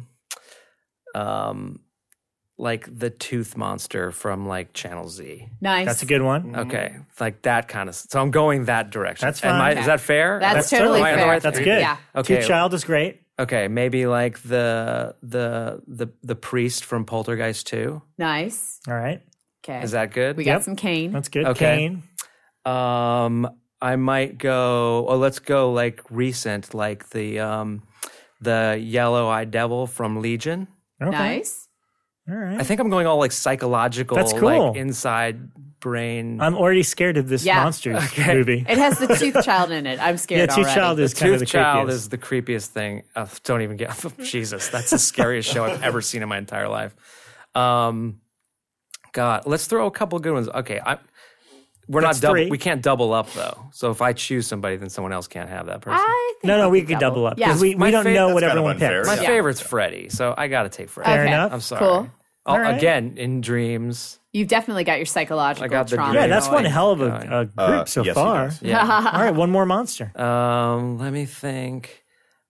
like the tooth monster from like Channel Z. nice. That's a good one. Okay, like that kind of. So I'm going that direction. That's Am fine. Is that fair? That's totally Am I on the fair. right That's thing? good. Yeah. Okay. Tooth Child is great. Okay, maybe like the priest from Poltergeist 2. Nice. All right. Okay. Is that good? We got some Kane. That's good. Okay. Kane. I might go. Oh, let's go like recent, like the yellow-eyed devil from Legion. Okay. Nice. All right. I think I'm going all like psychological, That's cool. like inside brain. I'm already scared of this Yeah. monsters Okay. movie. It has the Tooth Child in it. I'm scared Yeah, Tooth already. Child is kind of the Tooth Child creepiest. is the creepiest thing. Don't even get. Jesus, that's the scariest show I've ever seen in my entire life. God, let's throw a couple good ones. Okay, we're That's not double. three. We can't double up though. So if I choose somebody, then someone else can't have that person. I think No, we could double up Yeah. because we My don't fa- know that's what kind of everyone unfair. picks. My Yeah. favorite's Freddy, so I got to take Freddy. Fair Okay. enough. I'm sorry. Cool. All right. Again, in dreams. You've definitely got your psychological I got the trauma. dream. Yeah, that's going. one hell of a group so yes, he far. does. Yeah. All right, one more monster. Let me think.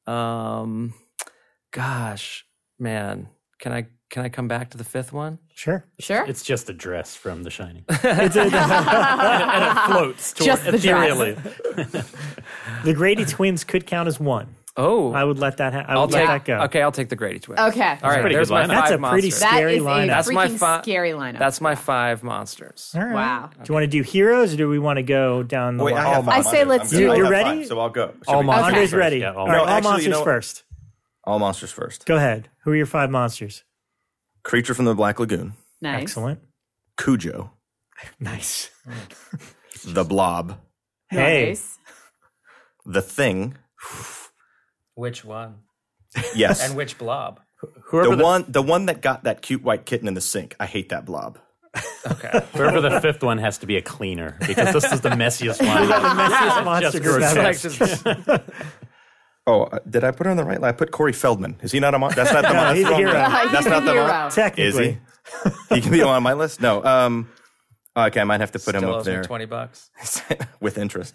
Gosh, man, can I come back to the 5th one? Sure. Sure. It's just a dress from The Shining. It's a- And it floats Just the dress. ethereally. the Grady twins could count as one. Oh, I would let that. I I'll would let take that go. Okay, I'll take the Grady twins. Okay. All right, pretty there's good my lineup. 5 That's a pretty monsters. That scary is a lineup. That's my freaking scary lineup. That's my 5 monsters. All right. Wow. Do you want to do heroes or do we want to go down the Wait, line? I have I five say monsters. let's I'm do good. it. I You're have ready? 5, so I'll go. All we- monsters. Andre's first, ready. yeah, all All right, No, all actually, monsters you know what? first. All monsters first. Go ahead. Who are your 5 monsters? Creature from the Black Lagoon. Nice. Excellent. Cujo. Nice. The Blob. Hey. Nice. The Thing. Which one? Yes. And which blob? Whoever the one that got that cute white kitten in the sink. I hate that blob. Okay. whoever the 5th one has to be a cleaner because this is the messiest one. Messiest monster group ever. Like just- Oh, did I put her on the right line? I put Corey Feldman. Is he not on my? That's not the No, he's a hero. That's He's not a the hero. mon- Technically. Is he? He can be on my list. No. Okay, I might have to put him Still up owes me there $20. with interest.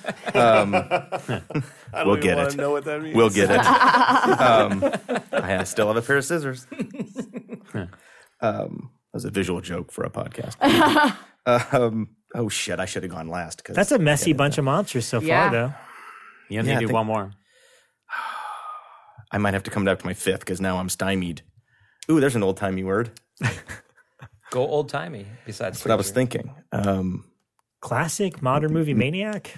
I don't We'll even get wanna it. know what that means. We'll get it. I still have a pair of scissors. That was a visual joke for a podcast. Oh shit! I should have gone last. That's a messy bunch of monsters so Yeah. far, though. You only Yeah, I do think- one more. I might have to come back to my 5th because now I'm stymied. Ooh, there's an old timey word. Go old timey. Besides, That's what I was thinking. Classic modern movie maniac.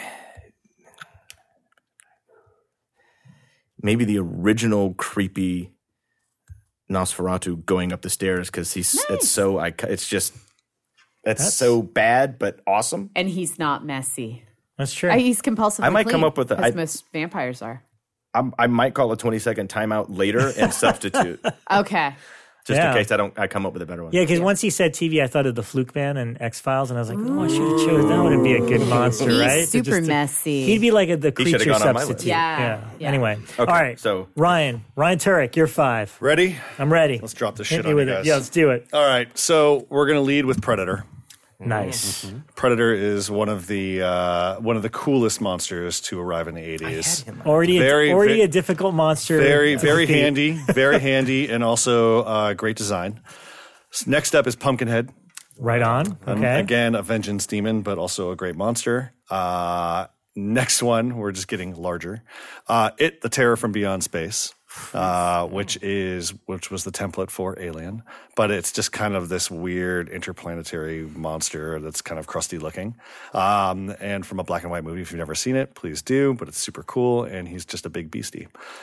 Maybe the original creepy Nosferatu going up the stairs because it's so it's just that's so bad but awesome. And he's not messy. That's true. He's compulsively I might come clean, up with as most vampires are. I might call a 20-second timeout later and substitute Okay. just in case I come up with a better one. Yeah, because once he said TV, I thought of the Fluke Man and X-Files, and I was like, oh, I should have chosen that one to be a good monster, He's right? super messy. He'd be like the should've creature gone on my list. substitute. Yeah. Anyway. Okay, All right. so- Ryan Turek, you're 5. Ready? I'm ready. Let's drop this Hit shit me on with you it. guys. Yeah, let's do it. All right, so we're gonna lead with Predator. Nice. Predator is one of the coolest monsters to arrive in the 80s. Already Very- a difficult monster. Very, to very defeat. handy, and also great design. So next up is Pumpkinhead. Right on. Okay. Again, a vengeance demon, but also a great monster. Next one, we're just getting larger. The Terror from Beyond Space, which was the template for Alien, but it's just kind of this weird interplanetary monster that's kind of crusty looking. And from a black and white movie, if you've never seen it, please do. But it's super cool, and he's just a big beastie.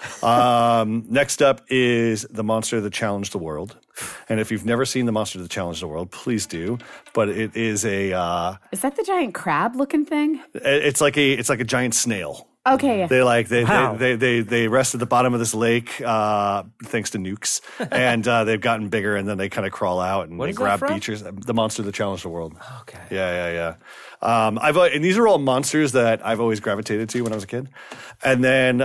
Next up is the monster that challenged the world. And if you've never seen the monster that challenged the world, please do. But it is a Is that the giant crab looking thing? it's like a giant snail. Okay. They rest at the bottom of this lake thanks to nukes, and they've gotten bigger, and then they kind of crawl out and they is that grab from? beaches. The monster that challenged the world. Okay. Yeah. And these are all monsters that I've always gravitated to when I was a kid. And then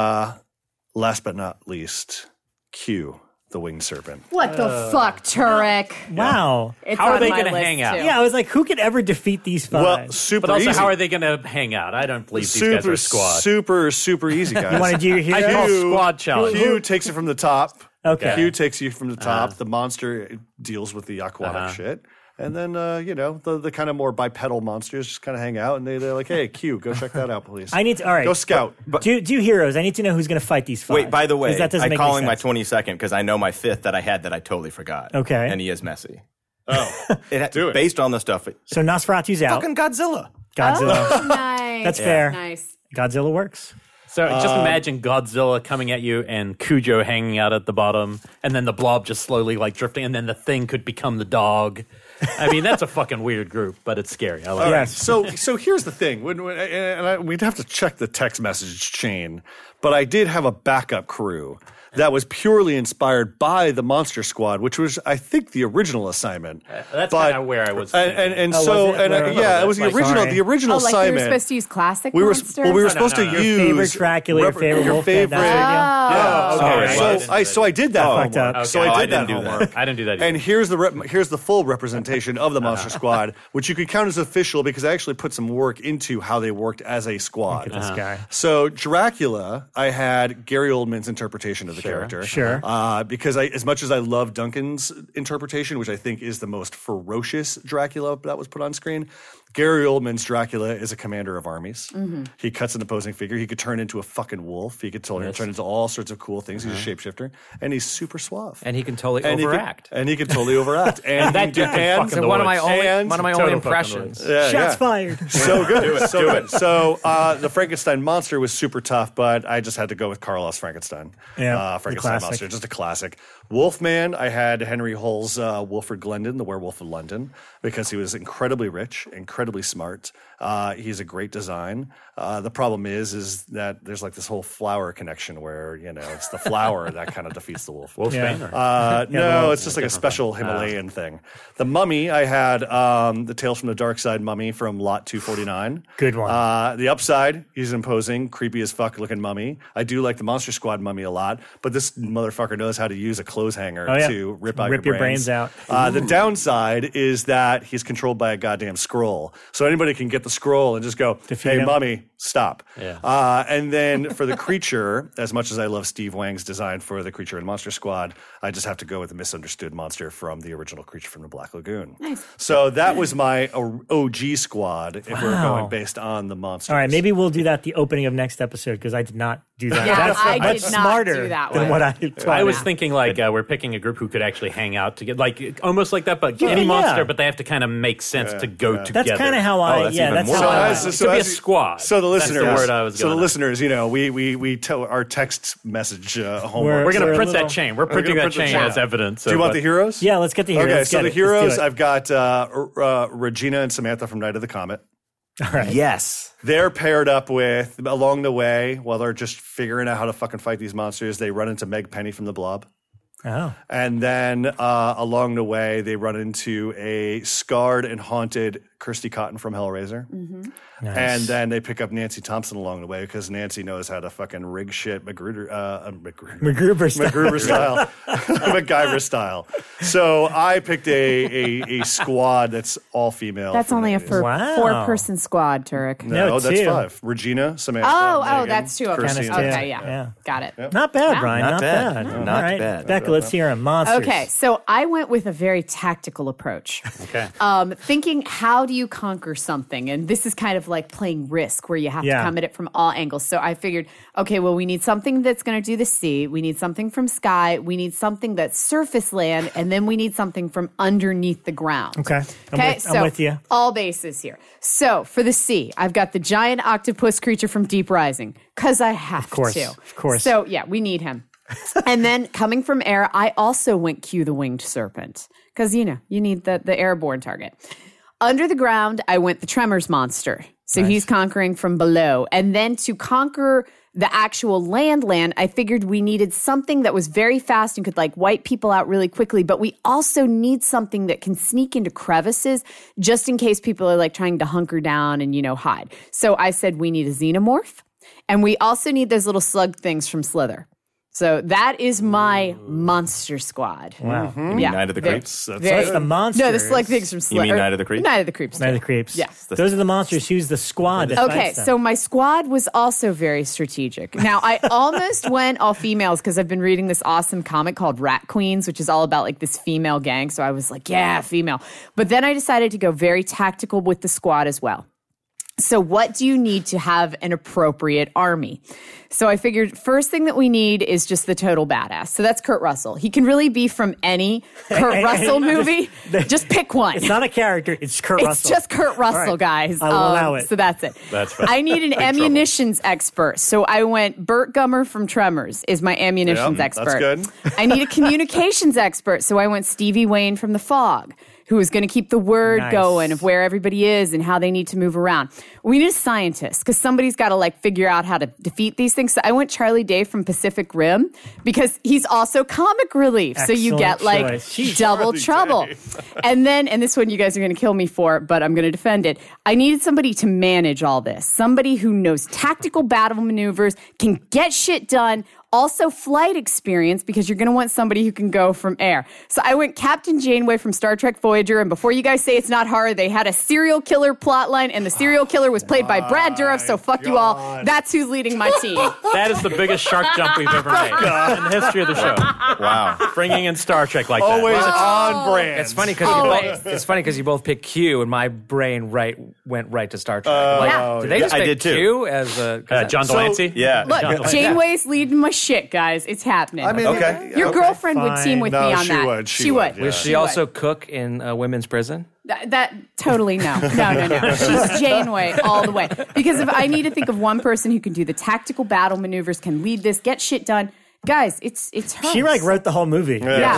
last but not least, Q, the winged serpent. What the fuck, Turek? Wow. It's How are on they my gonna list, hang out? too. Yeah, I was like, who could ever defeat these 5? Well, super But also, easy. how are they going to hang out? I don't believe these guys are a squad. Super easy, guys. You want to do your I hero? call squad challenge. Q takes it from the top. Okay. Q takes you from the top. The monster deals with the aquatic shit. And then, the kind of more bipedal monsters just kind of hang out, and they're like, hey, Q, go check that out, please. I need to, all right. Go scout. Do heroes. I need to know who's going to fight these 5. Wait, by the way, 'Cause that doesn't I'm make calling any my sense. 22nd because I know my 5th that I had that I totally forgot. Okay. And he is messy. Oh, Do it. Based on the stuff. So Nosferatu's out. Fucking Godzilla. Godzilla. Oh, nice. That's fair. Nice. Godzilla works. So just imagine Godzilla coming at you and Cujo hanging out at the bottom, and then the blob just slowly like drifting, and then the thing could become the dog. I mean, that's a fucking weird group, but it's scary. I like it. Yes. So here's the thing. We'd have to check the text message chain, but I did have a backup crew that was purely inspired by the Monster Squad, which was, I think, the original assignment. That's But- kind of where I was. And was so it? it was the Like, original. sorry. The original Oh, like assignment. we were supposed to use classic we were monsters? supposed to Your use favorite Dracula, your favorite your Wolfman, favorite. that's Oh. okay. So I did that Fucked homework. up. So Okay. I Oh, did that didn't do that. homework. I didn't do that either. And here's the full representation of the Monster Squad, which you could count as official because I actually put some work into how they worked as a squad. Look at this guy. So Dracula, I had Gary Oldman's interpretation of the character. Sure. Because as much as I love Duncan's interpretation, which I think is the most ferocious Dracula that was put on screen, Gary Oldman's Dracula is a commander of armies. Mm-hmm. He cuts an opposing figure. He could turn into a fucking wolf. He could turn into all sorts of cool things. He's a shapeshifter, and he's super suave. And he can totally And he could- overact. and he could totally overact. And that dude can fucking So the one of my woods. only And one of my total only fucking impressions. woods. Shots fired. So good. So good. So the Frankenstein monster was super tough, but I just had to go with Carlos Frankenstein. Yeah, the Frankenstein classic. monster, just a classic. Wolfman, I had Henry Hull's Wilfred Glendon, the Werewolf of London, because he was incredibly rich, incredibly smart. He's a great design. The problem is that there's like this whole flower connection where, it's the flower that kind of defeats the wolf. Wolfsbane? Yeah. Or? No, it's just like a special Himalayan thing. The Mummy, I had the Tales from the Dark Side Mummy from Lot 249. Good one. The Upside, he's imposing, creepy as fuck looking mummy. I do like the Monster Squad mummy a lot, but this motherfucker knows how to use a clothes hanger to rip out Rip your your brains out. The downside is that he's controlled by a goddamn scroll. So anybody can get the scroll and just go, Defeat hey, him. mummy, stop. Yeah. And then for the creature, as much as I love Steve Wang's design for the creature in Monster Squad, I just have to go with the misunderstood monster from the original Creature from the Black Lagoon. Nice. So that was my OG squad if we're going based on the monsters. All right, maybe we'll do that the opening of next episode because I did not do that. Yeah, that's I that's did not smarter do that than one. what I planned. I was thinking we're picking a group who could actually hang out together, like almost like that, but any yeah. monster, but they have to kind of make sense to go together. That's kind of how I. that's yeah, even that's more how I. fun. to be a squad. So the listeners, That's the word I was so the going on. listeners, we tell our text message homework. We're going We're to a print little- that chain. We're printing gonna that print the chain chain. as evidence. Do you want the heroes? Yeah, let's get the heroes. Okay, Let's so get the it. Let's do heroes, it. I've got Regina and Samantha from Night of the Comet. right. Yes. They're paired up with, along the way, while they're just figuring out how to fucking fight these monsters, they run into Meg Penny from The Blob. Oh. And then along the way, they run into a scarred and haunted Kirsty Cotton from Hellraiser. Nice. And then they pick up Nancy Thompson along the way because Nancy knows how to fucking rig shit MacGruber style. MacGyver style. So I picked a squad that's all female. That's only a Wow. 4-person squad, Turek. No, that's two. 5. Regina, Samantha. Oh, Megan, that's 2. Okay, Kirsty, and Kinda okay, two. yeah. Yeah. Got it. Not bad, Wow. Brian. Not Not bad. bad. No, All not right. bad. Becca, let's hear him. Monsters. Okay, so I went with a very tactical approach. Okay. Thinking, how do you conquer something? And this is kind of like playing Risk, where you have to Yeah. come at it from all angles. So I figured, okay, well, we need something that's going to do the sea. We need something from sky. We need something that's surface land. And then we need something from underneath the ground. Okay. Okay, I'm with you. All bases here. So for the sea, I've got the giant octopus creature from Deep Rising, because I have to. Of course. So yeah, we need him. And then coming from air, I also went Q the Winged Serpent, because, you need the airborne target. Under the ground, I went the Tremors monster. So he's conquering from below. And then to conquer the actual land, I figured we needed something that was very fast and could like wipe people out really quickly. But we also need something that can sneak into crevices just in case people are like trying to hunker down and, hide. So I said we need a xenomorph. And we also need those little slug things from Slither. So that is my monster squad. Wow. You mean Night of the Creeps? That's the monsters. No, the slug things from Slither. mean Night of the Creeps? Night of the Creeps. Night of too. the Creeps. Yeah. Those are the monsters. Who's the squad that Okay, fights them? so my squad was also very strategic. Now, I almost went all females because I've been reading this awesome comic called Rat Queens, which is all about like this female gang. So I was like, yeah, female. But then I decided to go very tactical with the squad as well. So what do you need to have an appropriate army? So I figured first thing that we need is just the total badass. So that's Kurt Russell. He can really be from any Kurt Russell movie. Just pick one. It's not a character. It's Kurt Russell. It's just Kurt Russell, right. guys. I'll allow it. So that's it. That's fine. I need an ammunitions expert. So I went Burt Gummer from Tremors is my ammunitions Yep, expert. that's good. I need a communications expert. So I went Stevie Wayne from The Fog, who is going to keep the word Nice. going of where everybody is and how they need to move around. We need a scientist because somebody's got to like figure out how to defeat these things. So I went Charlie Day from Pacific Rim because he's also comic relief. So you Excellent get like choice. Jeez. double trouble. And this one you guys are going to kill me for, but I'm going to defend it. I needed somebody to manage all this. Somebody who knows tactical battle maneuvers, can get shit done, also flight experience, because you're going to want somebody who can go from air. So I went Captain Janeway from Star Trek Voyager, and before you guys say it's not horror, they had a serial killer plotline, and the serial killer was played by Brad Dourif, so fuck you all. That's who's leading my team. That is the biggest shark jump we've ever made in the history of the show. Wow. Bringing in Star Trek like Always that. on brand. It's funny because you both picked Q, and my brain went right to Star Trek. Yeah. Did they just I pick did too. Q as a John Delancey? Yeah. Look, Janeway's leading my shit, guys. It's happening. I mean, Okay. Your girlfriend would team with No, me on she that. would. She She would, would. yeah. Was she also cook in a women's prison? That totally no. She's Janeway all the way. Because if I need to think of one person who can do the tactical battle maneuvers, can lead this, get shit done, guys, it's her. She like wrote the whole movie. Yeah.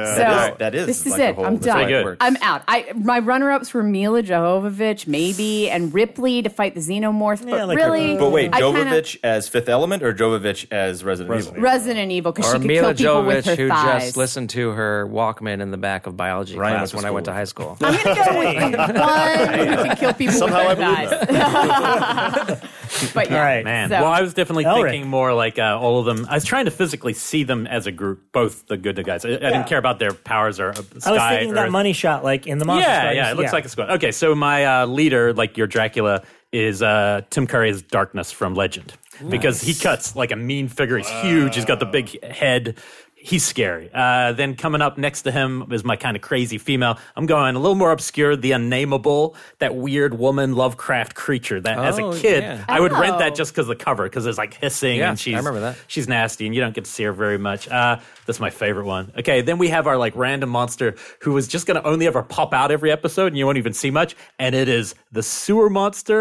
So That is this is like it. the whole- I'm that's done. how it good. works. I'm out. My runner-ups were Mila Jovovich, maybe, and Ripley to fight the Xenomorph. Yeah, But like really, her. But wait, I kinda- Jovovich as Fifth Element or Jovovich as Resident Evil? Resident Evil, because Or she could Mila kill people with her Jovovich, who thighs. just listened to her Walkman in the back of biology Ryan class went to when I went to school. high school. I'm going to go with the one who can kill people Somehow with I their believe thighs. But yeah. All right. Man, So- well, I was definitely Elric. thinking more like all of them. I was trying to physically see them as a group, both the good guys. I didn't care about their powers or I was sky. thinking or that money shot, like in the monster. Yeah, Squad. yeah, it looks like a squad. Okay, so my leader, like your Dracula, is Tim Curry's Darkness from Legend. Because he cuts like a mean figure. He's huge. He's got the big head. He's scary. Then coming up next to him is my kind of crazy female. I'm going a little more obscure, the Unnameable, that weird woman Lovecraft creature that as a Oh, kid, yeah. I would rent Oh. that just because of the cover, because there's like hissing Yeah, and I remember that. she's nasty and you don't get to see her very much. That's my favorite one. Okay, then we have our like random monster who is just going to only ever pop out every episode and you won't even see much. And it is the sewer monster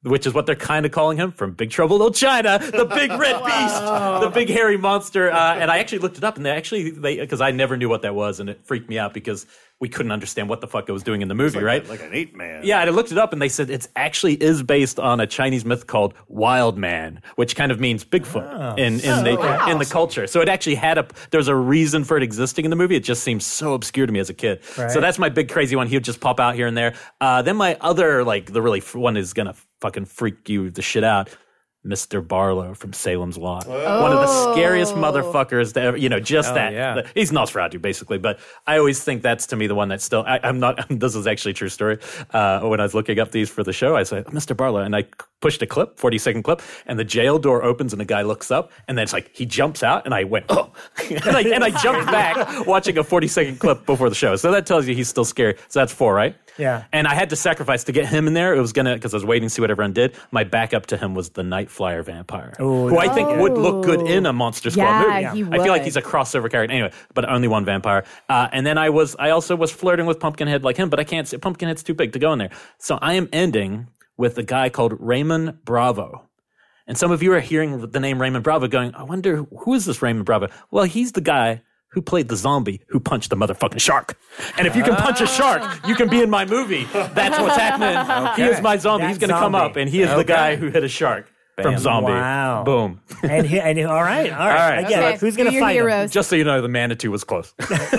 which is what they're kind of calling him from Big Trouble in Little China, the big red beast, the big hairy monster. And I actually looked it up, and they because I never knew what that was, and it freaked me out because we couldn't understand what the fuck it was doing in the movie, right? Like an ape man. Yeah, and I looked it up, and they said it actually is based on a Chinese myth called Wild Man, which kind of means Bigfoot in the culture. So it actually there's a reason for it existing in the movie. It just seems so obscure to me as a kid. Right. So that's my big crazy one. He would just pop out here and there. Then my other, like, the really one is gonna fucking freak you the shit out. Mr. Barlow from Salem's Lot. Oh. One of the scariest motherfuckers to ever, Yeah. He's Nosferatu, basically, but I always think that's, to me, the one that's still, I'm not, this is actually a true story. When I was looking up these for the show, I said, Mr. Barlow, and I pushed a clip, 40-second clip, and the jail door opens and the guy looks up, and then it's like, he jumps out, and I went, oh, and I jumped back watching a 40-second clip before the show. So that tells you he's still scary. So that's 4, right? Yeah. And I had to sacrifice to get him in there. It was because I was waiting to see what everyone did. My backup to him was the Night Flyer vampire, who I think would look good in a Monster Squad movie. He would. I feel like he's a crossover character. Anyway, but only one vampire. And then I also was flirting with Pumpkinhead like him, but I can't say Pumpkinhead's too big to go in there. So I am ending with a guy called Raymond Bravo. And some of you are hearing the name Raymond Bravo going, I wonder, who is this Raymond Bravo? Well, he's the guy who played the zombie who punched the motherfucking shark. And if you can punch a shark, you can be in my movie. That's what's happening. Okay. He is my zombie. He's going to come up, and he is the guy who hit a shark. From Zombie. Wow. Boom. And all right. Again, who's going to fight him? Just so you know, the Manitou was close.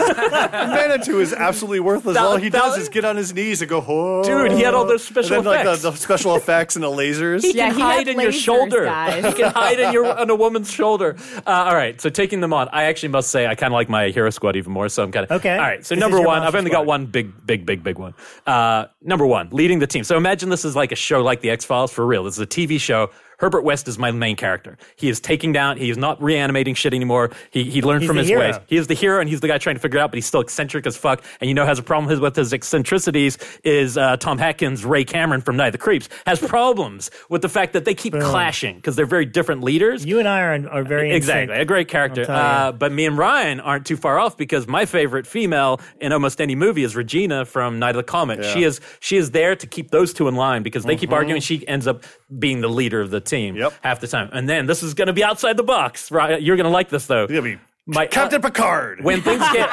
Manitou is absolutely worthless. All he does is get on his knees and go, oh. Dude, he had all those special effects. Like the special effects and the lasers. He can hide in your shoulder. He can hide on a woman's shoulder. All right, so taking them on, I actually must say I kind of like my Hero Squad even more, so I'm kind of... Okay. All right, so number one, I've only got one big one. Number one, leading the team. So imagine this is like a show like The X-Files, for real. This is a TV show. Herbert West is my main character. He is taking down, he is not reanimating shit anymore. He learned from his ways. He is the hero, and he's the guy trying to figure it out, but he's still eccentric as fuck. And has a problem with his eccentricities is Tom Atkins, Ray Cameron from Night of the Creeps, has problems with the fact that they keep clashing because they're very different leaders. You and I are very exactly a great character. But me and Ryan aren't too far off because my favorite female in almost any movie is Regina from Night of the Comet. Yeah. She is there to keep those two in line because they keep arguing. She ends up being the leader of the team half the time. And then this is going to be outside the box, right? You're going to like this, though. You're going to be Captain Picard. When things get...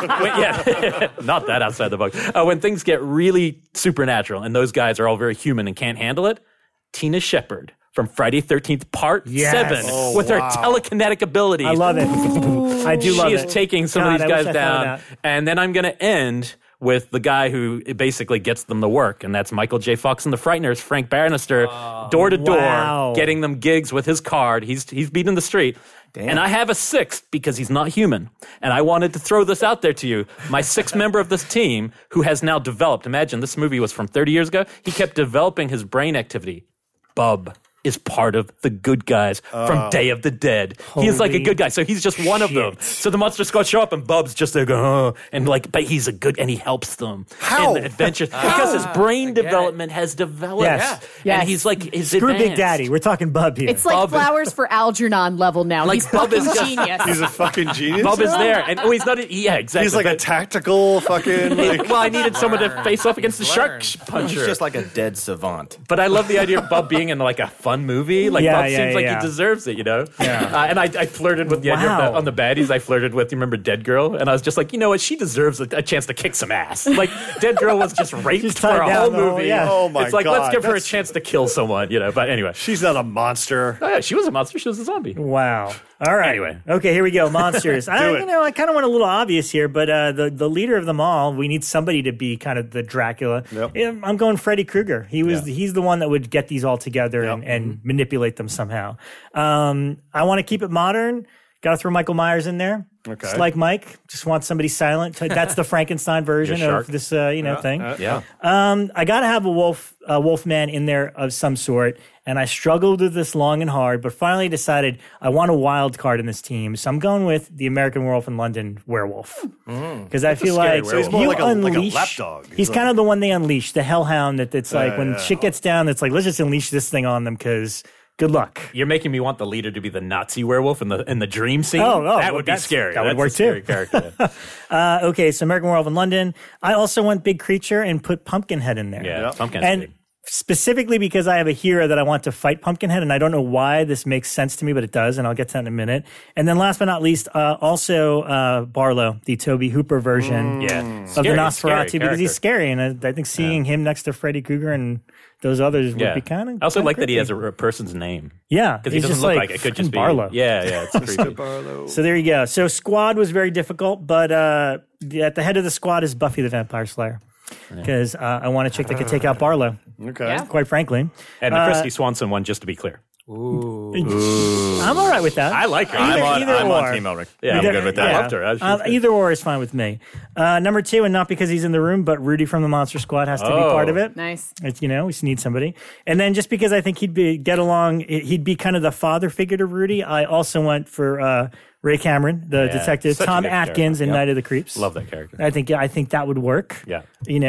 not that outside the box. When things get really supernatural and those guys are all very human and can't handle it, Tina Shepard from Friday 13th Part 7 with her telekinetic abilities. I love it. I do love it. She is taking some of these guys down. And then I'm going to end with the guy who basically gets them to work, and that's Michael J. Fox and the Frighteners, Frank Bannister, door to door, getting them gigs with his card. He's beating the street. Damn. And I have a sixth because he's not human. And I wanted to throw this out there to you. My sixth member of this team who has now developed, imagine this movie was from 30 years ago, he kept developing his brain activity. Bub is part of the good guys from Day of the Dead. He is like a good guy, so he's just one of them. So the Monster Squad show up, and Bub's just there going, but he's a good, and he helps them. How? In the adventure. Because his brain development has developed. Yes. And he's like, Screw advanced. Big Daddy. We're talking Bub here. It's like Bub Flowers for Algernon level now. Like he's Bub fucking is genius. He's a fucking genius. Bub is there. And he's not, exactly. He's like a tactical fucking... well, I needed someone to face off against the shark puncher. He's just like a dead savant. But I love the idea of Bub being in like a fun movie. Like Bub seems like he deserves it, Yeah. And I flirted with the idea of on the baddies. I flirted with, you remember Dead Girl? And I was just like, you know what? She deserves a chance to kick some ass. Like, Dead Girl was just raped for a whole movie. Oh my God. It's like, let's give her a chance to kill someone, But anyway. She's not a monster. Oh, yeah, she was a monster. She was a zombie. Wow. All right. Anyway. Okay, here we go. Monsters. I kind of went a little obvious here, but the leader of them all, we need somebody to be kind of the Dracula. Yep. I'm going Freddy Krueger. He's the one that would get these all together and manipulate them somehow. I want to keep it modern. Got to throw Michael Myers in there. Okay. Just like Mike, just want somebody silent. That's the Frankenstein version of this, thing. I got to have a wolfman in there of some sort, and I struggled with this long and hard, but finally decided I want a wild card in this team, so I'm going with the American Werewolf in London werewolf because I feel like so he's more like a lapdog. He's kind of the one they unleash, the hellhound. That's like when shit gets down, it's like let's just unleash this thing on them because. Good luck. You're making me want the leader to be the Nazi werewolf in the dream scene. That would be scary. That would work too. Character. Okay, so American Werewolf in London. I also went big creature and put Pumpkinhead in there. Yeah, Pumpkinhead. specifically because I have a hero that I want to fight Pumpkinhead, and I don't know why this makes sense to me, but it does, and I'll get to that in a minute. And then last but not least, also Barlow, the Toby Hooper version of the Nosferatu, because he's scary, and I think seeing him next to Freddy Krueger and those others would be kind of. I also like creepy. that he has a person's name. Yeah, because he doesn't look like it could just be Barlow. Yeah, it's creepy. Barlow. So there you go. So Squad was very difficult, but at the head of the squad is Buffy the Vampire Slayer, because I want a chick that could take out Barlow. Okay. Yeah. Quite frankly, And the Christy Swanson one, just to be clear. I'm all right with that. I like her. I'm on Team Elric. Yeah, I'm good with that. I loved her. She was good. Either or is fine with me. Number 2, and not because he's in the room, but Rudy from the Monster Squad has to be part of it. Nice. It's, we just need somebody. And then just because I think he'd be kind of the father figure to Rudy, I also went for Ray Cameron, the detective, such a Tom good Atkins in character. Night of the Creeps. Love that character. I think that would work. Yeah.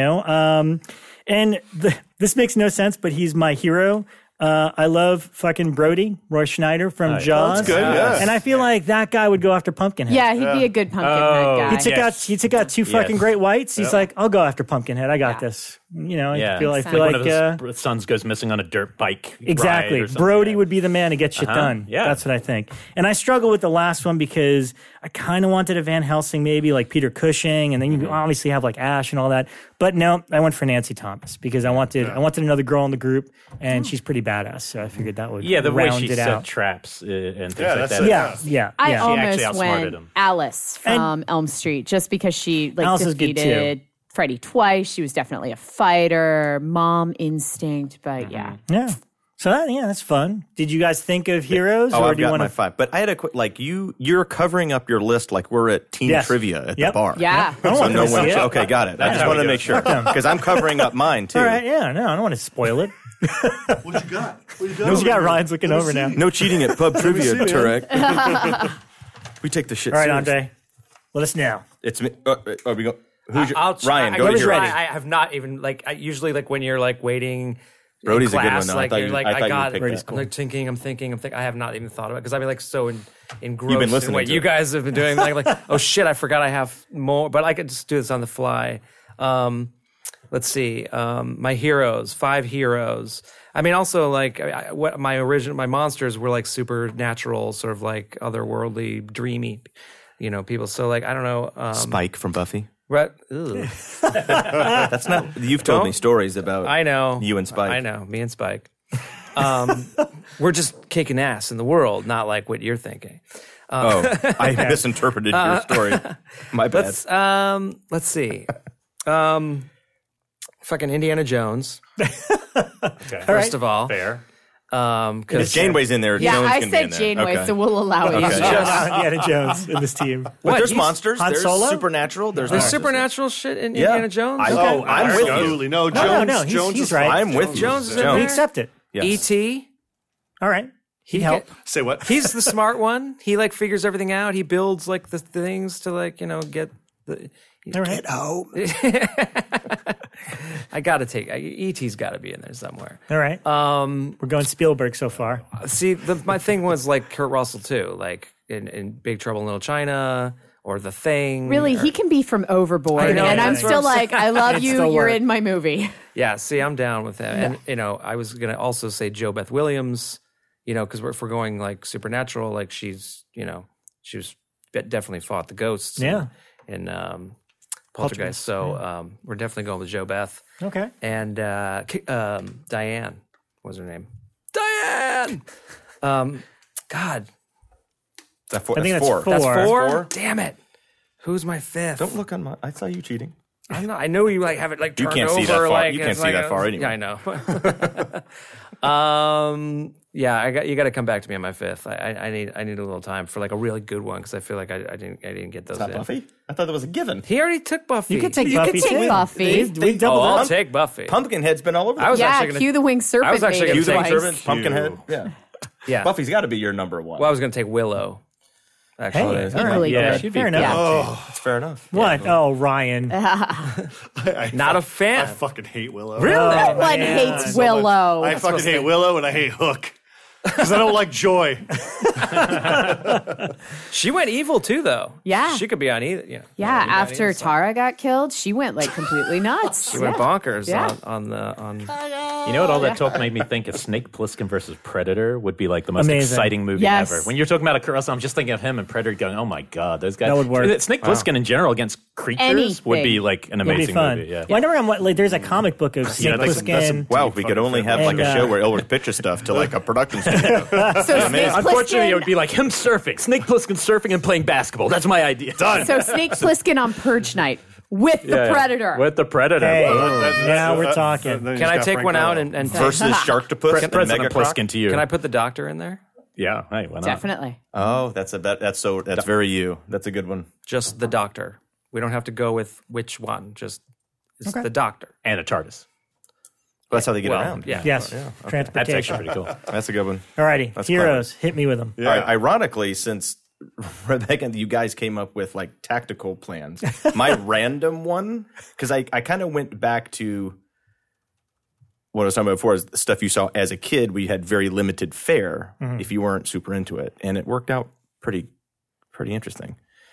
And this makes no sense, but he's my hero. I love fucking Brody, Roy Schneider from Jaws. That's good, yeah. And I feel like that guy would go after Pumpkinhead. Yeah, he'd be a good Pumpkinhead guy. He took out two fucking great whites. He's like, I'll go after Pumpkinhead. I got this. I feel One like of his sons goes missing on a dirt bike. exactly. ride or something. Brody would be the man to get shit done. Yeah. That's what I think. And I struggle with the last one because I kind of wanted a Van Helsing, maybe like Peter Cushing, and then you obviously have like Ash and all that. But no, I went for Nancy Thomas because I wanted another girl in the group, and she's pretty badass. So I figured that would the way round she it set out. traps and things like that's that. it. Yeah. I actually almost outsmarted went him. Alice from Elm Street just because she Alice is good, defeated Freddy twice. She was definitely a fighter, mom instinct, but yeah. Yeah. So that's fun. Did you guys think of heroes, Oh, or I've do you got want my to? 5. But I had a quick, you're covering up your list like we're at team Yes. trivia at Yep. the bar. Yeah. I don't So want no them to one. see it. Okay, got it. I just how wanted we to do make it. sure because I'm covering up mine too. All right. Yeah. No, I don't want to spoil it. What you got? What you got? Ryan's looking over now. No cheating at pub trivia, see, man. Turek. We take the shit. All right, serious. Andre. Let us know. It's me. Are we go? Who's your, I'll try. Ryan? I Go gotta to your. try. I have not even I usually when you're waiting. Brody's in a good class, one, though. I thought you're you- like, I thought you got would it. pick that. I'm thinking. I have not even thought about it because I'm so engrossed You've been in listening what to you it. guys have been doing. Oh shit, I forgot I have more, but I could just do this on the fly. Let's see. My heroes, 5 heroes. I mean, also what my monsters were supernatural, sort of otherworldly, dreamy, people. So I don't know. Spike from Buffy. Right. Ugh. That's not. You've told me stories about. I know. You and Spike. I know. Me and Spike. We're just kicking ass in the world, not like what you're thinking. I misinterpreted your story. My bad. Let's see. Fucking Indiana Jones. First of all, Fair. because Janeway's in there. Yeah, Jones I can be in said there. Janeway, Okay. so we'll allow it. Okay. He's Yeah. just- Indiana Jones in this team. But there's He's- monsters. Han There's Solo? supernatural. There's there's monsters. supernatural shit in Yeah. Indiana Jones. I'm with you. Absolutely. No, No, Jones. no, Jones he's is right. fine. I'm with you. Jones is in We there. accept it. Yes. E.T. All right. He'd help. Say what? He's the smart one. He figures everything out. He builds the things to get the. All right. I gotta take E.T.'s got to be in there somewhere. All right. We're going Spielberg so far. See, my thing was Kurt Russell too, in Big Trouble in Little China or The Thing. Really, he can be from Overboard, I know, and I'm that's still I love you, still you're work. in my movie. Yeah, see, I'm down with that. And I was gonna also say Jo Beth Williams, because if we're going supernatural, she's she was definitely fought the ghosts. Yeah. In Poltergeist. So we're definitely going with Jo Beth. Okay. And Diane was her name. Diane. God, That's 4. I think That's 4. that's that's 4. 4. Damn it. Who's my 5th? Don't look on my. I saw you cheating. I'm not. I know you have it turned You can't over. see that far. You it's can't see that a- far anyway. Yeah, I know. Yeah, you got to come back to me on my 5th. I need a little time for a really good one because I feel like I didn't get those. Not in. Buffy. I thought that was a given. He already took Buffy. You could take You Buffy could take too. Buffy. We doubled I'll up. take Buffy. Pumpkinhead's been all over. I was Yeah, actually gonna, Cue the Winged Serpent. I was actually made gonna it Cue the twice. Servant, Pumpkinhead. Yeah. yeah. Buffy's got to be your number 1. Well, I was going to take Willow. Actually, Hey, all right. Equally Yeah, good. she'd be Fair good. enough. That's fair enough. What? Oh, Ryan. not a fan. I fucking hate Willow. Really? Everyone man. hates Willow. I fucking hate Willow and I hate Hook. Because I don't like joy. She went evil too, though. Yeah. She could be on either. You know, Yeah, either after side. Tara got killed, she went like completely nuts. She went bonkers Yeah. on. You know what all that talk made me think? A Snake Plissken versus Predator would be like the most Amazing. exciting movie Yes. ever. When you're talking about a cross, I'm just thinking of him and Predator going, oh my God, those guys. That would work. Snake Plissken in general against creatures would be Anything. like an It'd be amazing fun. movie. Yeah. Well, I never remember like there's a comic book of Snake that's- Plissken. Wow, if we could only have like And, a show where Elwood pitches stuff to like a production studio. So Snake Unfortunately, it would Plissken, be like him surfing, Snake Plissken surfing and playing basketball. That's my idea. Done. so Snake Plissken on Purge Night with the Predator. With the Predator. Hey, Well, now we're talking. Can I take one out and Versus Sharktopus and President Megacroc? Plissken to you. Can I put the doctor in there? Yeah. Hey, why not? Definitely. Oh, that's very you. That's a good one. Just the doctor. We don't have to go with which one. Just it's the doctor. And a TARDIS. That's how they get Well, around. yeah. Yes, That's transportation. actually pretty cool. That's a good one. Alrighty, That's heroes, hit me with them. All right, ironically, since Rebecca, you guys came up with like tactical plans, my random one, because I kind of went back to what I was talking about before, is the stuff you saw as a kid. We had very limited fare if you weren't super into it, and it worked out pretty interesting.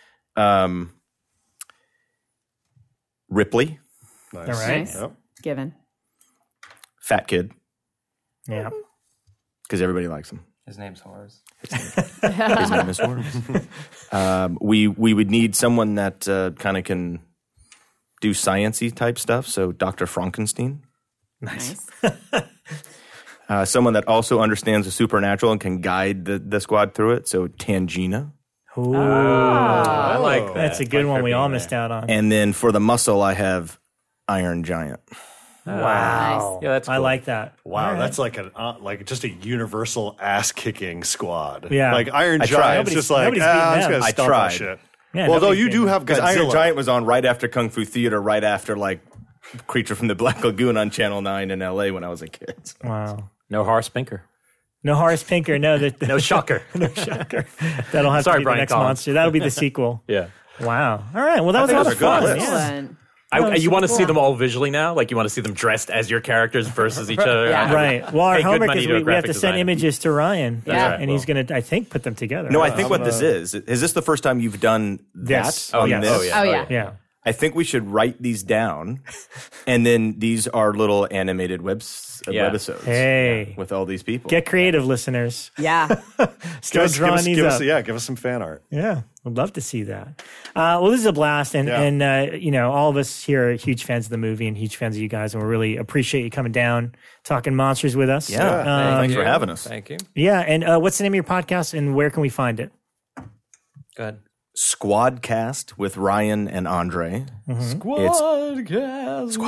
Ripley, All right. Nice. Given. fat kid, Yeah. because everybody likes him. His name's Horace. His name is Horace. We would need someone that kind of can do science-y type stuff. So Dr. Frankenstein. Nice. Someone that also understands the supernatural and can guide the squad through it. So Tangina. Ooh, I like that. that's a good Like one. her We all being missed there. out on. And then for the muscle, I have Iron Giant. Wow. Yeah, that's I cool. like that. Wow, All right. that's like like just a universal ass kicking squad. Yeah. like Iron I tried. Giant's just like Nobody's beating I'm just them. gonna I stomp tried. that shit. Yeah, Although nobody's you do beating have Because Iron Godzilla. Giant was on right after Kung Fu Theater, right after like Creature from the Black Lagoon on Channel 9 in LA when I was a kid. Wow. No Horace Pinker. No Horace Pinker. No, No Shocker. that'll have Sorry, to be Brian the next Collins. monster. That'll be the sequel. Yeah. Wow. All right. Well, that was a lot those of are good fun. lists. Yeah. Excellent. You want to see them all visually now? Like you want to see them dressed as your characters versus each other? Yeah. Right. Well, our Pay good homework money is to a we have to graphic send designer. images to Ryan. Yeah. right. And he's going to, I think, put them together. No, I think what this is this the first time you've done This. that? on yes. this? Oh, yeah. Oh, yeah. Yeah. I think we should write these down, and then these are little animated webisodes. Hey. with all these people. Get creative, listeners. Yeah. Start drawing these up. Give us some fan art. Yeah, would love to see that. Well, this is a blast, and all of us here are huge fans of the movie and huge fans of you guys, and we really appreciate you coming down, talking monsters with us. Yeah, thanks for having us. Thank you. Yeah, and what's the name of your podcast, and where can we find it? Go ahead. Squadcast with Ryan and Andre. Squadcast.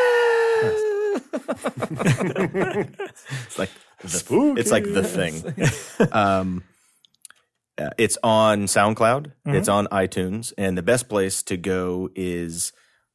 It's like it's like the thing. It's on SoundCloud. It's on iTunes, and the best place to go is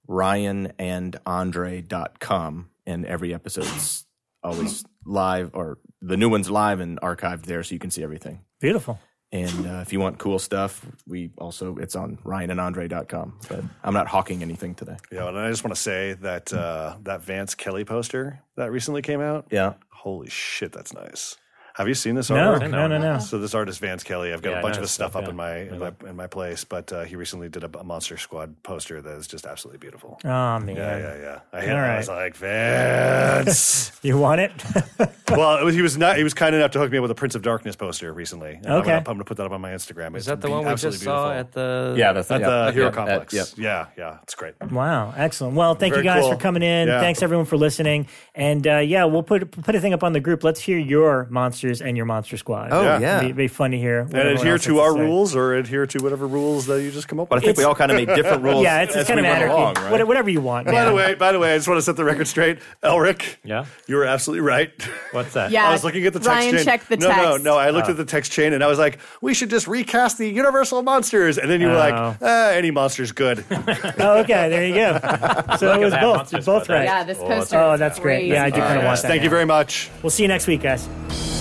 ryanandandre.com, and every episode's always live, or the new one's live and archived there, so you can see everything. Beautiful. And if you want cool stuff, it's on ryanandandre.com. But I'm not hawking anything today. Yeah, and I just want to say that that Vance Kelly poster that recently came out. Yeah. Holy shit, that's nice. Have you seen this No, artwork? no. So this artist Vance Kelly, I've got Yeah, a bunch I of know his stuff stuff, up yeah. in my place, but he recently did a Monster Squad poster that is just absolutely beautiful. Oh, man. Yeah. I right. was like, Vance. You want it? Well, he was kind enough to hook me up with a Prince of Darkness poster recently. And Okay. I'm going to put that up on my Instagram. Is that the one we just saw at the? Yeah, that's at the Hero yeah, Complex? yep. Yeah, it's great. Wow, excellent. Well, thank you Very guys cool. for coming in. Yeah. Thanks everyone for listening. And we'll put a thing up on the group. Let's hear your monsters and your monster squad. Oh, Yeah. yeah. It'd be fun to hear. what And everyone adhere else has to our say. rules or adhere to whatever rules that you just come up But I with. think we all kind of made different rules. Yeah, it's as kind we of went anarchy. along, right? Whatever you want. By man. the way, I just want to set the record straight. Elric, Yeah. you were absolutely right. What's that? Yeah. I was looking at the text Ryan chain. checked the text. No. I looked at the text chain and I was like, we should just recast the Universal monsters. And then you were like, any monster's good. Oh, okay, there you go. So it was that both. monster Both squad. right. Yeah, this poster. Oh, is that's great. crazy. Yeah, I do kind of want that. Thank you now. very much. We'll see you next week, guys.